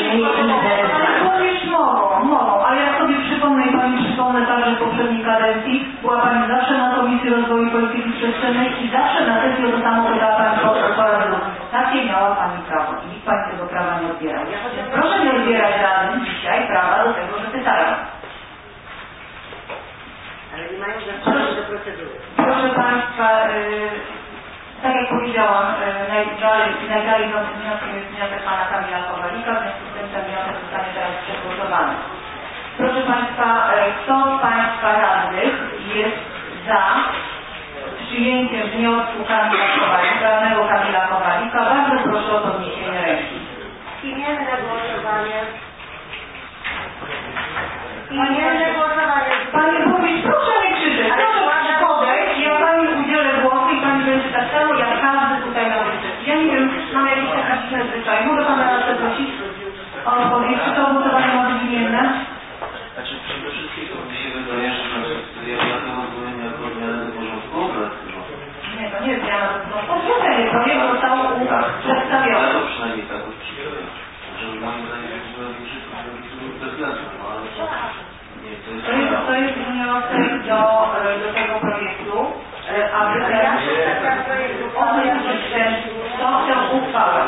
mogą, ale jak sobie przypomnę i Pani przypomnę także w poprzedniej kadencji, była Pani zawsze na Komisji Rozwoju Polityki Przestrzennej i zawsze na sesji o to samo pytała Pani po raz drugi. Takie miała Pani prawo i nikt Pani tego prawa nie odbierał. Proszę nie odbierać rady dzisiaj prawa do tego, że pytają. ale nie mają zastosowania do procedury. Proszę Państwa, tak jak powiedziałam, najdalej wnioskiem jest wniosek Pana Kamila Kowalika, w związku z tym ten wniosek zostanie teraz przegłosowany. Proszę Państwa, kto z Państwa radnych jest za przyjęciem wniosku Kamila Kowalika, radnego Kamila Kowalika? Bardzo proszę o podniesienie ręki. Imienne głosowanie. Imienne głosowanie. Pani Burmistrz, proszę nie krzyczeć, proszę podejść, ja Pani udzielę głosu i Pani będzie tak samo jak każdy tutaj na ulicy. Ja nie wiem, mam jakieś techniczne zwyczaj. Mogę Pana raz prosić o odpowiedź, czy to głosowanie ma być imienne? Znaczy przede wszystkim mi się wydaje, że ja to rozumiem jako zmianę do porządku obrad. Nie, to nie jest zmiana do porządku. Odrzucenie, projekt został przedstawiony. Ale to przynajmniej tak odczytuję. Że moim zdaniem jest większy problem bez względu, no ale to jest wniosek do tego projektu, aby kto tę uchwałę.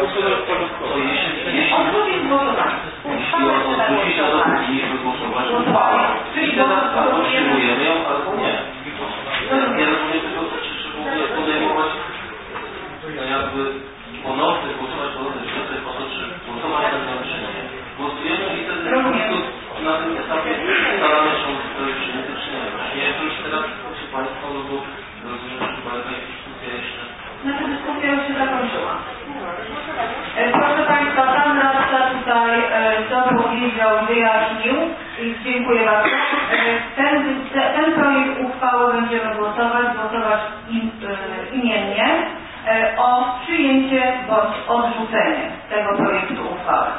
Odrzucić głosowanie. Jeśli to powinniśmy głosować uchwałę. Czyli teraz albo przyjmujemy ją, albo nie. Ja rozumiem tylko, czy w ogóle podejmować jakby ponowny, głosować ponowny wniosek o to, czy głosować na ten czy nie. Głosujemy i wtedy po prostu na tym etapie staramy się przyjęty czy nie. Nie, to już teraz proszę Państwa, no bo rozumiem, że chyba jakaś dyskusja jeszcze. Znaczy dyskusja już się zakończyła. Proszę Państwa, Pan radca tutaj to powiedział, wyjaśnił i dziękuję bardzo. Ten projekt uchwały będziemy głosować imiennie o przyjęcie bądź odrzucenie tego projektu uchwały.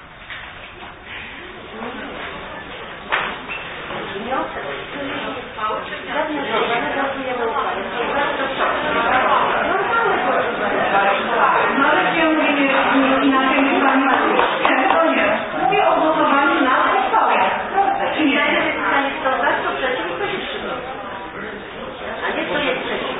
No ale ja mówię inaczej niż Pani nie, to nie. Mówię o głosowaniu nad uchwałą. Proste, czy nie? Najlepiej pytanie, kto za, kto przeciw, kto się wstrzymał. A nie kto jest przeciw.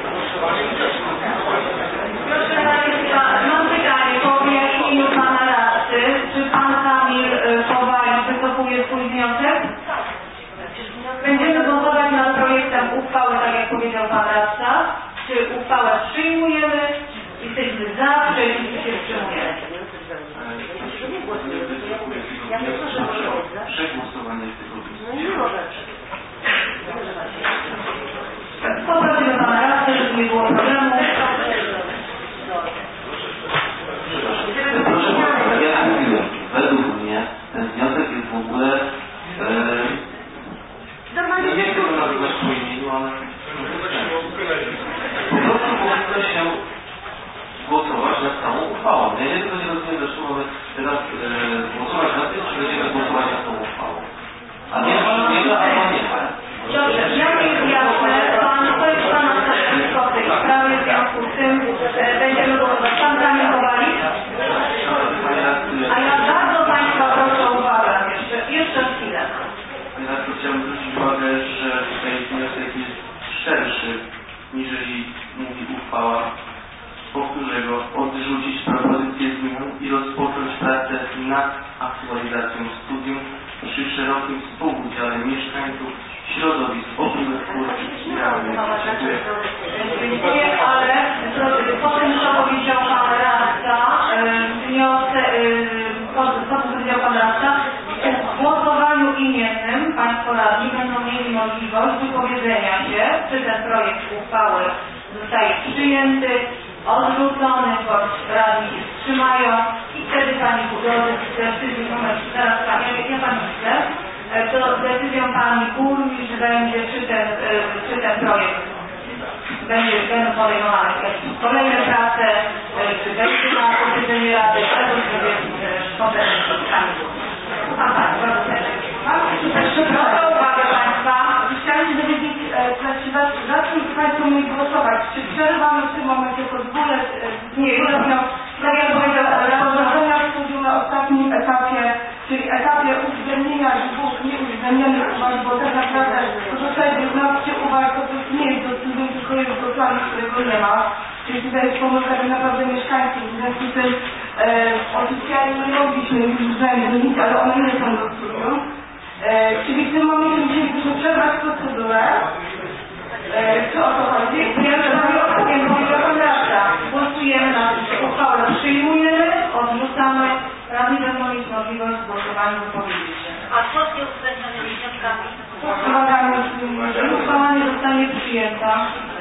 Proszę Państwa, mam pytanie po wyjaśnieniu Pana radcy. Czy Pan Kamil Kowalik wycofuje swój wniosek? Będziemy głosować nad projektem uchwały, tak jak powiedział Pan radca. Czy uchwałę przyjmujemy? Jesteśmy za, przeciw, czy się wstrzymujemy? Ja proszę przegłosowanie tego wniosku. No nie może. Poprosimy Pana radcę, żeby nie było problemu. Proszę Państwa, ja mówiłem, według mnie ten wniosek jest w ogóle nie chcę go nazywać po imieniu, ale po prostu powinno się głosować nad samą uchwałą. Ja nie tylko nie rozumiem, dlaczego mamy teraz głosować nad tym, czy będziemy głosować nad tą uchwałą. A nie przyjmiemy, albo nie. Dobrze, jakie jest jasne, to jest Pana stanowisko w tej sprawie, w związku z tym będziemy głosować. Pan Kamil Kowalik? A ja bardzo Państwa proszę o uwagę, jeszcze chwilę. Ja tylko chciałbym zwrócić uwagę, że tutaj wniosek jest szerszy, niżeli mówi uchwała. Powtórzę go, odrzucić propozycję zmian i rozpocząć pracę nad aktualizacją studium przy szerokim współudziale mieszkańców, środowisk opiniotwórczych i radnych. Dziękuję, ale po tym, co powiedział Pan radca, w głosowaniu imiennym Państwo radni będą mieli możliwość wypowiedzenia się, czy ten projekt uchwały zostaje przyjęty, odrzucony, bądź radni się wstrzymają i wtedy pani burmistrz decyzji numer, teraz ja pani myślę, to decyzją pani burmistrz będzie, czy ten projekt będą podejmowane jakieś kolejne prace, czy będzie na posiedzeniu rady, albo czy będzie potem pani burmistrz. Słucham pani, bardzo serdecznie. Proszę o uwagę państwa. Chciałam się dowiedzieć, za czym państwo mieli głosować? Czy przerywamy w tym momencie pozwólę? Nie, tak jak powiedziałam, rozwiązania wpływu na ostatnim etapie, czyli etapie uwzględnienia dwóch nieuwzględnionych uwag, bo tak naprawdę pozostaje 12 uwag, to nie jest dosyć, tylko jest głosami, którego nie ma. Czyli tutaj jest pomyłka tak naprawdę mieszkańców, w związku z tym oficjalnie nie mogliśmy ich uwzględnić, ale one nie są do studium. Czyli w tym momencie musielibyśmy przerwać procedurę. Czy o to chodzi? Głosujemy na uchwałę, przyjmujemy, odrzucamy. Radni będą mieć możliwość głosowania, wypowiedzieć się. A co z nieuwzględnionymi wnioskami? Uchwała nie zostanie przyjęta.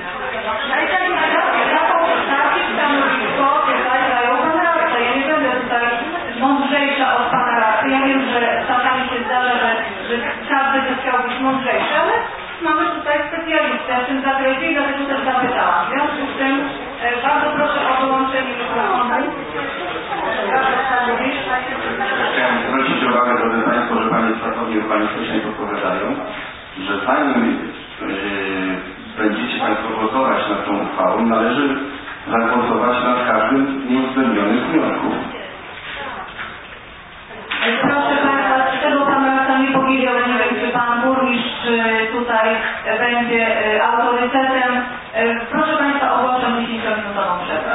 Takie stanowisko tutaj dają pan radca. Ja nie będę tutaj mądrzejsza od pana radcy. Ja wiem, że czasami się zdarza, że każdy by chciał być mądrzejszy, ale mamy tutaj specjalistę w tym zakresie i dlatego też zapytałam. W związku z tym bardzo proszę o wyłączenie mikrofonu. Chciałem zwrócić uwagę, drodzy Państwo, że Panie stosownie urbanistycznej podpowiadają, że zanim będziecie Państwo głosować nad tą uchwałą, należy zagłosować nad każdym nieuwzględnionym wniosku. Proszę Państwa, tego Pan radca nie powiedział, nie wiem, czy Pan burmistrz tutaj będzie autorytetem. Proszę Państwa, ogłaszam 10-minutową przerwę.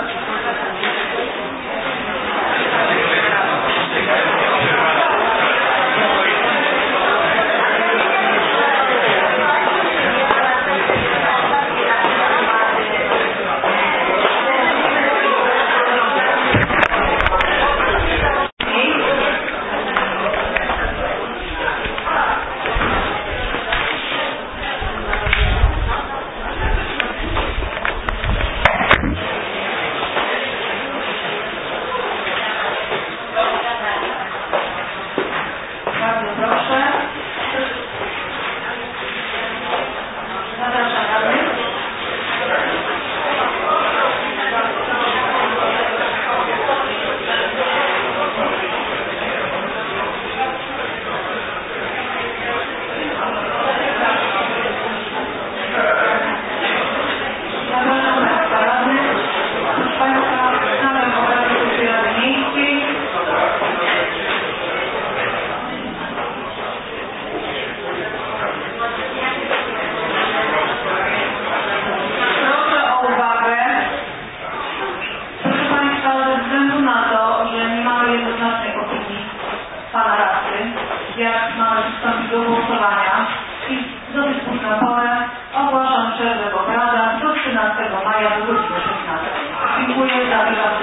Dziękuję za